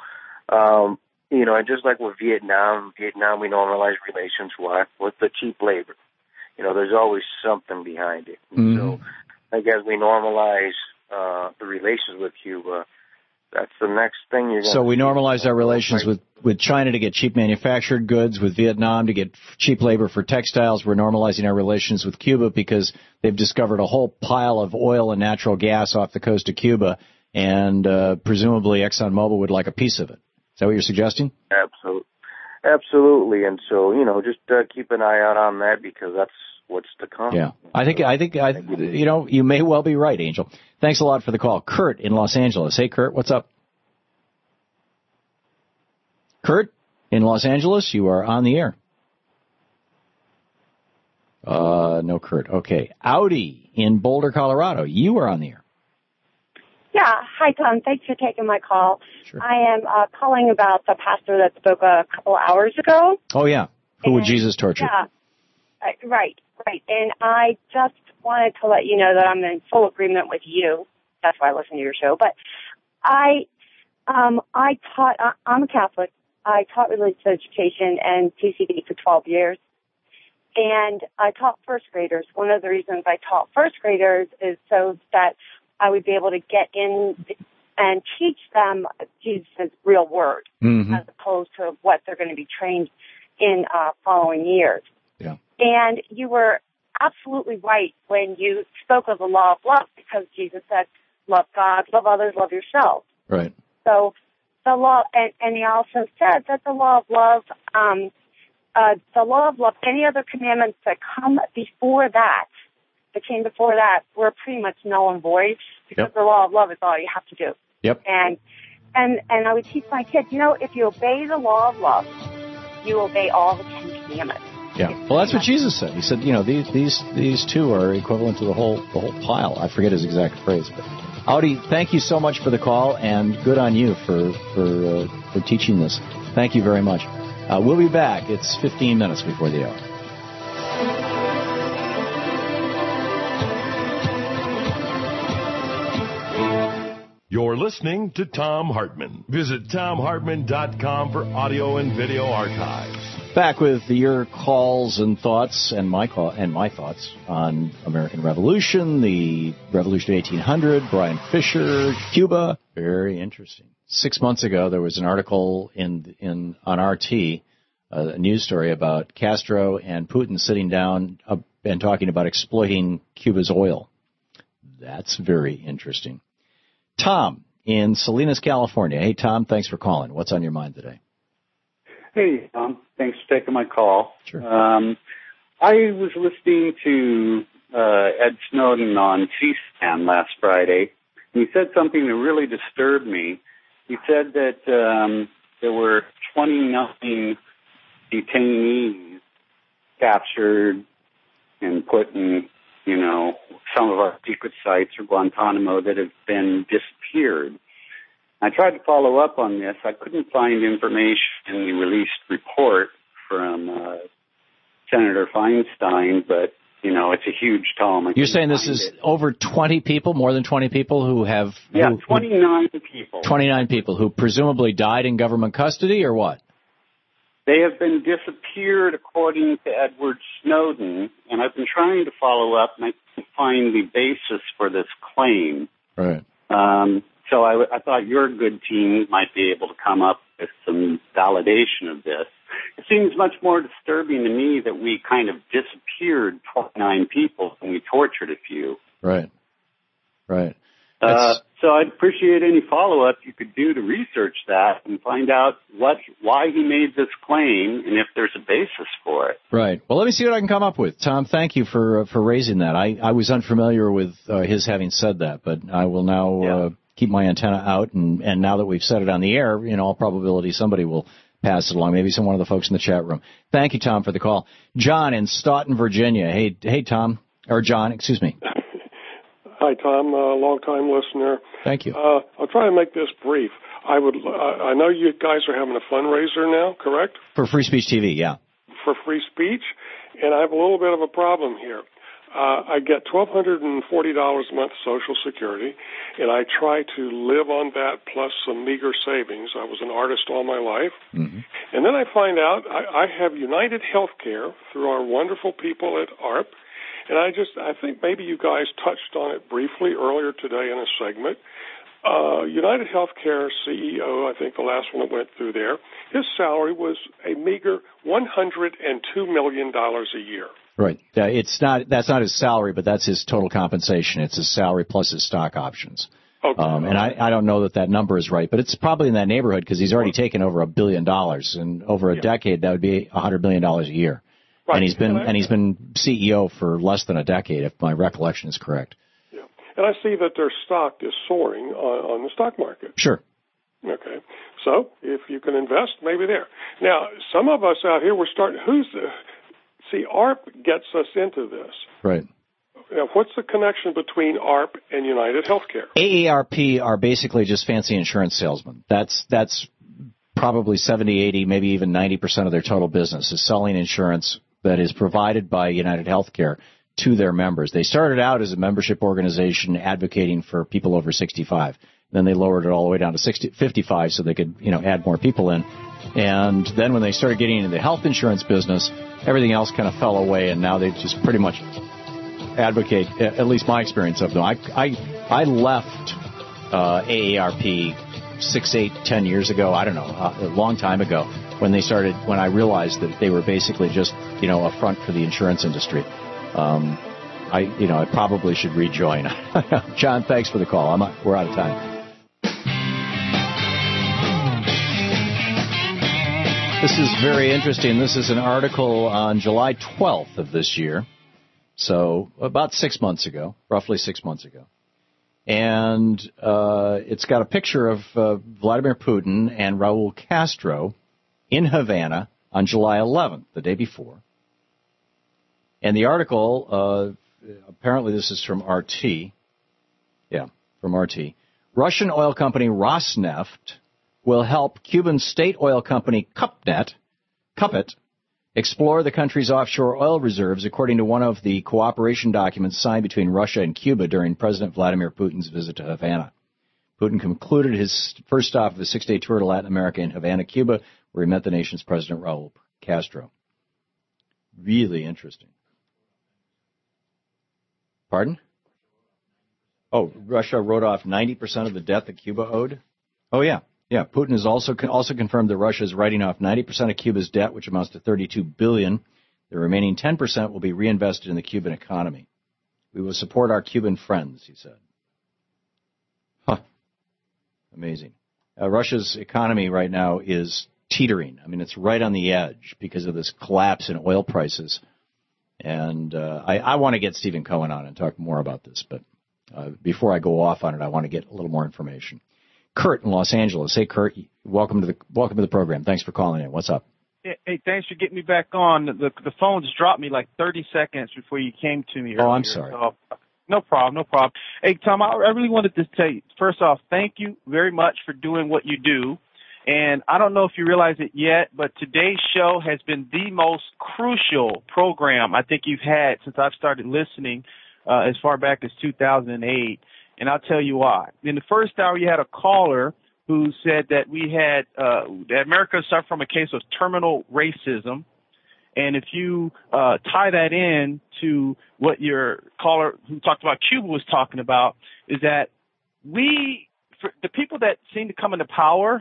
and just like with Vietnam, we normalize relations with the cheap labor. There's always something behind it. And so, I guess we normalize the relations with Cuba. That's the next thing you're going to So we normalize our relations with China to get cheap manufactured goods, with Vietnam to get cheap labor for textiles. We're normalizing our relations with Cuba because they've discovered a whole pile of oil and natural gas off the coast of Cuba, and presumably ExxonMobil would like a piece of it. Is that what you're suggesting? Absolutely. And so, just keep an eye out on that, because that's what's to come. Yeah. I think you may well be right, Angel. Thanks a lot for the call. Kurt in Los Angeles. Hey, Kurt, what's up? Kurt in Los Angeles, you are on the air. No, Kurt. Okay. Audi in Boulder, Colorado, you are on the air. Yeah. Hi, Tom. Thanks for taking my call. Sure. I am calling about the pastor that spoke a couple hours ago. Oh, yeah. Who would Jesus torture? Yeah. Right. And I just wanted to let you know that I'm in full agreement with you. That's why I listen to your show. But I'm a Catholic. I taught religious education and PCD for 12 years. And I taught first graders. One of the reasons I taught first graders is so that I would be able to get in and teach them Jesus' real word, as opposed to what they're going to be trained in following years. Yeah. And you were absolutely right when you spoke of the law of love, because Jesus said, love God, love others, love yourself. Right. So the law, and he also said that the law of love, any other commandments that come before that, came before that, were pretty much null and void, because the law of love is all you have to do. Yep. And I would teach my kids, if you obey the law of love, you obey all the 10 commandments. Yeah. Well, that's what Jesus said. He said, these two are equivalent to the whole pile. I forget his exact phrase, but Audi, thank you so much for the call, and good on you for teaching this. Thank you very much. We'll be back. It's 15 minutes before the hour. You're listening to Thom Hartmann. Visit ThomHartmann.com for audio and video archives. Back with your calls and thoughts, and my thoughts on American Revolution, the Revolution of 1800, Brian Fisher, Cuba. Very interesting. 6 months ago, there was an article on RT, a news story about Castro and Putin sitting down and talking about exploiting Cuba's oil. That's very interesting. Tom in Salinas, California. Hey, Tom, thanks for calling. What's on your mind today? Hey, thanks for taking my call. Sure. I was listening to Ed Snowden on C-SPAN last Friday, and he said something that really disturbed me. He said that there were 29 detainees captured and put in, some of our secret sites or Guantanamo that have been disappeared. I tried to follow up on this. I couldn't find information in the released report from Senator Feinstein, but, it's a huge tome. You're saying this is over 20 people, more than 20 people who have... Yeah, 29 people. 29 people who presumably died in government custody, or what? They have been disappeared according to Edward Snowden, and I've been trying to follow up, and I can't find the basis for this claim. Right. So I thought your good team might be able to come up with some validation of this. It seems much more disturbing to me that we kind of disappeared 29 people and we tortured a few. Right. Right. So I'd appreciate any follow-up you could do to research that and find out why he made this claim and if there's a basis for it. Right. Well, let me see what I can come up with. Tom, thank you for raising that. I was unfamiliar with his having said that, but I will now keep my antenna out, and now that we've said it on the air, in all probability somebody will pass it along, maybe one of the folks in the chat room. Thank you, Tom, for the call. John in Staunton, Virginia. Hey, Tom, or John, excuse me. Hi, Tom, long-time listener. Thank you. I'll try and make this brief. I know you guys are having a fundraiser now, correct? For Free Speech TV, yeah. For free speech, and I have a little bit of a problem here. I get $1,240 a month Social Security, and I try to live on that plus some meager savings. I was an artist all my life. Mm-hmm. And then I find out I have United Healthcare through our wonderful people at ARP, and I think maybe you guys touched on it briefly earlier today in a segment. United Healthcare CEO, I think the last one that went through there, his salary was a meager $102 million a year. Right. That's not his salary, but that's his total compensation. It's his salary plus his stock options. Okay. And I don't know that number is right, but it's probably in that neighborhood because he's already taken over $1 billion, and over a decade that would be $100 million a year. Right. And he's been CEO for less than a decade, if my recollection is correct. Yeah. And I see that their stock is soaring on the stock market. Sure. Okay. So if you can invest, maybe there. Now, some of us out here, we're starting. See, ARP gets us into this. Right. Now, what's the connection between ARP and United Healthcare? AARP are basically just fancy insurance salesmen. That's probably 70, 80, maybe even 90% of their total business is selling insurance that is provided by United Healthcare to their members. They started out as a membership organization advocating for people over 65. Then they lowered it all the way down to 55 so they could, add more people in. And then when they started getting into the health insurance business, everything else kind of fell away, and now they just pretty much advocate, at least my experience of them. I left AARP 6, 8, 10 years ago, I don't know, a long time ago, when I realized that they were basically just, a front for the insurance industry. I probably should rejoin. John, thanks for the call. We're out of time. This is very interesting. This is an article on July 12th of this year, so about 6 months ago, roughly 6 months ago. And it's got a picture of Vladimir Putin and Raul Castro in Havana on July 11th, the day before. And the article, apparently this is from RT. Yeah, from RT. Russian oil company Rosneft will help Cuban state oil company Cuppet explore the country's offshore oil reserves, according to one of the cooperation documents signed between Russia and Cuba during President Vladimir Putin's visit to Havana. Putin concluded his first stop of a 6-day tour to Latin America in Havana, Cuba, where he met the nation's President Raul Castro. Really interesting. Pardon? Oh, Russia wrote off 90% of the debt that Cuba owed? Oh, yeah. Yeah, Putin has also confirmed that Russia is writing off 90% of Cuba's debt, which amounts to $32 billion. The remaining 10% will be reinvested in the Cuban economy. We will support our Cuban friends, he said. Huh. Amazing. Russia's economy right now is teetering. I mean, it's right on the edge because of this collapse in oil prices. And I want to get Stephen Cohen on and talk more about this, but before I go off on it, I want to get a little more information. Kurt in Los Angeles. Hey, Kurt, welcome to the program. Thanks for calling in. What's up? Hey, thanks for getting me back on. The phone just dropped me like 30 seconds before you came to me earlier. Oh, I'm sorry. So, no problem. Hey, Tom, I really wanted to tell you, first off, thank you very much for doing what you do. And I don't know if you realize it yet, but today's show has been the most crucial program I think you've had since I've started listening as far back as 2008. And I'll tell you why. In the first hour, you had a caller who said that we had that America suffered from a case of terminal racism. And if you tie that in to what your caller who talked about Cuba was talking about, is that for the people that seem to come into power,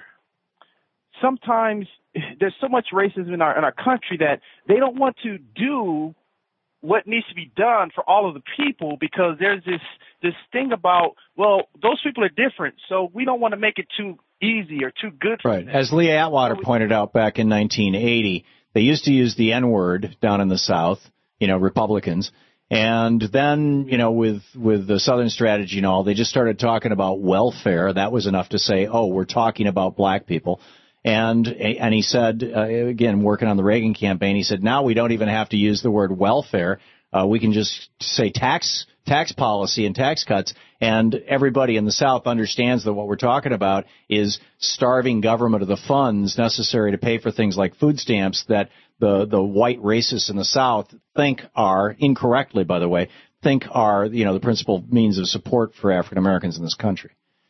sometimes there's so much racism in our country that they don't want to do what needs to be done for all of the people because there's this thing about, well, those people are different, so we don't want to make it too easy or too good for them. As Lee Atwater pointed out back in 1980, they used to use the N-word down in the South, Republicans. And then, with the Southern strategy and all, they just started talking about welfare. That was enough to say, oh, we're talking about black people. And he said, again, working on the Reagan campaign, he said, now we don't even have to use the word welfare. We can just say tax policy and tax cuts, and everybody in the South understands that what we're talking about is starving government of the funds necessary to pay for things like food stamps that the white racists in the South think are, incorrectly, by the way, the principal means of support for African Americans in this country.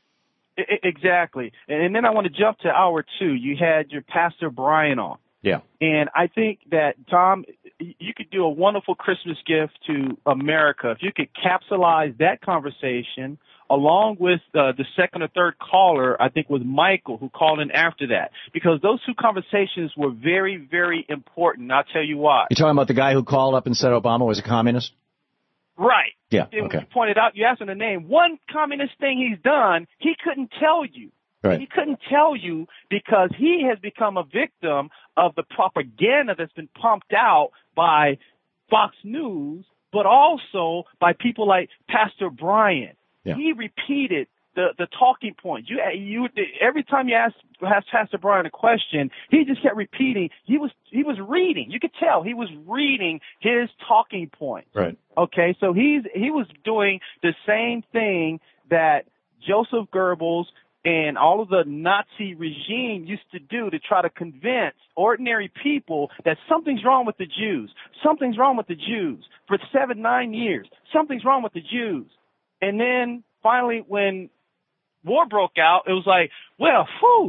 Exactly. And then I want to jump to hour 2. You had your Pastor Brian on. Yeah. And I think that, Tom, you could do a wonderful Christmas gift to America if you could capsulize that conversation along with the second or third caller, I think was Michael, who called in after that. Because those two conversations were very, very important. I'll tell you why. You're talking about the guy who called up and said Obama was a communist? Right. Yeah, and okay. You pointed out, you asked him the name. One communist thing he's done, he couldn't tell you. Right. He couldn't tell you because he has become a victim of the propaganda that's been pumped out by Fox News, but also by people like Pastor Brian. Yeah. He repeated the talking points. You every time you asked Pastor Brian a question, he just kept repeating. He was reading. You could tell he was reading his talking points. Right. Okay, so he was doing the same thing that Joseph Goebbels and all of the Nazi regime used to do to try to convince ordinary people that something's wrong with the Jews. Something's wrong with the Jews. For 7-9 years, something's wrong with the Jews. And then finally, when war broke out, it was like, well,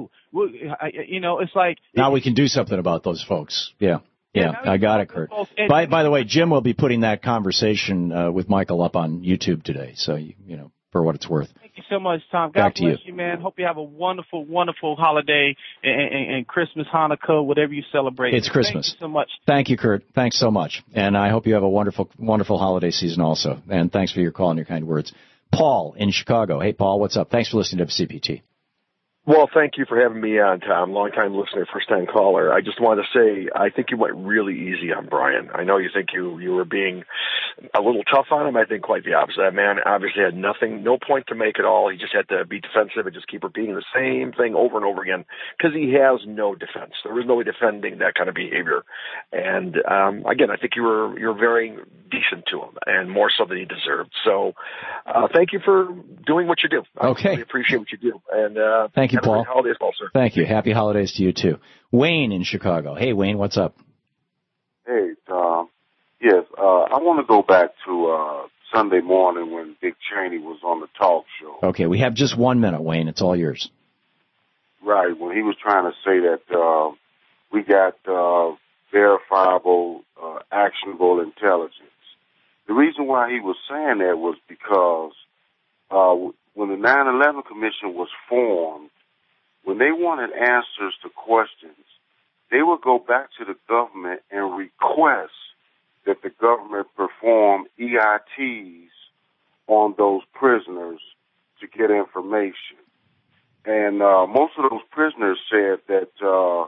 it's like... Now we can do something about those folks. Yeah, I got it, Kurt. By the way, Jim will be putting that conversation with Michael up on YouTube today, so, for what it's worth. Thank you so much, Tom. God bless you, man. Hope you have a wonderful, wonderful holiday and Christmas, Hanukkah, whatever you celebrate. It's Christmas. Thank you so much. Thank you, Kurt. Thanks so much. And I hope you have a wonderful, wonderful holiday season also. And thanks for your call and your kind words. Paul in Chicago. Hey, Paul, what's up? Thanks for listening to CPT. Well, thank you for having me on, Tom. Long-time listener, first-time caller. I just wanted to say I think you went really easy on Brian. I know you think you were being a little tough on him. I think quite the opposite. That man obviously had no point to make at all. He just had to be defensive and just keep repeating the same thing over and over again because he has no defense. There is no way defending that kind of behavior. And, again, I think you were very decent to him and more so than he deserved. So thank you for doing what you do. Okay. I really appreciate what you do. And thank you, Paul. Happy holidays, Paul, sir. Thank you. Happy holidays to you, too. Wayne in Chicago. Hey, Wayne, what's up? Hey, Tom. Yes, I want to go back to Sunday morning when Dick Cheney was on the talk show. Okay, we have just 1 minute, Wayne. It's all yours. Right, when he was trying to say that we got verifiable, actionable intelligence. The reason why he was saying that was because when the 9/11 Commission was formed, when they wanted answers to questions, they would go back to the government and request that the government perform EITs on those prisoners to get information. And most of those prisoners said that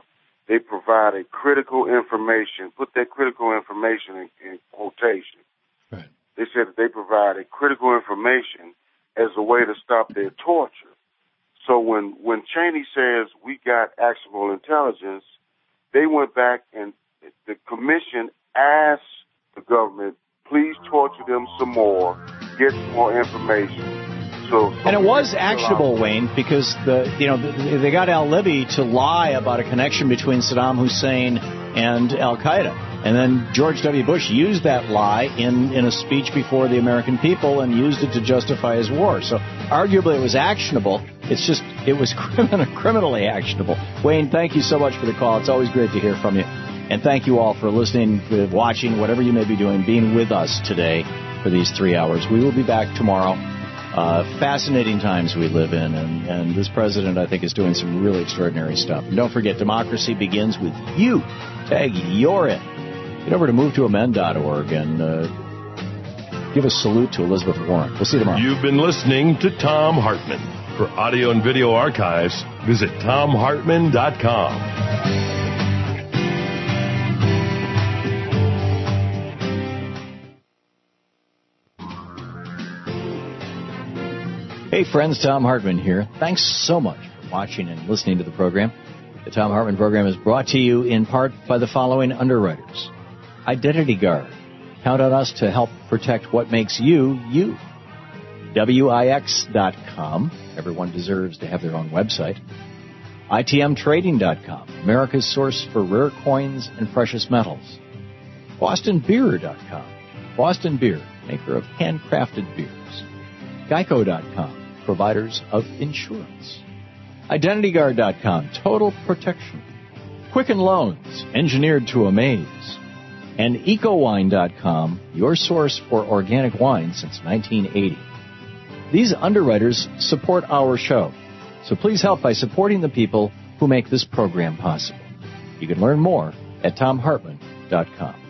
they provided critical information. Put that critical information in quotation. Right. They said that they provided critical information as a way to stop their torture. So when Cheney says we got actionable intelligence, they went back and the commission asked the government, please torture them some more, get some more information. And it was actionable, Wayne, because they got al-Libi to lie about a connection between Saddam Hussein and al-Qaeda. And then George W. Bush used that lie in a speech before the American people and used it to justify his war. So arguably it was actionable. It's just it was criminally actionable. Wayne, thank you so much for the call. It's always great to hear from you. And thank you all for listening, for watching, whatever you may be doing, being with us today for these 3 hours. We will be back tomorrow. Fascinating times we live in, and this president, I think, is doing some really extraordinary stuff. And don't forget, democracy begins with you. Tag you're in. Get over to movetoamend.org and give a salute to Elizabeth Warren. We'll see you tomorrow. You've been listening to Thom Hartmann. For audio and video archives, visit ThomHartmann.com. Hey friends, Thom Hartmann here. Thanks so much for watching and listening to the program. The Thom Hartmann program is brought to you in part by the following underwriters. Identity Guard. Count on us to help protect what makes you, you. WIX.com. Everyone deserves to have their own website. ITMTrading.com. America's source for rare coins and precious metals. BostonBeer.com. Boston Beer, maker of handcrafted beers. Geico.com. Providers of insurance. IdentityGuard.com. Total protection. Quicken Loans. Engineered to amaze. And EcoWine.com. Your source for organic wine since 1980. These underwriters support our show, so please help by supporting the people who make this program possible. You can learn more at ThomHartmann.com.